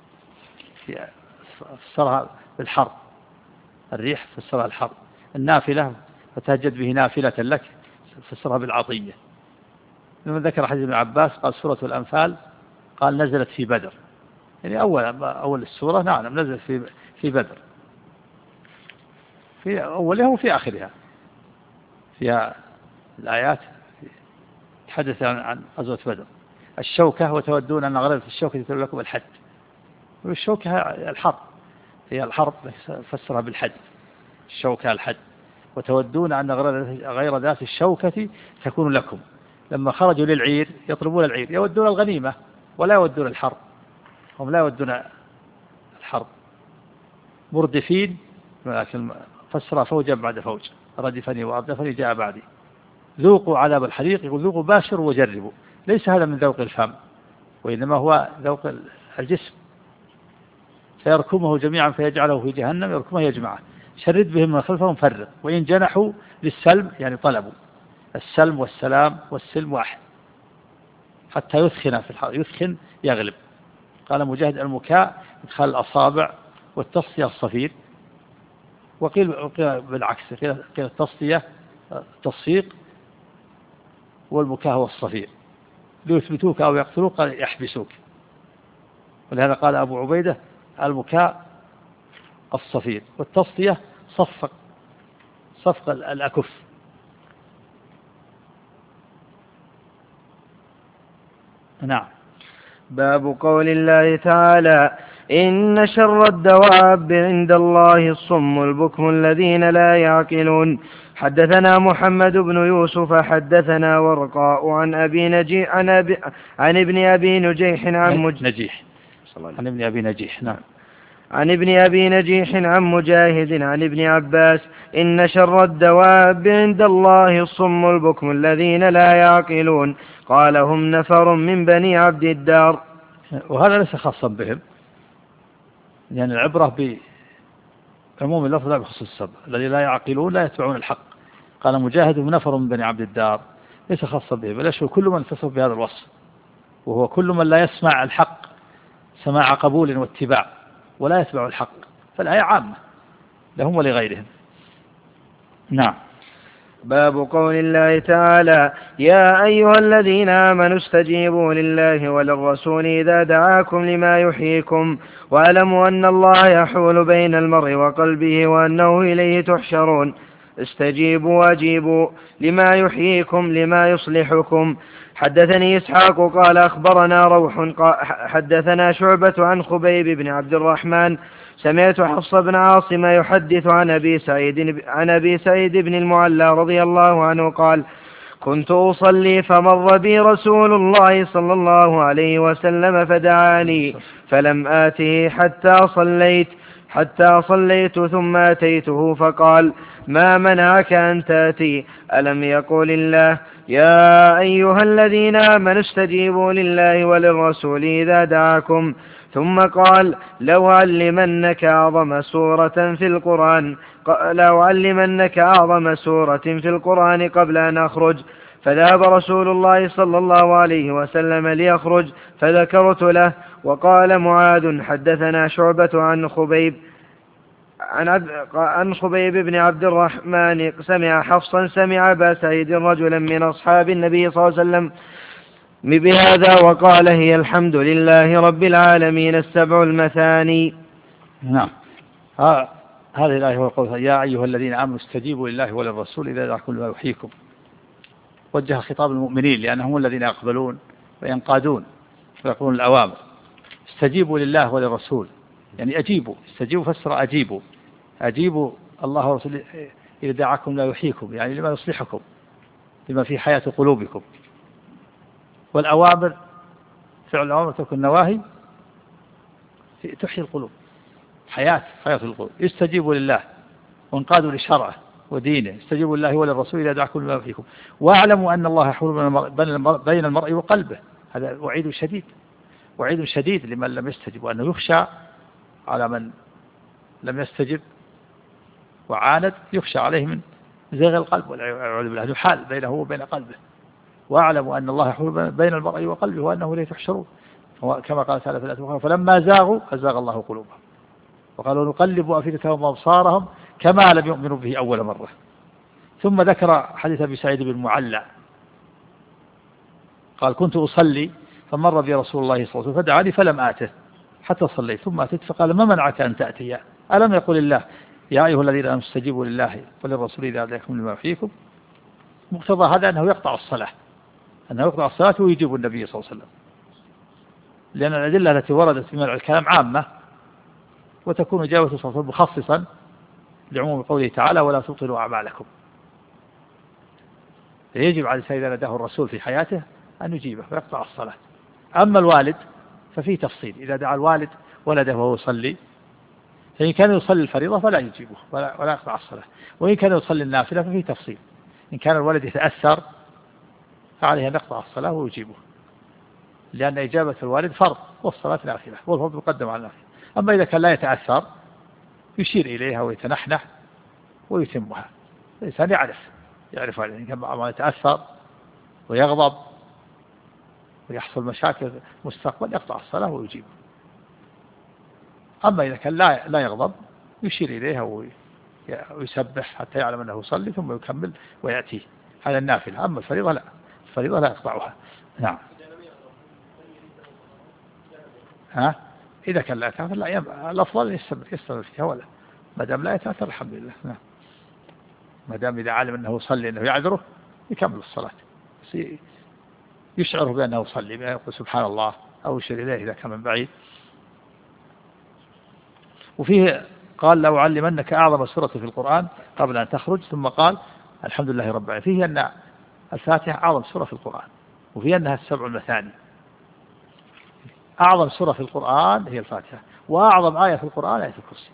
فسرها بالحرب الريح فسرها الحرب. النافلة فتهجد به نافلة لك فسرها بالعطية. لما ذكر حديث ابن عباس قال سورة الأنفال قال نزلت في بدر يعني أول أول السورة. نعم نزلت في في بدر في أولها وفي آخرها فيها الآيات تحدث عن عن غزوة بدر. الشوكة وتودون أن غلبة الشوكة تتلو لكم الحد. والشوكة الحرب هي الحرب فسرها بالحد. الشوكة الحد وتودون أن غير ذات الشوكة تكون لكم. لما خرجوا للعير يطلبون العير يودون الغنيمة ولا يودون الحرب. هم لا يودون الحرب. مردفين لكن فسرها فوجا بعد فوج ردفني وأردفني جاء بعدي. ذوقوا عذاب الحريق يقول ذوقوا باشروا وجربوا. ليس هذا من ذوق الفم وإنما هو ذوق الجسم. فيركمه جميعا فيجعله في جهنم يركمه يجمعه شرد بهم من خلفهم فرق. وإن جنحوا للسلم يعني طلبوا السلم والسلام والسلم واحد حتى يثخن في الحرب. يثخن يغلب. قال مجاهد المكاء إدخال الأصابع والتصفية الصفير. وقيل بالعكس قيل التصفية تصفيق والمكاء هو الصفير. ليثبتوك أو يقتلوك قال يحبسوك. ولهذا قال أبو عبيدة المكاء الصفير والتصفية صفق صفق الأكف. نعم. باب قول الله تعالى إن شر الدواب عند الله الصم البكم الذين لا يعقلون. حدثنا محمد بن يوسف حدثنا ورقاء عن أبي نجيح عن, أبي عن ابن أبي نجيح عن مج... نجيح عن ابن أبي نجيح. نعم. عن ابن أبي نجيح عن مجاهد عن ابن عباس إن شر الدواب عند الله الصم البكم الذين لا يعقلون. قال هم نفر من بني عبد الدار. وهذا ليس خاصا بهم لأن يعني العبرة بعموم اللفظ لا بخصوص السبب. الذين لا يعقلون لا يتبعون الحق. قال مجاهد هم نفر من بني عبد الدار ليس خاصا بهم بل يشمل كل من اتصف بهذا الوصف وهو كل من لا يسمع الحق سماع قبول واتباع ولا يتبع الحق. فالآية عامة لهم ولغيرهم. نعم. باب قول الله تعالى يا أيها الذين آمنوا استجيبوا لله وللرسول إذا دعاكم لما يحييكم واعلموا أن الله يحول بين المرء وقلبه وأنه إليه تحشرون. استجيبوا واجيبوا لما يحييكم لما يصلحكم. حدثني إسحاق قال أخبرنا روح حدثنا شعبة عن خبيب بن عبد الرحمن سمعت حفص بن عاصم يحدث عن أبي سعيد عن أبي سعيد بن المعلى رضي الله عنه قال كنت أصلي فمر بي رسول الله صلى الله عليه وسلم فدعاني فلم آته حتى صليت حتى صليت ثم أتيته فقال ما منعك أن تأتي ألم يقول الله يا أيها الذين آمنوا استجيبوا لله وللرسول إذا دعاكم ثم قال لو علمنك أعظم سورة في القرآن لو علمنك أعظم سورة في القرآن قبل أن أخرج فذهب رسول الله صلى الله عليه وسلم ليخرج فذكرت له. وقال معاذ حدثنا شعبة عن خبيب عن, عبد عن خبيب بن عبد الرحمن سمع حفصا سمع أبا سعيد رجلا من أصحاب النبي صلى الله عليه وسلم بهذا وقال هي الحمد لله رب العالمين السبع المثاني. نعم. ها هذه الآية هو قول يا أيها الذين آمنوا استجيبوا لله وللرسول إذا دعاكم لما يحييكم. وجه خطاب المؤمنين لأنهم الذين يقبلون وينقادون ويقولون الأوامر. استجيبوا لله وللرسول يعني أجيبوا. استجيبوا فسر أجيبوا. أجيبوا الله ورسوله إذا دعاكم لا يحييكم يعني لما يصلحكم لما في حياة قلوبكم. والأوامر فعل الأوامر تكون نواهي تحيي القلوب حياة حياة القلوب. استجيبوا لله وانقادوا لشرعه ودينه. استجيبوا لله وللرسول إذا دعاكم لما يحييكم واعلموا أن الله يحول بين المرء وقلبه. هذا وعيد شديد وعيد شديد لمن لم يستجب وأنه يخشى على من لم يستجب وعاند يخشى عليه من زيغ القلب والعياذ بالله يحال بينه وبين قلبه. واعلموا أن الله يحول بين المرء وقلبه وأنه لا تحشرون كما قال تعالى في الآية الأخرى فلما زاغوا أزاغ الله قلوبهم وقالوا نقلب أفئدتهم وأبصارهم كما لم يؤمنوا به أول مرة. ثم ذكر حديث أبي سعيد بن المعلى قال كنت أصلي فمر بي رسول الله صلى الله عليه وسلم فدعاني فلم آته حتى صليت ثم أتيت فقال ما منعك أن تأتي ألم يقل الله يا أيها الذين آمنوا استجيبوا لله وللرسول إذا دعاكم لما يحييكم. مقتضى هذا أنه يقطع الصلاة أنه يقطع الصلاة ويجيب النبي صلى الله عليه وسلم لأن الأدلة التي وردت في منع الكلام عامة وتكون إجابة صلى الله عليه وسلم مخصصا لعموم قوله تعالى ولا تبطلوا أعمالكم. يجب على الإنسان إذا نداه الرسول في حياته أن يجيبه ويقطع الصلاة. أما الوالد ففيه تفصيل إذا دعا الوالد ولده وهو يصلي فإن كان يصلي الفريضة فلا يجيبه ولا, ولا يقطع الصلاة. وإن كان يصلي النافلة ففيه تفصيل إن كان الولد يتأثر فعليه أن يقطع الصلاة ويجيبه لأن إجابة الوالد فرض والصلاة نافلة والفرض يقدم على النافلة. أما إذا كان لا يتأثر يشير إليها ويتنحنح ويتمها. الإنسان يعرف يعرف إن كان ما يتأثر ويغضب ويحصل مشاكل مستقبل يقطع الصلاة ويجيبه. أما إذا كان لا لا يغضب يشير إليها ويسبح حتى يعلم أنه يصلي ثم يكمل ويأتيه. هذا النافلة. أما الفريضة لا الفريضة لا يقطعها. نعم. ها إذا كان لا يتأثر لا يبقى الأفضل يستمر يستمر فيها ولا ما دام لا يتأثر الحمد لله. نعم. ما دام إذا علم أنه يصلي أنه يعذره يكمل الصلاة يشعره بأنه يصلي يقول سبحان الله أو يشير إليه إذا كان من بعيد. وفيه قال لو علمنك أعظم سورة في القرآن قبل أن تخرج ثم قال الحمد لله رب العالمين. فيه أن الفاتحة أعظم سورة في القرآن وفيه أنها السبع المثاني. أعظم سورة في القرآن هي الفاتحة وأعظم آية في القرآن آية الكرسي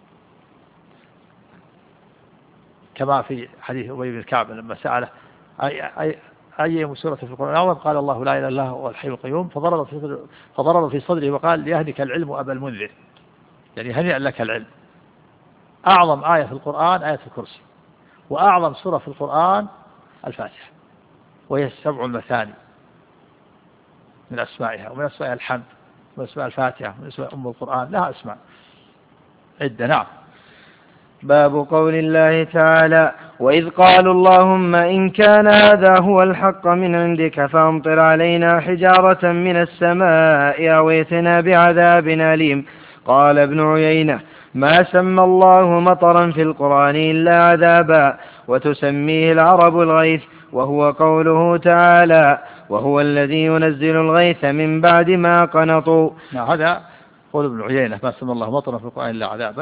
كما في حديث أبي بن كعب لما سأله أي, أي, أي سورة في القرآن أعظم قال الله لا إله إلا الله هو الحي القيوم فضرب في صدره, فضرب في صدره وقال ليهنك العلم أبا المنذر يعني هنيئا لك العلم. أعظم آية في القرآن آية الكرسي وأعظم سورة في القرآن الفاتحة وهي السبع المثاني من أسمائها ومن أسمائها الحمد ومن أسماء الفاتحة ومن أسماء أم القرآن لها أسماء عدة. نعم. باب قول الله تعالى وإذ قالوا اللهم إن كان هذا هو الحق من عندك فأمطر علينا حجارة من السماء أو ائتنا بعذاب أليم. قال ابن عيينة ما سمى الله مطرا في القرآن إلا عذابا وتسميه العرب الغيث وهو قوله تعالى وهو الذي ينزل الغيث من بعد ما قنطوا. نعم. هذا قول ابن عيينة ما سمى الله مطرا في القرآن إلا عذابا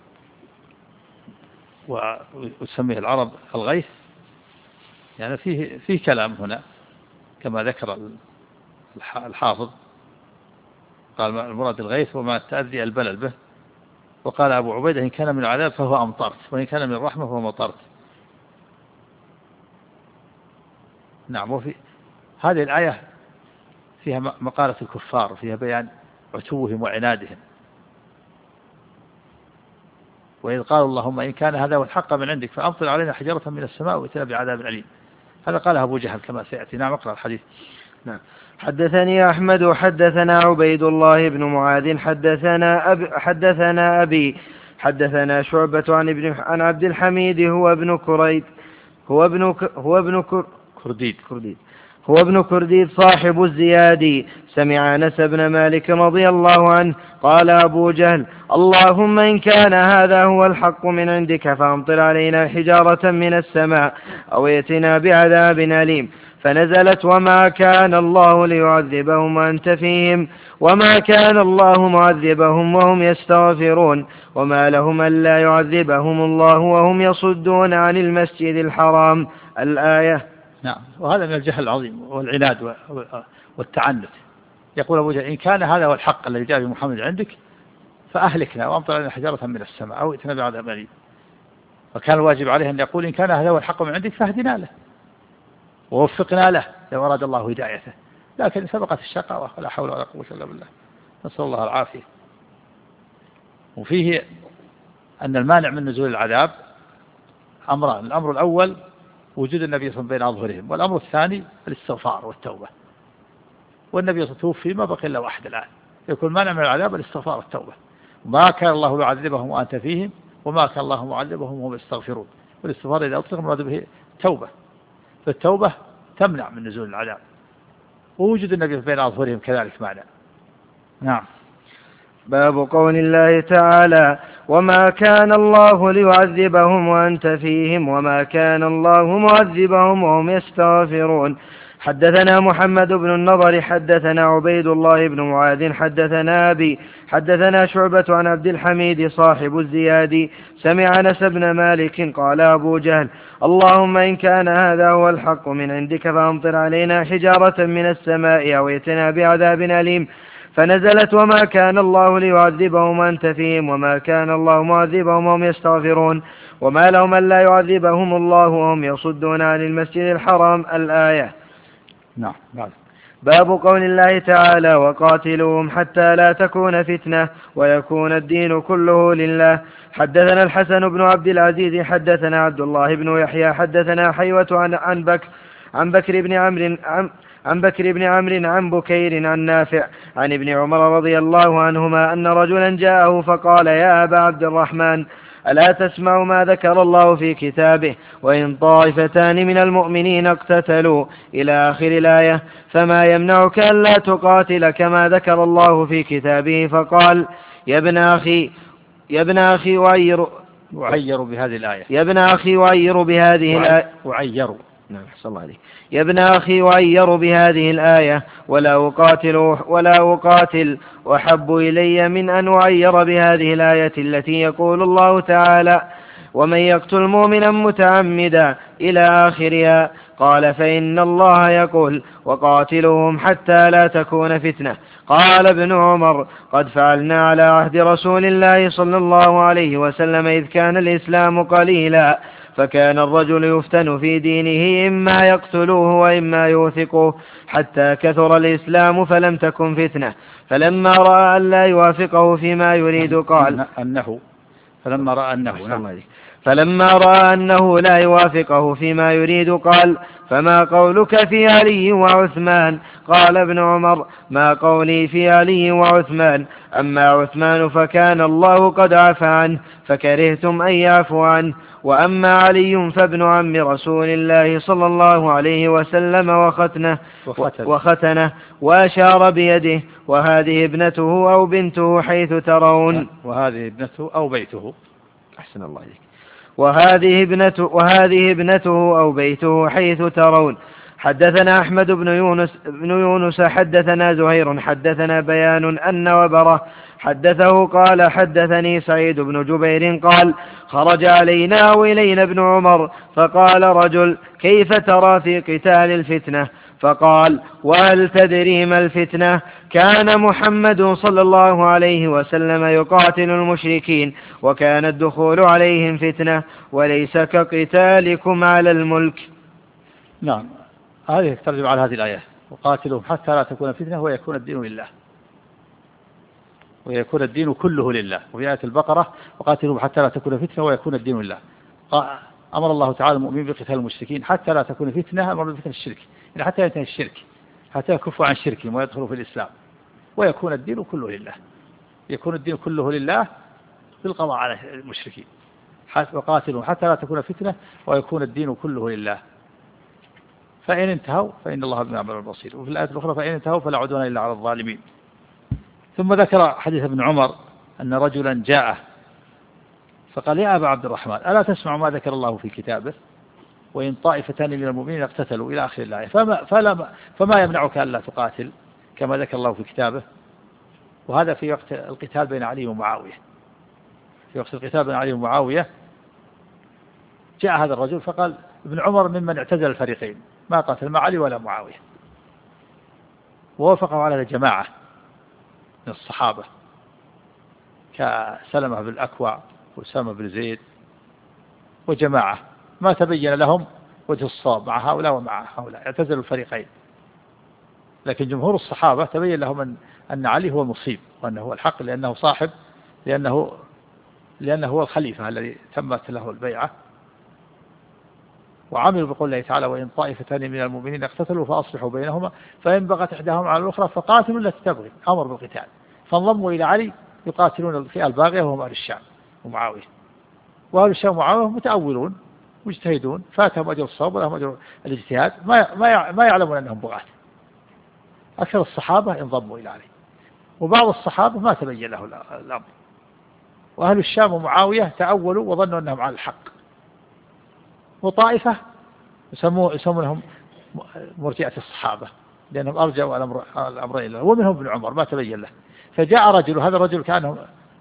وتسميه العرب الغيث يعني فيه فيه كلام هنا كما ذكر الحافظ قال المراد الغيث وما التأذي البلل به. وقال أبو عبيدة إن كان من العذاب فهو أمطرت وإن كان من الرحمة فهو مطرت. نعم. وفي هذه الآية فيها مقالة الكفار وفيها بيان عتوهم وعنادهم. وإذ قالوا اللهم إن كان هذا هو الحق من عندك فأمطر علينا حجارة من السماء وائتنا بعذاب أليم. هذا قاله أبو جهل كما سيأتي. نعم اقرأ الحديث. نعم. حدثني أحمد حدثنا عبيد الله بن معاذ حدثنا أب حدثنا أبي حدثنا شعبة عن ابن عن عبد الحميد هو ابن كريد هو ابن ك هو ابن كر كرديد كرديد هو ابن كرديد صاحب الزيادي سمع أنس بن مالك رضي الله عنه قال أبو جهل اللهم إن كان هذا هو الحق من عندك فأمطر علينا حجارة من السماء أو ائتنا بعذاب أليم. فنزلت وما كان الله ليعذبهم وأنت فيهم وما كان الله معذبهم وهم يستغفرون وما لهم ألا يعذبهم الله وهم يصدون عن المسجد الحرام. الآية. نعم. وهذا من الجهل العظيم والعناد والتعنت. يقول أبو جهل إن كان هذا هو الحق الذي جاء بمحمد عندك فأهلكنا وأمطر علينا حجارة من السماء أو ائتنا بعذاب أليم. وكان الواجب عليه أن يقول إن كان هذا هو الحق من عندك فاهدنا له ووفقنا له لو أراد الله هدايته، لكن سبقت الشقاوة ولا حول ولا قوة إلا بالله، نسأل الله العافية. وفيه أن المانع من نزول العذاب أمران: الأمر الأول وجود النبي صلى الله عليه وسلم بين أظهرهم، والأمر الثاني الاستغفار والتوبة. والنبي صلى الله عليه وسلم توفي ما بقي إلا واحد الآن، يكون مانع من العذاب الاستغفار والتوبة. ما كان الله يعذبهم وأنت فيهم وما كان الله معذبهم وهم يستغفرون. والاستغفار إذا أطلق مراد به توبة، فالتوبة تمنع من نزول العذاب، ووجود النبي بين أظهرهم كذلك معنى. نعم. باب قول الله تعالى وما كان الله ليعذبهم وأنت فيهم وما كان الله معذبهم وهم يستغفرون. حدثنا محمد بن النضر حدثنا عبيد الله بن معاذ حدثنا أبي حدثنا شعبة عن عبد الحميد صاحب الزيادي سمع أنس بن مالك قال أبو جهل اللهم إن كان هذا هو الحق من عندك فأمطر علينا حجارة من السماء أو ائتنا بعذاب أليم. فنزلت وما كان الله ليعذبهم وأنت فيهم وما كان الله معذبهم وهم يستغفرون وما لهم ألا يعذبهم الله وهم يصدون عن المسجد الحرام. الآية. نعم. باب قول الله تعالى وقاتلوهم حتى لا تكون فتنة ويكون الدين كله لله. حدثنا الحسن بن عبد العزيز حدثنا عبد الله بن يحيى حدثنا حيوة عن, عن بكر عن بكر بن عمرو عن, عن بكر بن عمرو عن بكير عن نافع عن ابن عمر رضي الله عنهما أن رجلا جاءه فقال يا أبا عبد الرحمن ألا تسمع ما ذكر الله في كتابه وإن طائفتان من المؤمنين اقتتلوا إلى آخر الآية فما يمنعك ألا تقاتل كما ذكر الله في كتابه. فقال يا ابن أخي يا ابن أخي وعير وعير بهذه الآية يا ابن أخي وعير بهذه الآية وعير نعم حسن الله عليك. يا ابن أخي وعير بهذه الآية ولا أقاتل ولا أقاتل وحب إلي من أن أعير بهذه الآية التي يقول الله تعالى ومن يقتل مؤمنا متعمدا إلى آخرها. قال فإن الله يقول وقاتلهم حتى لا تكون فتنة. قال ابن عمر قد فعلنا على عهد رسول الله صلى الله عليه وسلم إذ كان الإسلام قليلا فكان الرجل يفتن في دينه إما يقتلوه وإما يوثقوه حتى كثر الإسلام فلم تكن فتنة. فلما رأى أن لا يوافقه فيما يريد قال أنه فلما رأى أنه فلما رأى أنه لا يوافقه فيما يريد قال فما قولك في علي وعثمان؟ قال ابن عمر ما قولي في علي وعثمان أما عثمان فكان الله قد عفى عنه فكرهتم أن يعفو عنه وأما علي فابن عم رسول الله صلى الله عليه وسلم وختنه وختنه وأشار بيده وهذه ابنته أو بنته حيث ترون وهذه ابنته أو بيته أحسن الله عليك وهذه ابنته وهذه ابنته أو بيته حيث ترون. حدثنا أحمد بن يونس بن يونس حدثنا زهير حدثنا بيان أن وبره حدثه قال حدثني سعيد بن جبير قال خرج علينا وإلينا ابن عمر فقال رجل كيف ترى في قتال الفتنة؟ فقال وهل تدري ما الفتنة؟ كان محمد صلى الله عليه وسلم يقاتل المشركين وكان الدخول عليهم فتنة وليس كقتالكم على الملك. نعم. هذه ترجم على هذه الآية وقاتلهم حتى لا تكون فتنة ويكون الدين لله ويكون الدين كله لله. وفي آية البقرة وقاتلهم حتى لا تكون فتنة ويكون الدين لله. أمر الله تعالى المؤمنين بقتال المشركين حتى لا تكون فتنة، أمر بفتنة الشرك، يعني حتى ينتهي الشرك، حتى يكفوا عن شركهم ويدخلوا في الإسلام ويكون الدين كله لله، يكون الدين كله لله بالقضاء على المشركين، وقاتلوا حتى لا تكون فتنة ويكون الدين كله لله. فإن انتهوا فإن الله بما يعملون بصير. وفي الآية الأخرى فإن انتهوا فلا عدوان إلا على الظالمين. ثم ذكر حديث ابن عمر أن رجلا جاءه فقال يا أبا عبد الرحمن ألا تسمع ما ذكر الله في كتابه وإن طائفتان من المؤمنين اقتتلوا إلى آخر الآية فما, فلا فما يمنعك ألا تقاتل كما ذكر الله في كتابه. وهذا في وقت القتال بين علي ومعاوية، في وقت القتال بين علي ومعاوية جاء هذا الرجل فقال ابن عمر ممن اعتزل الفريقين ما قاتل مع علي ولا معاوية، ووافقه على جماعة من الصحابة كسلمة بن الأكوع وأسامة بن زيد وجماعة ما تبين لهم وجه الصواب مع هؤلاء ومع هؤلاء، اعتزلوا الفريقين. لكن جمهور الصحابة تبين لهم أن, أن علي هو المصيب وأنه هو الحق، لأنه صاحب، لأنه لأنه هو الخليفة الذي تمت له البيعة. وعملوا بقول الله تعالى وإن طائفتان من المؤمنين اقتتلوا فأصلحوا بينهما فإن بغت إحداهما على الأخرى فقاتلوا التي تبغي، أمر بالقتال، فانضموا إلى علي يقاتلون الفئة الباغية وهم أهل الشام ومعاوية. وأهل الشام ومعاوية متأولون مجتهدون فاتهم أجر الصواب ولهم أجر الاجتهاد، ما ما ما يعلمون أنهم بغاة. أكثر الصحابة انضموا إلى علي، وبعض الصحابة ما تبين له الأمر. وأهل الشام ومعاوية تأولوا وظنوا أنهم على الحق. وطائفة يسمونهم مرجئة الصحابة لأنهم أرجعوا الأمرين له، ومنهم ابن عمر ما تبين له. فجاء رجل، هذا الرجل كان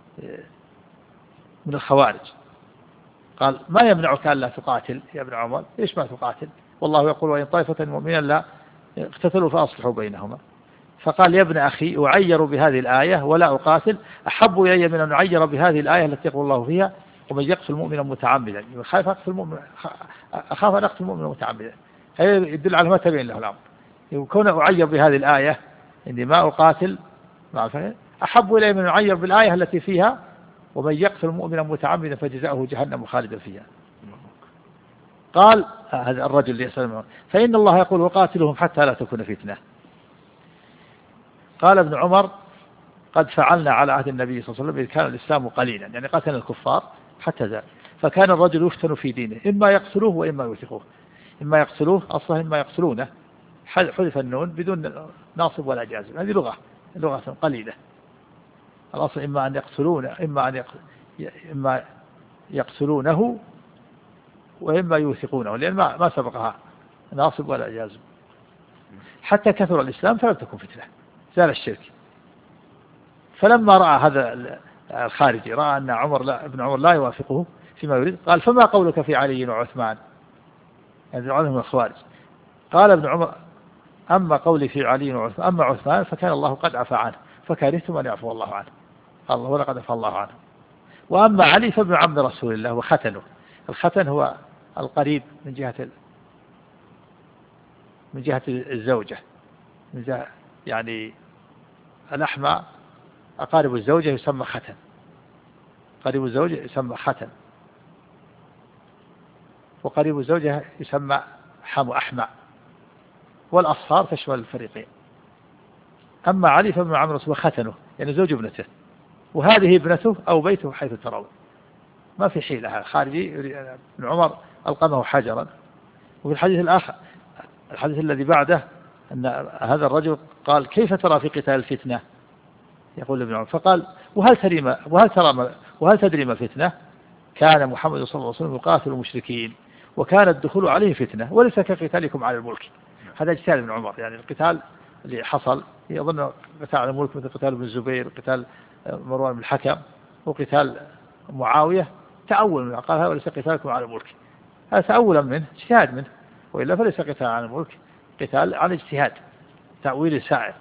من الخوارج، قال ما يمنعك ألا تقاتل يا ابن عمر؟ ليش ما تقاتل؟ والله يقول وإن طائفة مؤمنة لا اقتتلوا فأصلحوا بينهما. فقال يا ابن أخي أعير بهذه الآية ولا أقاتل أحب إلي من أن أعير بهذه الآية التي يقول الله فيها ومن يقتل مؤمنا متعمدا، خايف أقتل مؤمن، أخاف أن أقتل مؤمنا متعمدا. هذا يدل على ما تبين له الأمر. يكون أعير بهذه الآية إني ما أقاتل أحب إلي من أن أعير بالآية التي فيها ومن يقتل مؤمنا متعمدا فجزاؤه جهنم خالدا فيها. قال هذا الرجل يسأل فإن الله يقول وقاتلهم حتى لا تكون فتنة. قال ابن عمر قد فعلنا على عهد النبي صلى الله عليه وسلم إذ كان الإسلام قليلا، يعني قتل الكفار حتى زال، فكان الرجل يفتن في دينه إما يقتلوه وإما يوثقوه، إما يقتلوه أصلا إما يقتلونه، حذف النون بدون ناصب ولا جازم، هذه لغة لغة قليلة. الأصل إما أن يقتلون إما أن إما يقتلونه وإما يوثقونه، لأن ما ما سبقها ناصب ولا جازم. حتى كثر الإسلام فلم تكن فتنة، زال الشرك. فلما رأى هذا الخارجي رأى أن عمر لا ابن عمر لا يوافقه فيما يريد قال فما قولك في علي وعثمان؟ يعني من الخوارج. قال ابن عمر أما قولي في علي وعثمان أما عثمان فكان الله قد عفى عنه فكرهتم أن يعفو الله عنه، قال الله ولقد عفى الله عنه. وأما علي فابن عم رسول الله وختنه، الختن هو القريب من جهة من جهة الزوجة، من جهة يعني الأحمى أقارب الزوجة يسمى ختن، قريب الزوجة يسمى ختن، وقريب الزوجة يسمى حمو أحمى، والأصهار تشمل الفريقين. أما علي فابن عم رسول ختنه يعني زوج ابنته، وهذه ابنته أو بيته حيث ترون، ما في حيلة. خارجي ابن عمر ألقمه حجرا. وفي الحديث الآخر الحديث الذي بعده أن هذا الرجل قال كيف ترى في قتال الفتنة؟ يقول ابن عمر فقال وهل ترى ما وهل ترى ما وهل تدري ما فتنة؟ كان محمد صلى الله عليه وسلم يقاتل المشركين وكان الدخول عليه فتنة وليس كقتالكم على الملك. هذا اجتهاد ابن عمر، يعني القتال اللي حصل يظن قتال على الملك مثل قتال ابن الزبير، قتال مروان بن الحكم، وقتال معاوية تأول منه، قال هذا ليس قتالكم على الملك، هذا تأولا منه اجتهاد منه، وإلا فليس قتال على الملك، قتال على اجتهاد تأويل سائر.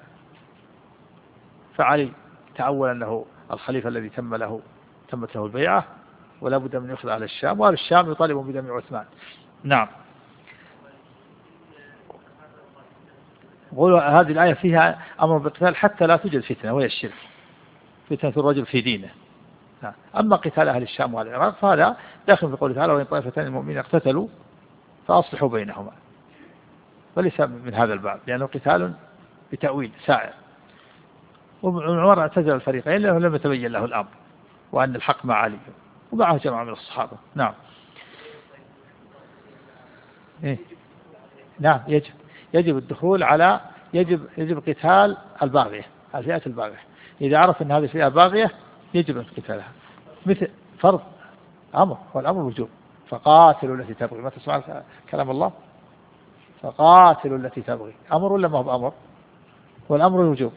فعلي تأول أنه الخليفة الذي تم له تمت له البيعة ولا بد من يأخذ على الشام، وأهل الشام يطالبون بدم عثمان. نعم. يقول هذه الآية فيها أمر بالقتال حتى لا توجد فتنة وهي الشرك، فتنة الرجل في دينه، أما قتال أهل الشام والعراق فهذا داخل في قوله تعالى وإن طائفتان المؤمنين اقتتلوا فأصلحوا بينهما، وليس من هذا الباب لأنه قتال بتأويل سائر. وابن عمر اعتزل الفريقين لأنه لم يتبين له الأمر وأن الحق مع علي ومعه جماعة من الصحابة. نعم. إيه؟ نعم يجب يجب الدخول على يجب يجب قتال الباغية، الفئات الباغية. إذا عرف أن هذه الفئة باغية يجب قتالها، مثل فرض أمر والأمر وجوب. فقاتلوا التي تبغي، ما تسمع كلام الله؟ فقاتلوا التي تبغي أمر ولا ما هو بأمر؟ والأمر وجوب.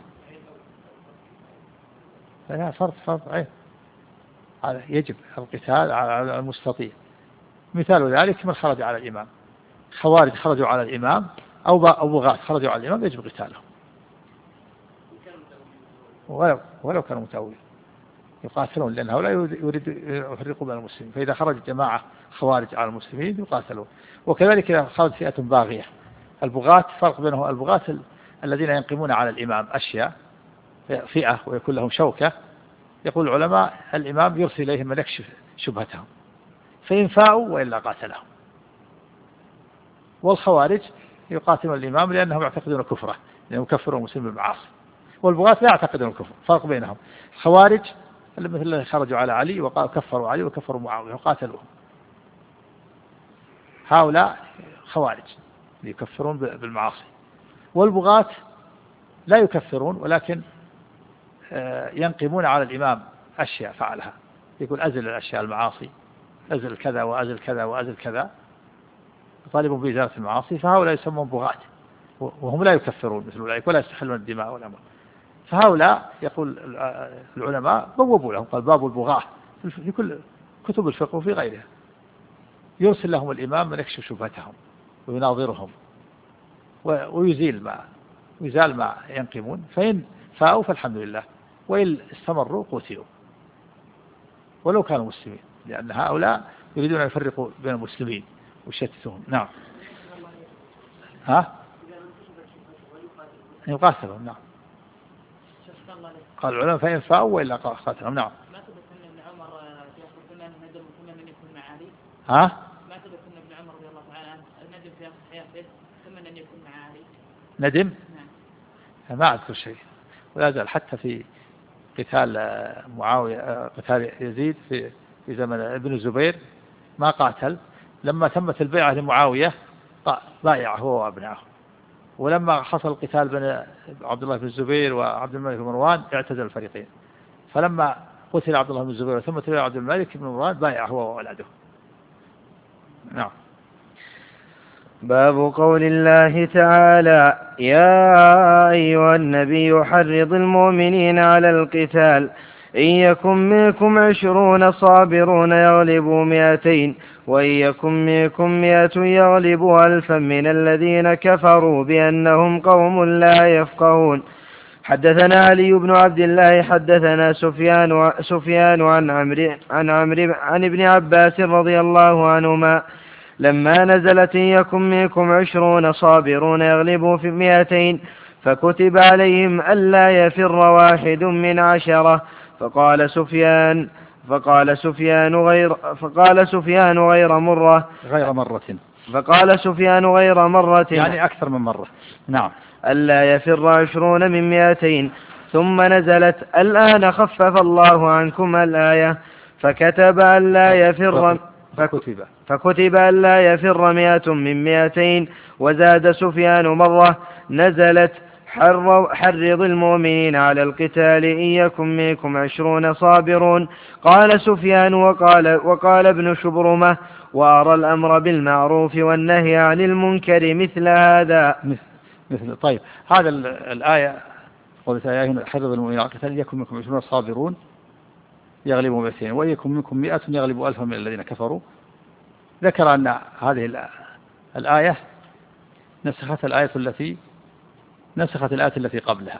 لا فرض فرض عين، يجب القتال على المستطيع. مثال ذلك من خرج على الإمام، خوارج خرجوا على الإمام أو بغاة خرجوا على الإمام يجب قتالهم ولو, ولو كانوا متأولين يقاتلون، لأن هؤلاء يريد يفرقوا بين المسلمين. فإذا خرج جماعة خوارج على المسلمين يقاتلون. وكذلك إذا خرج فئة باغية، البغاة فرق بينهم، البغاة الذين ينقمون على الإمام أشياء فئة ويكون لهم شوكة، يقول العلماء الإمام يرسل إليهم من يكشف شبهتهم فإن فاءوا وإلا قاتلهم. والخوارج يقاتلون الإمام لأنهم يعتقدون كفره، لأنهم يكفرون المسلم بالمعاصي. والبغاة لا يعتقدون الكفر، فرق بينهم. خوارج مثل الذين خرجوا على علي وكفروا علي وكفروا معاوية وقاتلوهم، هؤلاء خوارج يكفرون بالمعاصي. والبغاة لا يكفرون ولكن ينقمون على الإمام أشياء فعلها، يقول أزل الأشياء المعاصي، أزل كذا وأزل كذا وأزل كذا، طالبون بإزالة المعاصي. فهؤلاء يسمون بغاة وهم لا يكفرون مثل أولئك ولا يستحلون الدماء والأموال. فهؤلاء يقول العلماء بوبوا لهم، قال باب البغاة في كل كتب الفقه وفي غيرها، يرسل لهم الإمام من يكشف شبهتهم ويناظرهم ويزيل ما ويزال ما ينقمون. فإن فاءوا فالحمد لله، وإن استمروا قتلوا ولو كانوا مسلمين، لأن هؤلاء يريدون أن يفرقوا بين المسلمين ويشتتهم. نعم. ها يقاتلهم. نعم. قال العلماء فإن فاءوا وإلا قاتلهم. نعم. ما ثبت أن ابن عمر يأخذ ثمن ندم ثمن أن يكون مع علي؟ ها؟ ما ثبت أن ابن عمر رضي الله تعالى عنه ندم في آخر حياته ثمن أن يكون مع علي؟ ندم؟ نعم. ما أذكر شيء، ولا زال حتى في قتال معاوية قتال يزيد في في زمن ابن الزبير ما قاتل، لما تمت البيعة لمعاوية بايع هو وابنائه. ولما حصل القتال بين عبد الله بن الزبير وعبد الملك بن مروان اعتزل الفريقين. فلما قتل عبد الله بن الزبير ثم تبع عبد الملك بن مروان بايع هو وولده. نعم. باب قول الله تعالى يا أيها النبي حرض المؤمنين على القتال إن يكن منكم عشرون صابرون يغلبوا مئتين وإن يكن منكم مئة يغلبوا ألفا من الذين كفروا بأنهم قوم لا يفقهون. حدثنا علي بن عبد الله حدثنا سفيان سفيان عن عمرو عن عمرو عن ابن عباس رضي الله عنهما لما نزلت إن يكن منكم عشرون صابرون يغلبوا في مئتين فكتب عليهم ألا يفر واحد من عشرة. فقال سفيان فقال سفيان غير فقال سفيان غير مرة غير مرة فقال سفيان غير مرة يعني أكثر من مرة. نعم. ألا يفر عشرون من مئتين. ثم نزلت الآن خفف الله عنكم الآية فكتب ألا يفر فكتب فكتب ألا يفر مئة من مئتين. وزاد سفيان مرة نزلت حرض المؤمنين على القتال إن يكن منكم عشرون صابرون. قال سفيان وقال, وقال ابن شبرمة وأرى الأمر بالمعروف والنهي عن المنكر مثل هذا. مثل طيب هذا الآية قلت يا أيها حرض المؤمنين على القتال إن يكن منكم عشرون صابرون يغلبوا مئتين وإن يكن منكم مئة يغلبوا ألفا من الذين كفروا. ذكر أن هذه الآية نسخت الآية التي نسخت الآية التي قبلها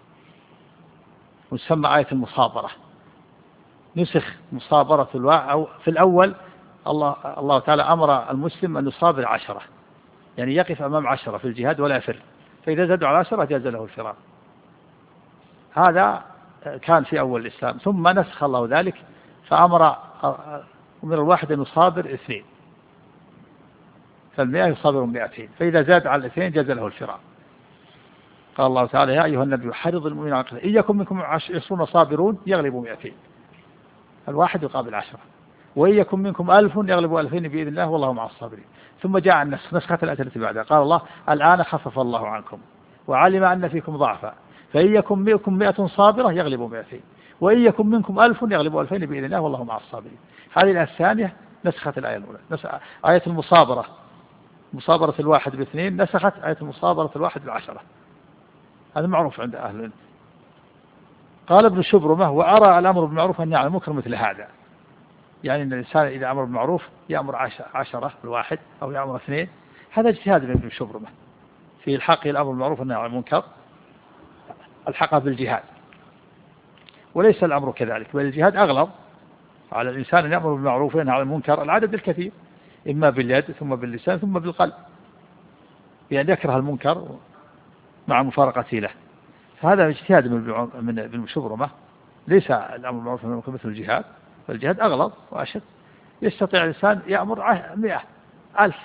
وتسمى آية المصابرة. نسخ مصابرة الواقع أو في الأول الله الله تعالى أمر المسلم أن يصابر عشرة، يعني يقف أمام عشرة في الجهاد ولا يفر، فإذا زادوا على عشرة جاز له الفرار. هذا كان في أول الإسلام، ثم نسخ الله ذلك فأمر من الواحد أن يصابر اثنين، فالمئة يصابر مئتين، فإذا زاد على الاثنين جاز له الفراق. قال الله تعالى: يا أيها النبي حرض المؤمنين على القتال إن يكن منكم عشرون صابرون يغلبوا مئتين، الواحد يقابل عشرة، وإن يكن منكم ألف يغلبوا ألفين بإذن الله والله مع الصابرين. ثم جاء النسخ، نسخة الآية التي بعدها، قال الله: الآن خفف الله عنكم وعلم أن فيكم ضعفا فإن يكن منكم مئة صابرة يغلبوا مئتين وإن يكن منكم ألف يغلبوا ألفين بإذن الله والله مع الصابرين. هذه الآية الثانية نسخت الآية الأولى، آية المصابرة، مصابرة الواحد باثنين، نسخت آية المصابرة الواحد بعشرة. هذا معروف عند أهل العلم. قال ابن شبرمة: وأرى الأمر بالمعروف أن يعمل المنكر مثل هذا، يعني أن الإنسان إذا أمر بالمعروف يأمر عشرة الواحد أو يأمر اثنين، هذا اجتهاد من ابن شبرمة في الحق الأمر بالمعروف أن يعمل المنكر، الحقه بالجهاد، وليس الأمر كذلك، بل الجهاد أغلظ على الإنسان أن يأمر بالمعروف وينهى عن المنكر العدد الكثير، إما باليد ثم باللسان ثم بالقلب، بأن يكره المنكر مع مفارقته له. فهذا اجتهاد من ابن شبرمة، ليس الأمر بالمعروف والنهي عن المنكر مثل الجهاد، فالجهاد أغلظ وأشد، يستطيع الإنسان يأمر مئة ألف،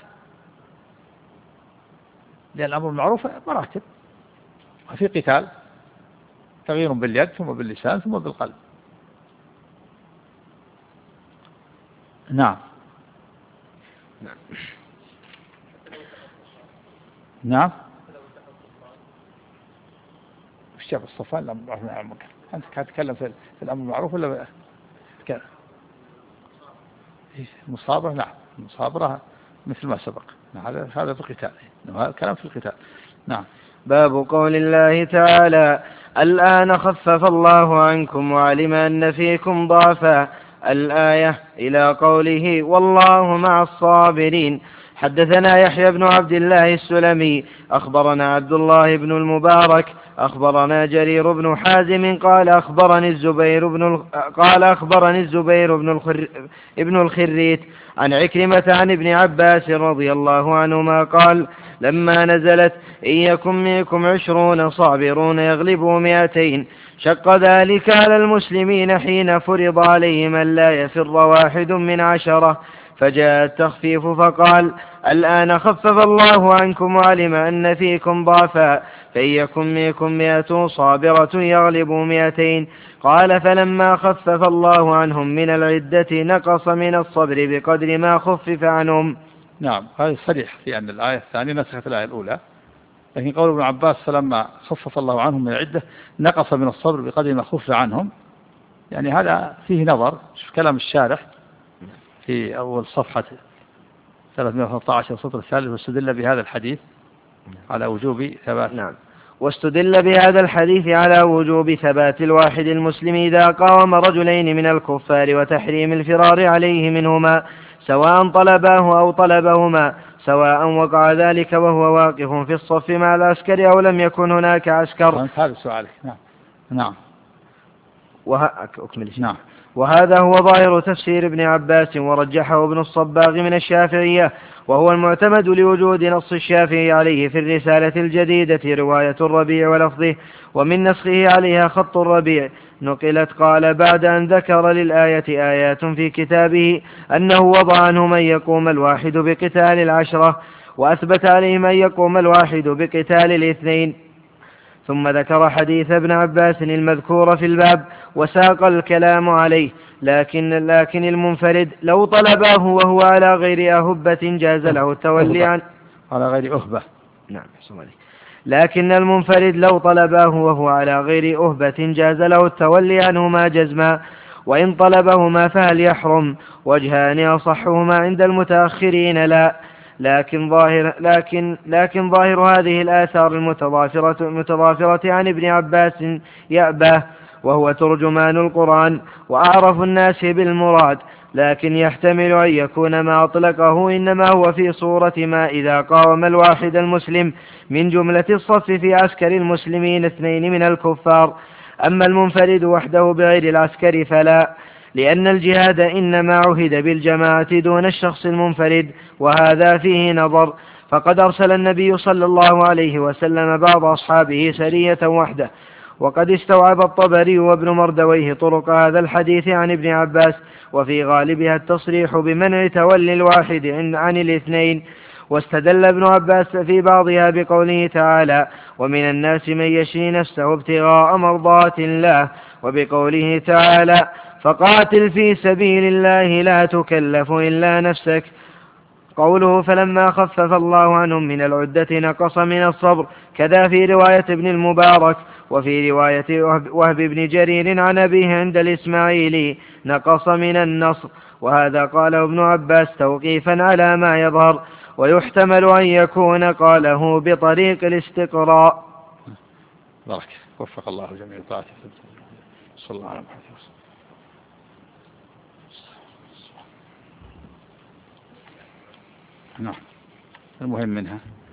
لأن الأمر بالمعروف مراتب، وفي قتال تغيير باليد ثم باللسان ثم بالقلب. نعم نعم نعم وش جاب الصفان الأمر بالمعروف والنهي عن المنكر؟ أنت كانت تتكلم في الأمر بالمعروف ولا كان المصابرة؟ نعم المصابرة مثل ما سبق، هذا هذا في القتال، هذا الكلام في القتال. نعم. باب قول الله تعالى: الآن خفف الله عنكم وعلم أن فيكم ضعفا، الآية إلى قوله: والله مع الصابرين. حدثنا يحيى بن عبد الله السلمي أخبرنا عبد الله بن المبارك أخبرنا جرير بن حازم قال أخبرني الزبير بن قال أخبرني الزبير بن الخر ابن الخريت عن عكرمة عن ابن عباس رضي الله عنهما قال: لما نزلت إن يكن منكم عشرون صابرون يغلبوا مئتين شق ذلك على المسلمين حين فرض عليهم ألا يفر واحد من عشرة، فجاء التخفيف فقال: الآن خفف الله عنكم وعلم أن فيكم ضعفا فإن يكن منكم مئة صابرة يغلبوا مئتين. قال: فلما خفف الله عنهم من العدة نقص من الصبر بقدر ما خفف عنهم. نعم، هذا صريح في أن الآية الثانية نسخت الآية الأولى، لكن قول ابن عباس: فلما خفف الله عنهم من العدة نقص من الصبر بقدر ما خفف عنهم، يعني هذا فيه نظر. شوف كلام الشارح في أول صفحة ثلاثمائة وثلاثة عشر السطر الثالث: واستدل بهذا الحديث على وجوب ثبات. نعم. واستدل بهذا الحديث على وجوب ثبات الواحد المسلم إذا قاوم رجلين من الكفار وتحريم الفرار عليه منهما سواء طلباه أو طلبهما، سواء وقع ذلك وهو واقف في الصف مع العسكر أو لم يكن هناك عسكر. هذا سؤالك. نعم نعم وه... أكمل نعم. وهذا هو ظاهر تفسير ابن عباس ورجحه ابن الصباغ من الشافعية، وهو المعتمد لوجود نص الشافعي عليه في الرسالة الجديدة رواية الربيع ولفظه، ومن نسخه عليها خط الربيع نقلت. قال: بعد أن ذكر للآية آيات في كتابه أنه وضع عنهم أن يقوم الواحد بقتال العشرة وأثبت عليهم أن يقوم الواحد بقتال الاثنين، ثم ذكر حديث ابن عباس المذكور في الباب وساق الكلام عليه. لكن لكن المنفرد لو طلباه وهو على غير أهبة جاز له التولي عن على غير أهبة. نعم لكن المنفرد لو طلباه وهو على غير أهبة جاز له التولي عنهما جزما، وإن طلبهما فهل يحرم؟ وجهان أصحهما عند المتأخرين لا، لكن ظاهر لكن لكن ظاهر هذه الآثار المتضافرة المتضافرة عن ابن عباس يأباه، وهو ترجمان القرآن وأعرف الناس بالمراد، لكن يحتمل أن يكون ما أطلقه إنما هو في صورة ما إذا قاوم الواحد المسلم من جملة الصف في عسكر المسلمين اثنين من الكفار. أما المنفرد وحده بغير العسكر فلا، لأن الجهاد إنما عهد بالجماعة دون الشخص المنفرد، وهذا فيه نظر. فقد أرسل النبي صلى الله عليه وسلم بعض أصحابه سرية وحده وقد استوعب الطبري وابن مردويه طرق هذا الحديث عن ابن عباس، وفي غالبها التصريح بمنع تولي الواحد عن الاثنين. واستدل ابن عباس في بعضها بقوله تعالى: ومن الناس من يشري نفسه ابتغاء مرضات الله، وبقوله تعالى: فقاتل في سبيل الله لا تكلف إلا نفسك. قوله: فلما خفف الله عنهم من العدة نقص من الصبر، كذا في رواية ابن المبارك. وفي رواية وهب بن جرير عن أبيه عند الإسماعيلي: نقص من النصر. وهذا قاله ابن عباس توقيفا على ما يظهر، ويحتمل أن يكون قاله بطريق الاستقراء. بارك وفق الله جميع طاعته. صلى الله عليه وسلم. نعم، المهم منها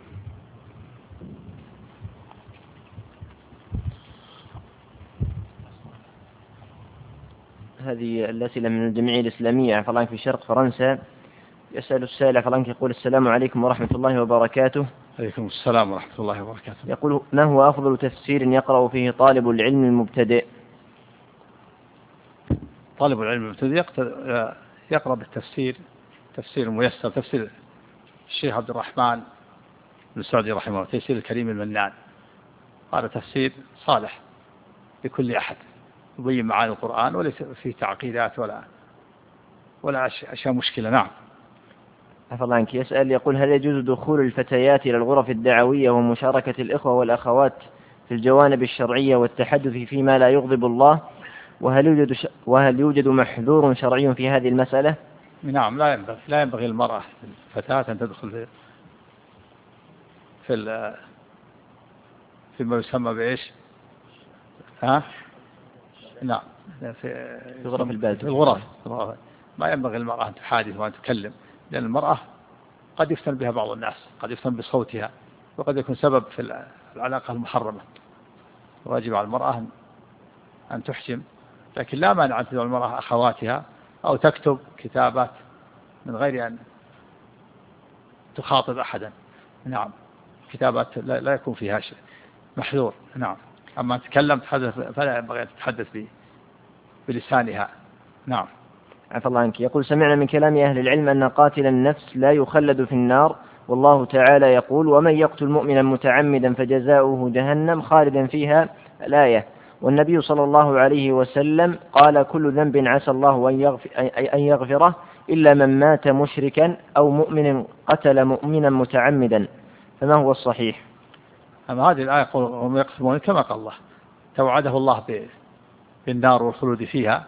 هذه الأسئلة من الجمعية الإسلامية فلانك في شرق فرنسا. يسأل السائل فلانك يقول: السلام عليكم ورحمة الله وبركاته. عليكم السلام ورحمة الله وبركاته. يقول: ما هو أفضل تفسير يقرأ فيه طالب العلم المبتدئ؟ طالب العلم المبتدئ يقرأ بالتفسير، تفسير ميسر، تفسير الشيخ عبد الرحمن بن سعدي رحمه الله، تفسير الكريم المنان. هذا تفسير صالح لكل أحد، يبين معاني القرآن وليس فيه تعقيدات ولا ولا أشياء مشكلة. نعم. عفوا الله عنك. يسأل يقول: هل يجوز دخول الفتيات إلى الغرف الدعوية ومشاركة الإخوة والأخوات في الجوانب الشرعية والتحدث فيما لا يغضب الله؟ وهل يوجد ش... وهل يوجد محذور شرعي في هذه المسألة؟ نعم، لا ينبغي لا ينبغي المرأة الفتاة أن تدخل في في فيما يسمى بإيش؟ ها؟ نعم، في, في غرف البلد. في الغرف. ما ينبغي المرأة أن تحادث وأن تكلم، لأن المرأة قد يفتن بها بعض الناس، قد يفتن بصوتها، وقد يكون سبب في العلاقة المحرمة. واجب على المرأة أن تحجم، لكن لا مانع أن تدعو المرأة أخواتها أو تكتب كتابات من غير أن تخاطب أحدا. نعم، كتابات لا يكون فيها شيء محذور. نعم. أما تتكلم تحدث فلا ينبغي أن تتحدث بلسانها. نعم. عفى الله عنك. يقول: سمعنا من كلام أهل العلم أن قاتل النفس لا يخلد في النار، والله تعالى يقول: ومن يقتل مؤمنا متعمدا فجزاؤه جهنم خالدا فيها، الآية. والنبي صلى الله عليه وسلم قال: كل ذنب عسى الله أن يغفره إلا من مات مشركا أو مؤمن قتل مؤمنا متعمدا، فما هو الصحيح؟ أما هذه الآية هم يقسمون كما قال الله، توعده الله بالنار والخلود فيها،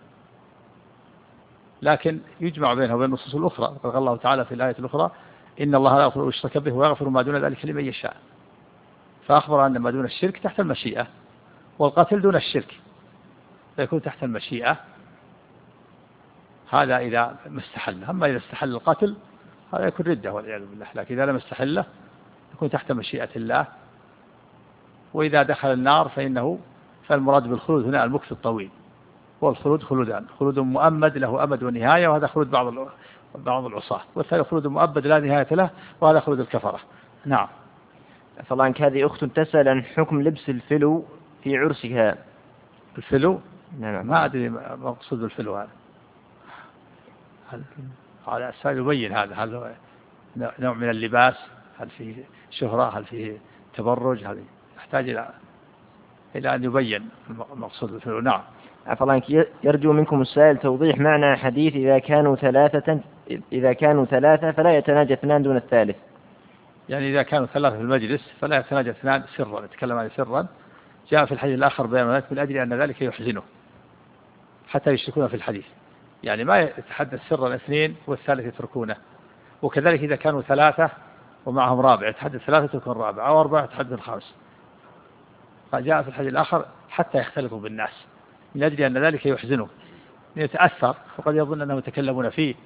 لكن يجمع بينها وبين النصوص الأخرى. قال الله تعالى في الآية الأخرى: إن الله لا يغفر أن يشرك به ويغفر ما دون ذلك لمن يشاء. فأخبر أن ما دون الشرك تحت المشيئة، والقتل دون الشرك فيكون تحت المشيئة. هذا إذا ما استحل. أما إذا استحل القتل هذا يكون ردة والعياذ بالله، لكن إذا لم يستحله يكون تحت مشيئة الله. وإذا دخل النار فإنه فالمراد بالخلود هنا المكث الطويل، والخلود خلودان: خلود مؤمد له أمد ونهاية، وهذا خلود بعض بعض العصاة، والثاني خلود مؤبد لا نهاية له، وهذا خلود الكفرة. نعم. فالله عنك. هذه أخت تسأل عن حكم لبس الفلو في عرسها. الفلو؟ نعم. ما أدري ما مقصود بالفلو هذا. على السؤال يبين هذا، هل نوع من اللباس، هل فيه شهرة، هل فيه تبرج؟ هذه يحتاج إلى إلى أن يبين المقصود بالفلو. نعم. عفى الله عنك. يرجو منكم السائل توضيح معنى حديث إذا كانوا ثلاثة إذا كانوا ثلاثة فلا يتناجى اثنان دون الثالث. يعني إذا كانوا ثلاثة في المجلس فلا يتناجى اثنان سرا، يتكلم عن سرا. جاء في الحديث الآخر بيان ذلك من أجل أن ذلك يحزنه حتى يشركون في الحديث، يعني ما يتحدث سرا اثنين والثالث يتركونه. وكذلك إذا كانوا ثلاثة ومعهم رابع يتحدث ثلاثة يكون رابع، أو أربعة يتحدث الخامس. فجاء في الحديث الآخر حتى يختلفوا بالناس من أجل أن ذلك يحزنه، يتأثر وقد يظن أنهم يتكلمون فيه،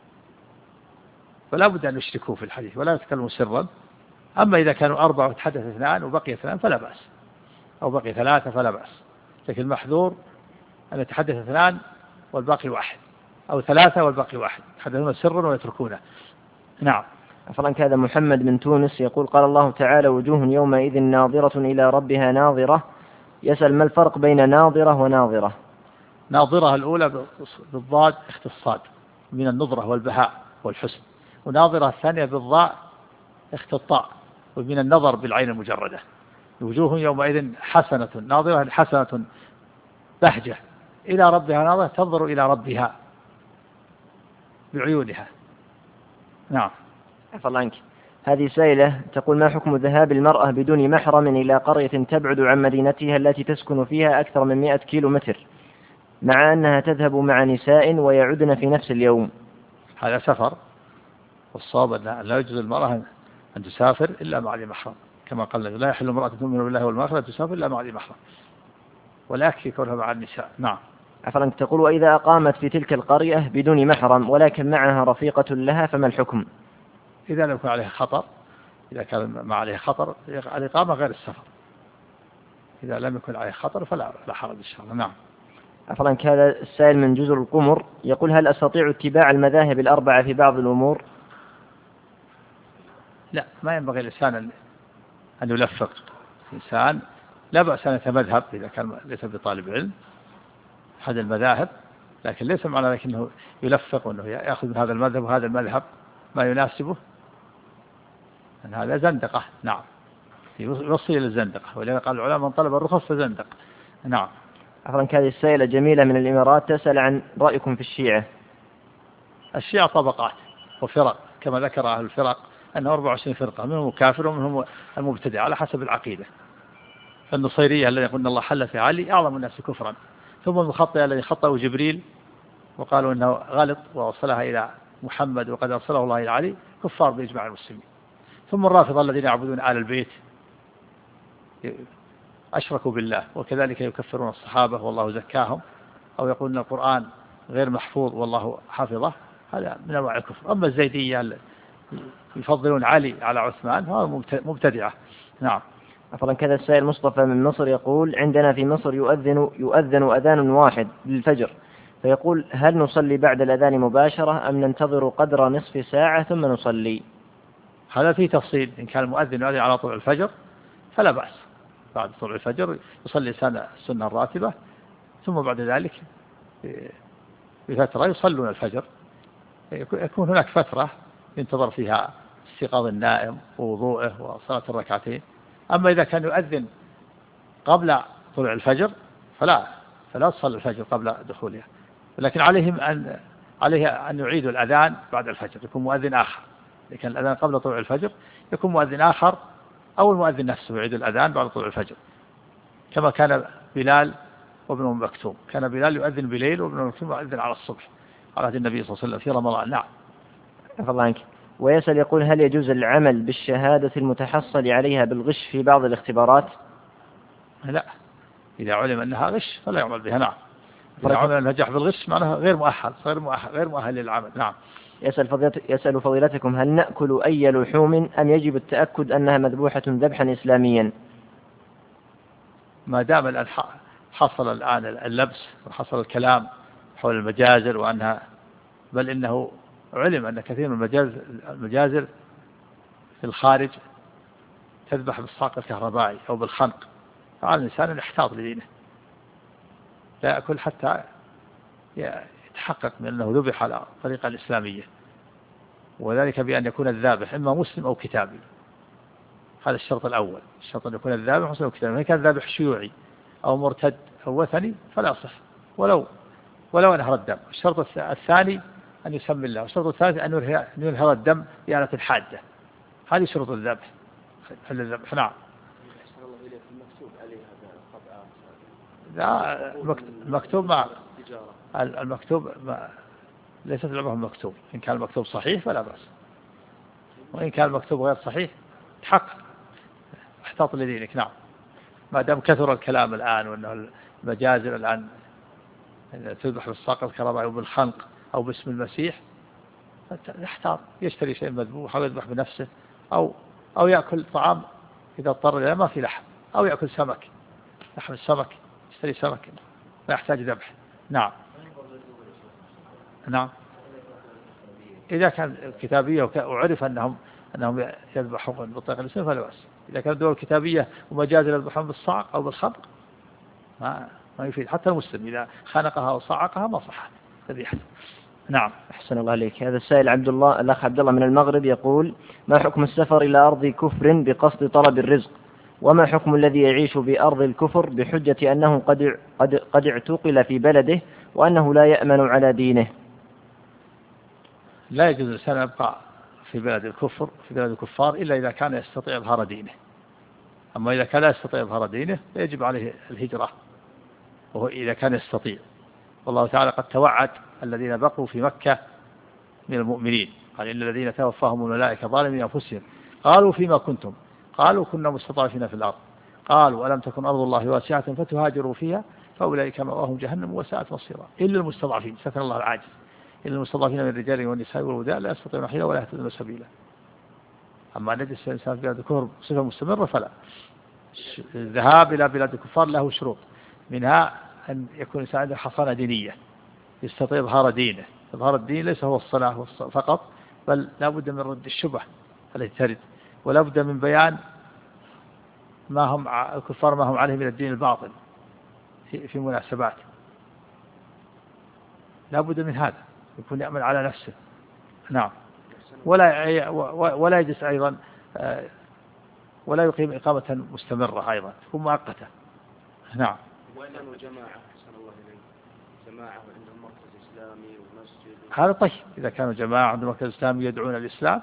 فلا بد أن يشركوا في الحديث ولا يتكلموا سرا. أما إذا كانوا أربعة وتحدث اثنان وبقي اثنان فلا بأس، أو بقي ثلاثة فلا بأس. لكن المحذور أن يتحدث اثنان والباقي واحد، أو ثلاثة والباقي واحد، يتحدثون سرا ويتركونه. نعم. عفوا هذا محمد من تونس يقول: قال الله تعالى: وجوه يومئذ ناظرة إلى ربها ناظرة، يسأل ما الفرق بين ناظرة وناظرة؟ ناظرة الأولى بالضاد اختصاد من النظرة والبهاء والحسن، وناظرة الثانية بالضاء اختطاء ومن النظر بالعين المجردة. وجوه يومئذ حسنة ناظرة حسنة بهجة إلى ربها ناظرة تنظر إلى ربها بعيونها. نعم. عفوا عنك. هذه سائلة تقول ما حكم ذهاب المرأة بدون محرم إلى قرية تبعد عن مدينتها التي تسكن فيها أكثر من مئة كيلو متر مع أنها تذهب مع نساء ويعودن في نفس اليوم؟ هذا سفر، والصواب أن لا يجوز المرأة أن تسافر إلا مع ذي محرم، كما قال لا يحل امرأة تؤمن بالله والمرأة لا تسافر إلا مع ذي محرم، ولا يكفي كونها مع النساء. نعم. عفوا عنك. تقول وإذا أقامت في تلك القرية بدون محرم ولكن معها رفيقة لها فما الحكم؟ إذا لم يكن عليه خطر، إذا كان ما عليه خطر الإقامة غير السفر، إذا لم يكن عليه خطر فلا لا حرج إن شاء الله. نعم. عفوا عنك. هذا السائل من جزر القمر يقول هل أستطيع اتباع المذاهب الأربعة في بعض الأمور؟ لا، ما ينبغي الإنسان أن يلفق. الإنسان لا بأس أن يتمذهب إذا كان ليس بطالب علم أحد المذاهب، لكن ليس معنى ذلك أنه يلفق وأنه يأخذ من هذا المذهب وهذا المذهب ما يناسبه، أن هذا زندقة. نعم، يوصل إلى الزندقة، ولذلك قال العلماء من طلب الرخص فزندق. نعم. عفوا عنك. هذه السائلة جميلة من الإمارات تسأل عن رأيكم في الشيعة. الشيعة طبقات وفرق، كما ذكر أهل الفرق أنه أربعة وعشرين فرقة، منهم كافر ومنهم المبتدع على حسب العقيدة. فالنصيرية الذي يقول الله حل في علي أعظم الناس كفرا، ثم المخطئ الذي خطأه جبريل وقالوا أنه غلط ووصلها إلى محمد وقد أرسله الله إلى علي، كفار بإجماع المسلمين. ثم الرافضة الذين يعبدون آل البيت أشركوا بالله، وكذلك يكفرون الصحابة والله زكاهم، أو يقولون أن القرآن غير محفوظ والله حافظه، هذا من أنواع الكفر. أما الزيدية يفضلون علي على عثمان هذا مبتدعة. نعم. عفوا. كذا السائل مصطفى من مصر يقول عندنا في مصر يؤذن يؤذن أذان واحد للفجر، فيقول هل نصلي بعد الأذان مباشرة أم ننتظر قدر نصف ساعة ثم نصلي؟ هذا فيه تفصيل. إن كان المؤذن يؤذن على طلوع الفجر فلا بأس، بعد طلوع الفجر يصلي السنة الراتبة، ثم بعد ذلك بفترة يصلون الفجر، يكون هناك فترة ينتظر فيها استيقاظ النائم ووضوءه وصلاة الركعتين. أما إذا كان يؤذن قبل طلوع الفجر فلا فلا تصلي الفجر قبل دخولها، لكن عليهم أن عليه أن يعيدوا الأذان بعد الفجر، يكون مؤذن آخر. إذا كان الأذان قبل طلوع الفجر يكون مؤذن آخر، أو المؤذن نفسه يعيد الأذان بعد طلوع الفجر، كما كان بلال وابن أم مكتوم. كان بلال يؤذن بليل وابن أم مكتوم يؤذن على الصبح على عهد النبي صلى الله عليه وسلم في رمضان. نعم. عفوا الله عنك. ويسأل يقول هل يجوز العمل بالشهادة المتحصل عليها بالغش في بعض الاختبارات؟ لا، إذا علم أنها غش فلا يعمل بها. نعم. إذا علم أنها نجح بالغش معناها غير مؤهل غير مؤهل غير مؤهل للعمل. نعم. يسأل فضيلة يسأل فضيلتكم هل نأكل أي لحوم أم يجب التأكد أنها مذبوحة ذبحا إسلاميا؟ ما دام الآن حصل الآن اللبس وحصل الكلام حول المجازر وأنها، بل إنه علم أن كثير من المجازر, المجازر في الخارج تذبح بالصاق الكهربائي أو بالخنق، فعلى الإنسان أن يحتاط لدينه، لا يأكل حتى يتحقق من أنه ذبح على الطريقة الإسلامية، وذلك بأن يكون الذابح إما مسلم أو كتابي. هذا الشرط الأول، الشرط أن يكون الذابح مسلم أو كتابي. إن كان ذابح شيوعي أو مرتد أو وثني فلا يصح ولو ولو أنهر الدم. الشرط الثاني أن يسمي الله، والشرط الثالث أن ينهر الدم بآلة حادة. هذه شروط الذبح. الذبح. نعم. لا، المكتوب مع المكتوب ما ليست لعبه المكتوب. إن كان المكتوب صحيح فلا بأس، وإن كان المكتوب غير صحيح تحقق احتاط لدينك. نعم. ما دام كثر الكلام الآن وأنه المجازر الآن تذبح بالصاق الكهربائي أو بالخنق أو باسم المسيح، يحتاط يشتري شيء مذبوح أو يذبح بنفسه، أو أو يأكل طعام إذا اضطر إلى ما في لحم، أو يأكل سمك، لحم السمك، يشتري سمك لا يحتاج ذبح. نعم. نعم. إذا كان كتابية وعرف أنهم أنهم يذبحون بالطريقة الإسلامية فلا بأس. إذا كانت دول كتابية ومجازر يذبحون بالصاق أو بالخنق ما ما يفيد. حتى المسلم إذا خنقها أو صعقها ما صح ذبيحة. نعم. أحسن الله عليك. هذا السائل عبد الله الأخ عبد الله من المغرب يقول: ما حكم السفر إلى أرض كفر بقصد طلب الرزق؟ وما حكم الذي يعيش بأرض الكفر بحجة أنه قد قد قد اعتقل في بلده وأنه لا يأمن على دينه؟ لا يجوز الإنسان يبقى في بلد الكفر في بلد الكفار إلا إذا كان يستطيع إظهار دينه. أما إذا كان لا يستطيع إظهار دينه فيجب عليه الهجرة، وهو إذا كان يستطيع. والله تعالى قد توعد الذين بقوا في مكة من المؤمنين، قال إن الذين توفاهم الملائكة ظالمين أنفسهم قالوا فيما كنتم؟ قالوا كنا مستضعفين في الأرض. قالوا ألم تكن أرض الله واسعة فتهاجروا فيها فأولئك مأواهم جهنم وساءت مصيرا إلا المستضعفين، ستر الله العاجز، إلا المستضعفين من الرجال والنساء والولدان لا يستطيعون حيلة ولا يهتدون سبيلا. أما أن يجلس الإنسان في بلاد الكفر بصفة مستمرة فلا. الذهاب إلى بلاد الكفار له شروط، منها أن يكون الإنسان عنده حصانة دينية يستطيع إظهار دينه. إظهار الدين ليس هو الصلاة فقط، بل لا بد من رد الشبه التي ترد، ولا بد من بيان ما هم الكفار ما هم عليه من الدين الباطل في, في مناسبات. لا بد من هذا، يكون يأمن على نفسه. نعم. ولا ولا يجلس أيضا ولا يقيم إقامة مستمرة أيضا، تكون مؤقتة. نعم. وإذا جماعة أحسن الله إليك جماعة عندهم مركز إسلامي ومسجد. هذا طيب، إذا كانوا جماعة عندهم مركز إسلامي يدعون الإسلام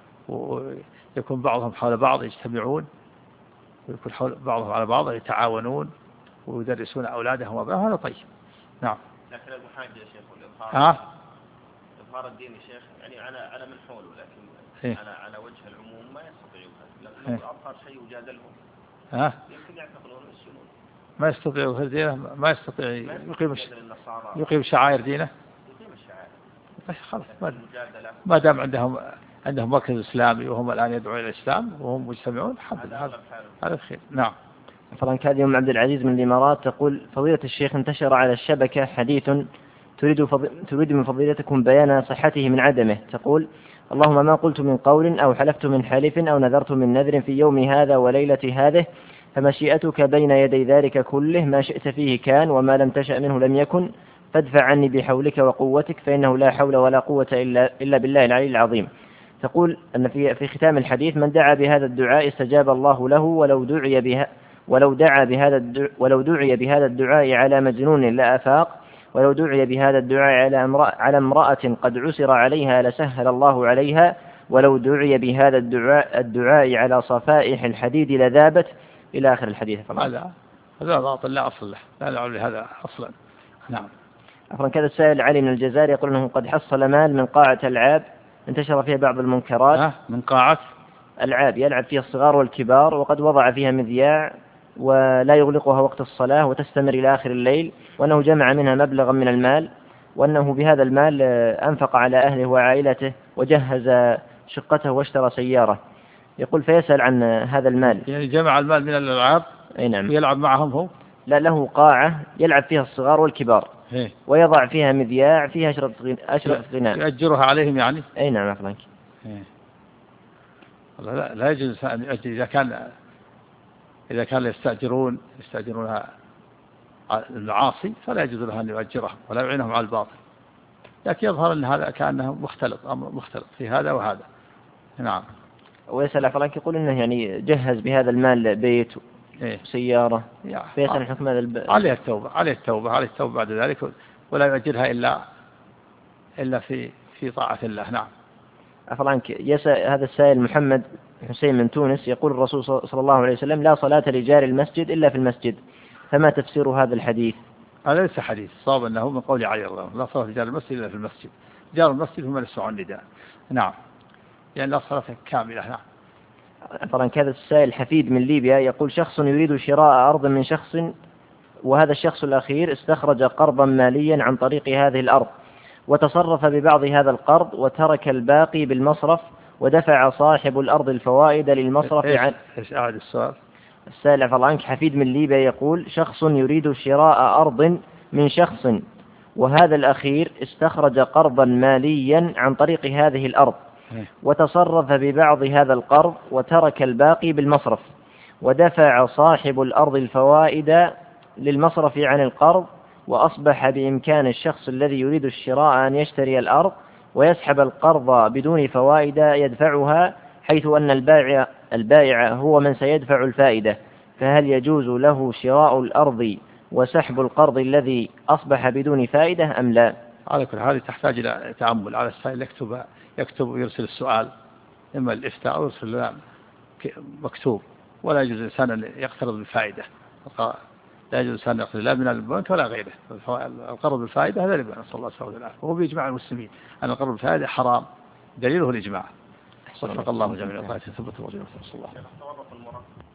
ويكون بعضهم حول بعض يجتمعون، ويكون حول بعضهم على بعض يتعاونون ويدرسون أولادهم وأبنائهم، هذا طيب. نعم. لكن المحاجة يا شيخ والإظهار ها؟ إظهار الدين يا شيخ يعني على على من حوله، لكن إيه؟ على على وجه العموم ما يستطيعون، لكن إيه؟ لو أظهر شيء وجادلهم ها؟ يمكن يعتقلون ويسجنون. ما يستطيع يظهر دينه، ما يستطيع يقيم النصارى يقيم شعائر دينه. يقيم الشعائر. طيب خلاص، ما دام عندهم عندهم مركز إسلامي وهم الآن يدعون إلى الإسلام وهم مجتمعون، الحمد لله، هذا خير. نعم. طبعا كان يوم عبد العزيز من الإمارات تقول: فضيلة الشيخ، انتشر على الشبكة حديث تريد, فض... تريد من فضيلتكم بيان صحته من عدمه. تقول: اللهم ما قلت من قول أو حلفت من حلف أو نذرت من نذر في يوم هذا وليلة هذه فمشيئتك بين يدي ذلك كله، ما شئت فيه كان وما لم تشأ منه لم يكن، فادفع عني بحولك وقوتك فإنه لا حول ولا قوة إلا, إلا بالله العلي العظيم. تقول أن في, في ختام الحديث: من دعا بهذا الدعاء استجاب الله له ولو دعي بها ولو دعا بهذا الدعاء ولو دعي بهذا الدعاء على مجنون لا أفاق، ولو دعي بهذا الدعاء على امرأة, على امرأة قد عسر عليها لسهل الله عليها، ولو دعي بهذا الدعاء, الدعاء على صفائح الحديد لذابت، إلى آخر الحديث. هذا هذا باطل لا أصل له، لا نعلم لهذا أصلا. نعم. أفضل كذا السائل علي من الجزائر يقول أنه قد حصل مال من قاعة ألعاب انتشر فيها بعض المنكرات. أه؟ من قاعة ألعاب يلعب فيها الصغار والكبار، وقد وضع فيها مذياع ولا يغلقها وقت الصلاة وتستمر إلى آخر الليل، وأنه جمع منها مبلغا من المال، وأنه بهذا المال أنفق على أهله وعائلته وجهز شقته واشترى سيارة. يقول فيسأل عن هذا المال. يعني جمع المال من الألعاب. أي نعم. يلعب معهم هو؟ لا، له قاعة يلعب فيها الصغار والكبار. هي. المعاصي فلا يجوز له أن يؤجرهم ولا يعينهم على الباطل، لكن يظهر أن هذا كأنه مختلط، أمر مختلط في هذا وهذا. نعم. ويسأل عفراك يقول إنه يعني جهز بهذا المال بيت إيه؟ سيارة، يعني فيسأل حكم هذا الب... عليه التوبة عليه التوبة عليه التوبة بعد ذلك، ولا يؤجرها إلا إلا في في طاعة الله. نعم. عفراك يسأل هذا السائل محمد حسين من تونس يقول: الرسول صلى الله عليه وسلم: لا صلاة لجار المسجد إلا في المسجد، فما تفسير هذا الحديث؟ هذا ليس حديث، صاب أنه من قول علي رضي الله عنه: لا صلاة لجار المسجد إلا في المسجد. جار المسجد هم يسمعون النداء. نعم. يعني لا صلاة كاملة. نعم. طبعا كذا السائل حفيد من ليبيا يقول: شخص يريد شراء أرض من شخص، وهذا الشخص الأخير استخرج قرضا ماليا عن طريق هذه الأرض وتصرف ببعض هذا القرض وترك الباقي بالمصرف، ودفع صاحب الأرض الفوائد للمصرف عن... إيش أعد السؤال؟ السائل عفوا عنك حفيد من ليبيا يقول: شخص يريد شراء أرض من شخص، وهذا الأخير استخرج قرضا ماليا عن طريق هذه الأرض وتصرف ببعض هذا القرض، وترك الباقي بالمصرف، ودفع صاحب الأرض الفوائد للمصرف عن... السائل عفوا عنك حفيد من ليبيا يقول: شخص يريد شراء أرض من شخص، وهذا الأخير استخرج قرضا ماليا عن طريق هذه الأرض وتصرف ببعض هذا القرض وترك الباقي بالمصرف، ودفع صاحب الأرض الفوائد للمصرف عن القرض، وأصبح بإمكان الشخص الذي يريد الشراء أن يشتري الأرض ويسحب القرض بدون فوائد يدفعها، حيث أن البائع, البائع هو من سيدفع الفائدة، فهل يجوز له شراء الأرض وسحب القرض الذي أصبح بدون فائدة أم لا؟ على كل حال تحتاج إلى تأمل. على السائل يكتب يكتب ويرسل السؤال إما الإفتاء أو يرسل مكتوب، ولا يجوز الإنسان أن يقترض بالفائدة، لا يجوز الإنسان يقترض لا من البنك ولا غيره. القرض بالفائدة هذا ربا، نسأل الله السلامة والعافية، وهو بإجماع المسلمين أن القرض بالفائدة حرام، دليله الإجماع. وفق الله جميع الأوقات ثبت وجهه.